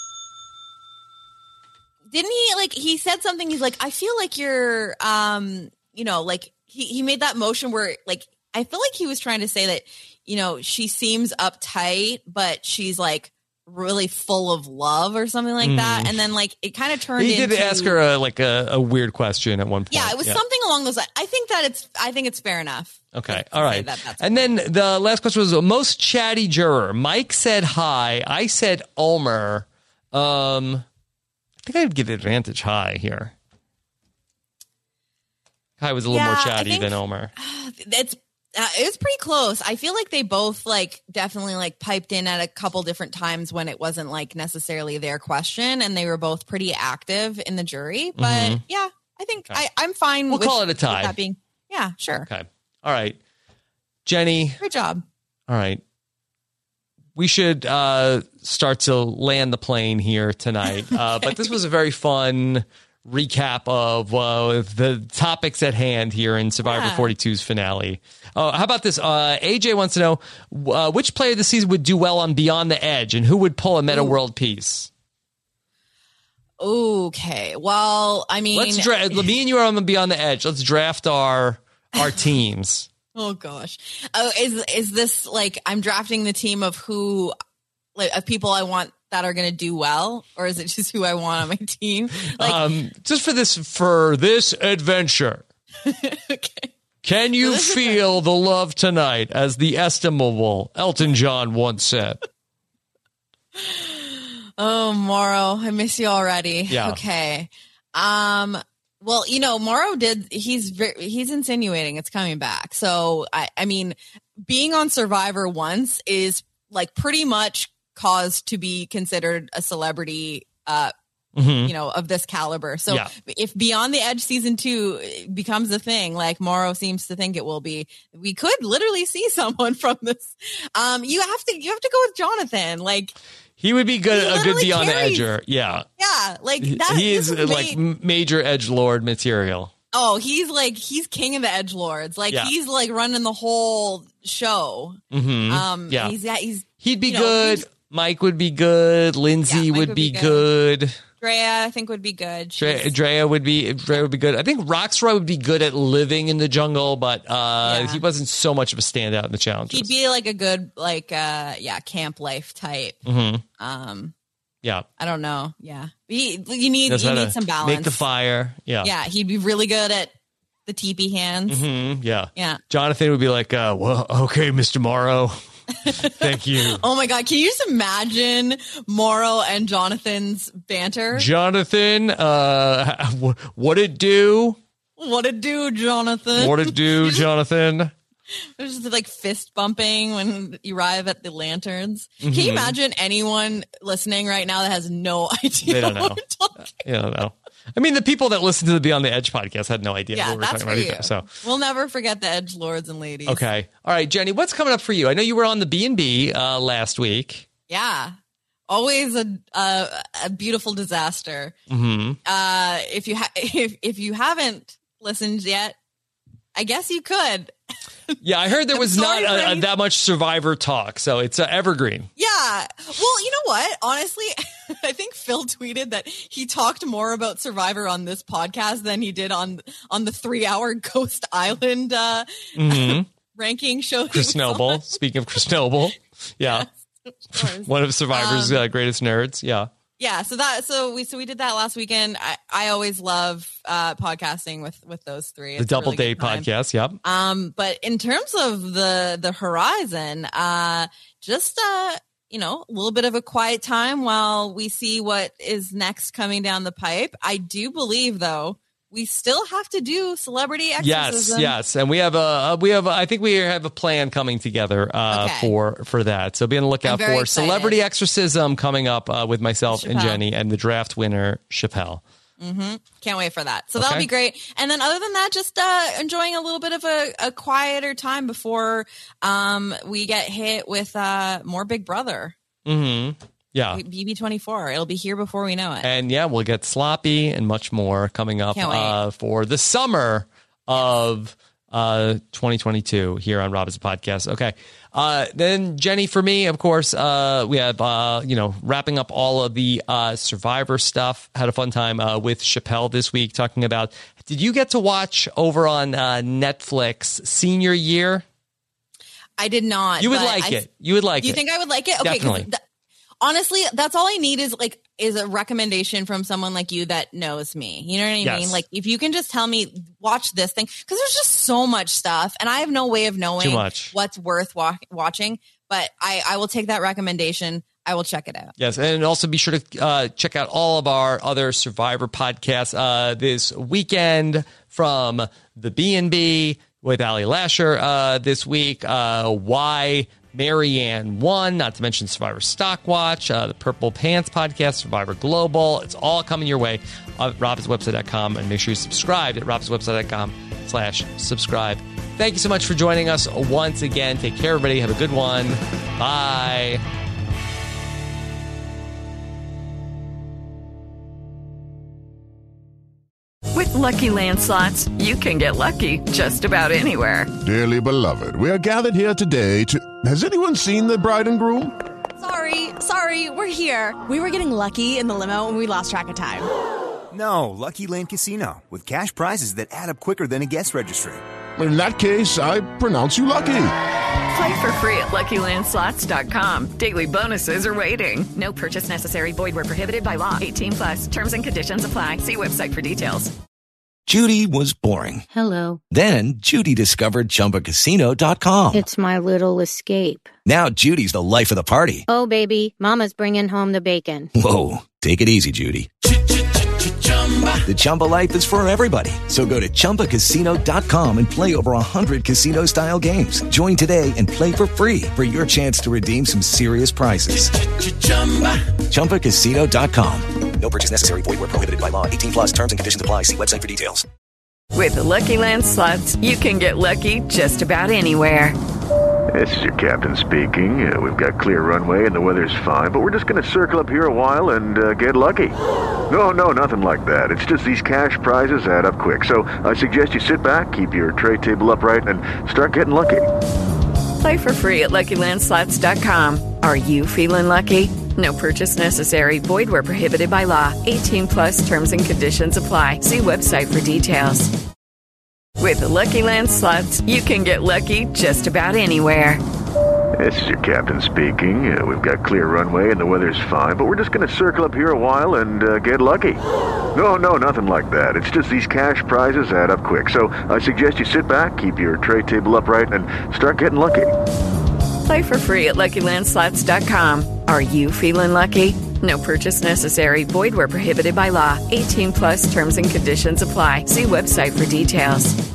D: didn't he, like, he said something, he's like, I feel like you're, like, he made that motion where, like, I feel like he was trying to say that, she seems uptight, but she's, like, really full of love or something like that. And then, like, it kind of turned into... He
C: did ask her, a weird question at one point.
D: Yeah, it was something along those lines. I think it's fair enough.
C: Okay, all right. And then the last question was most chatty juror. Mike said hi. I said Ulmer. I think I'd give advantage Hi
D: here.
C: Hi was a little more chatty than Ulmer.
D: It was pretty close. I feel like they both like definitely like piped in at a couple different times when it wasn't like necessarily their question, and they were both pretty active in the jury. But yeah, I think I'm fine.
C: We'll call it a tie.
D: That being, yeah, sure.
C: Okay. All right. Jenny.
D: Great job.
C: All right. We should start to land the plane here tonight. But this was a very fun recap of the topics at hand here in Survivor 42's finale. How about this? AJ wants to know which player this season would do well on Beyond the Edge, and who would pull a meta world piece?
D: Okay. Well, I mean,
C: me and you are on the Beyond the Edge. Let's draft our teams.
D: Oh gosh. Oh, is this like I'm drafting the team of who, like, of people I want that are going to do well, or is it just who I want on my team? Like,
C: just for this adventure.
D: Okay.
C: Can you feel the love tonight, as the estimable Elton John once said?
D: Oh, Mauro, I miss you already.
C: Yeah.
D: Okay. Well, you know, Mauro he's insinuating it's coming back. So I mean, being on Survivor once is like pretty much cause to be considered a celebrity, you know, of this caliber. So if Beyond the Edge season 2 becomes a thing, like Mauro seems to think it will be, we could literally see someone from this. You have to go with Jonathan. Like,
C: he would be good, a good Beyond the Edger. Yeah.
D: Yeah. Like that.
C: He is like major edgelord material.
D: Oh, he's king of the edgelords. Like he's like running the whole show.
C: He'd be good. Mike would be good. Lindsay would be good.
D: Drea, I think, would be good.
C: Drea would be good. I think Roxroy would be good at living in the jungle, but he wasn't so much of a standout in the challenges.
D: He'd be like a good, like, camp life type.
C: Yeah.
D: I don't know. Yeah. You need some balance.
C: Make the fire. Yeah.
D: Yeah. He'd be really good at the teepee hands.
C: Yeah.
D: Yeah.
C: Jonathan would be like, well, okay, Mr. Morrow. Thank you.
D: Oh my God. Can you just imagine Mauro and Jonathan's banter?
C: Jonathan, what it do?
D: What it do, Jonathan?
C: What it do, Jonathan?
D: There's just like fist bumping when you arrive at the lanterns. Can you imagine anyone listening right now that has no idea?
C: They don't know. They don't know. I mean, the people that listen to the Beyond the Edge podcast had no idea
D: what
C: we were
D: that's
C: talking about
D: for
C: either. So
D: we'll never forget the edge lords and ladies.
C: Okay. All right, Jenny, what's coming up for you? I know you were on the B&B last week.
D: Yeah. Always a beautiful disaster. If you haven't listened yet, I guess you could.
C: Yeah, I heard there was not that much Survivor talk, so it's evergreen.
D: Yeah. Well, you know what? Honestly, I think Phil tweeted that he talked more about Survivor on this podcast than he did on the 3-hour Ghost Island ranking show.
C: Chris Noble. Speaking of Chris Noble. Yeah. Yes, one of Survivor's greatest nerds. Yeah.
D: Yeah, so we did that last weekend. I always love podcasting with those three.
C: It's the Double Date podcast, yep.
D: But in terms of the horizon, just a little bit of a quiet time while we see what is next coming down the pipe. I do believe, though, we still have to do celebrity exorcism.
C: Yes, and we have I think we have a plan coming together for that. So be on the lookout for
D: excited.
C: Celebrity Exorcism coming up with myself and Jenny and the draft winner Chappelle.
D: Can't wait for that. So that'll be great. And then other than that, just enjoying a little bit of a quieter time before we get hit with more Big Brother.
C: Yeah.
D: BB24. It'll be here before we know it.
C: And we'll get sloppy and much more coming up for the summer of 2022 here on Rob Has a Podcast. Okay. Then Jenny, for me, of course, we have, wrapping up all of the Survivor stuff. Had a fun time with Chappelle this week talking about, did you get to watch over on Netflix Senior Year?
D: I did not.
C: You would like it. You would like it.
D: Do you think I would like it? Okay.
C: Definitely.
D: Honestly, that's all I need is a recommendation from someone like you that knows me. You know what I mean? Like, if you can just tell me, watch this thing, because there's just so much stuff, and I have no way of knowing what's worth watching. But I will take that recommendation. I will check it out.
C: Yes, and also be sure to check out all of our other Survivor podcasts this weekend, from the B&B with Ali Lasher this week. Why Marianne won, not to mention Survivor Stockwatch, the Purple Pants podcast, Survivor Global. It's all coming your way at robhasawebsite.com, and make sure you subscribe at robhasawebsite.com/subscribe. Thank you so much for joining us once again. Take care, everybody. Have a good one. Bye.
A: With Lucky Land Slots, you can get lucky just about anywhere.
T: Dearly beloved, we are gathered here today to... Has anyone seen the bride and groom?
V: Sorry, we're here. We were getting lucky in the limo and we lost track of time.
W: No, Lucky Land Casino, with cash prizes that add up quicker than a guest registry.
T: In that case, I pronounce you lucky.
A: Play for free at LuckyLandSlots.com. Daily bonuses are waiting. No purchase necessary. Void where prohibited by law. 18+. Terms and conditions apply. See website for details.
G: Judy was boring.
H: Hello.
G: Then Judy discovered ChumbaCasino.com.
H: It's my little escape.
G: Now Judy's the life of the party.
H: Oh, baby, mama's bringing home the bacon.
G: Whoa, take it easy, Judy. The Chumba life is for everybody. So go to ChumbaCasino.com and play over 100 casino-style games. Join today and play for free for your chance to redeem some serious prizes. ChumbaCasino.com. No purchase necessary. Void where prohibited by law. 18+. Terms and conditions apply. See website for details.
A: With the Lucky Land Slots, you can get lucky just about anywhere.
X: This is your captain speaking. We've got clear runway and the weather's fine, but we're just going to circle up here a while and get lucky. No, nothing like that. It's just these cash prizes add up quick. So I suggest you sit back, keep your tray table upright, and start getting lucky.
A: Play for free at LuckyLandSlots.com. Are you feeling lucky? No purchase necessary. Void where prohibited by law. 18+ terms and conditions apply. See website for details. With the Lucky Land Slots, you can get lucky just about anywhere.
X: This is your captain speaking. We've got clear runway and the weather's fine, but we're just going to circle up here a while and get lucky. No, nothing like that. It's just these cash prizes add up quick. So I suggest you sit back, keep your tray table upright, and start getting lucky.
A: Play for free at LuckyLandSlots.com. Are you feeling lucky? No purchase necessary. Void where prohibited by law. 18+ terms and conditions apply. See website for details.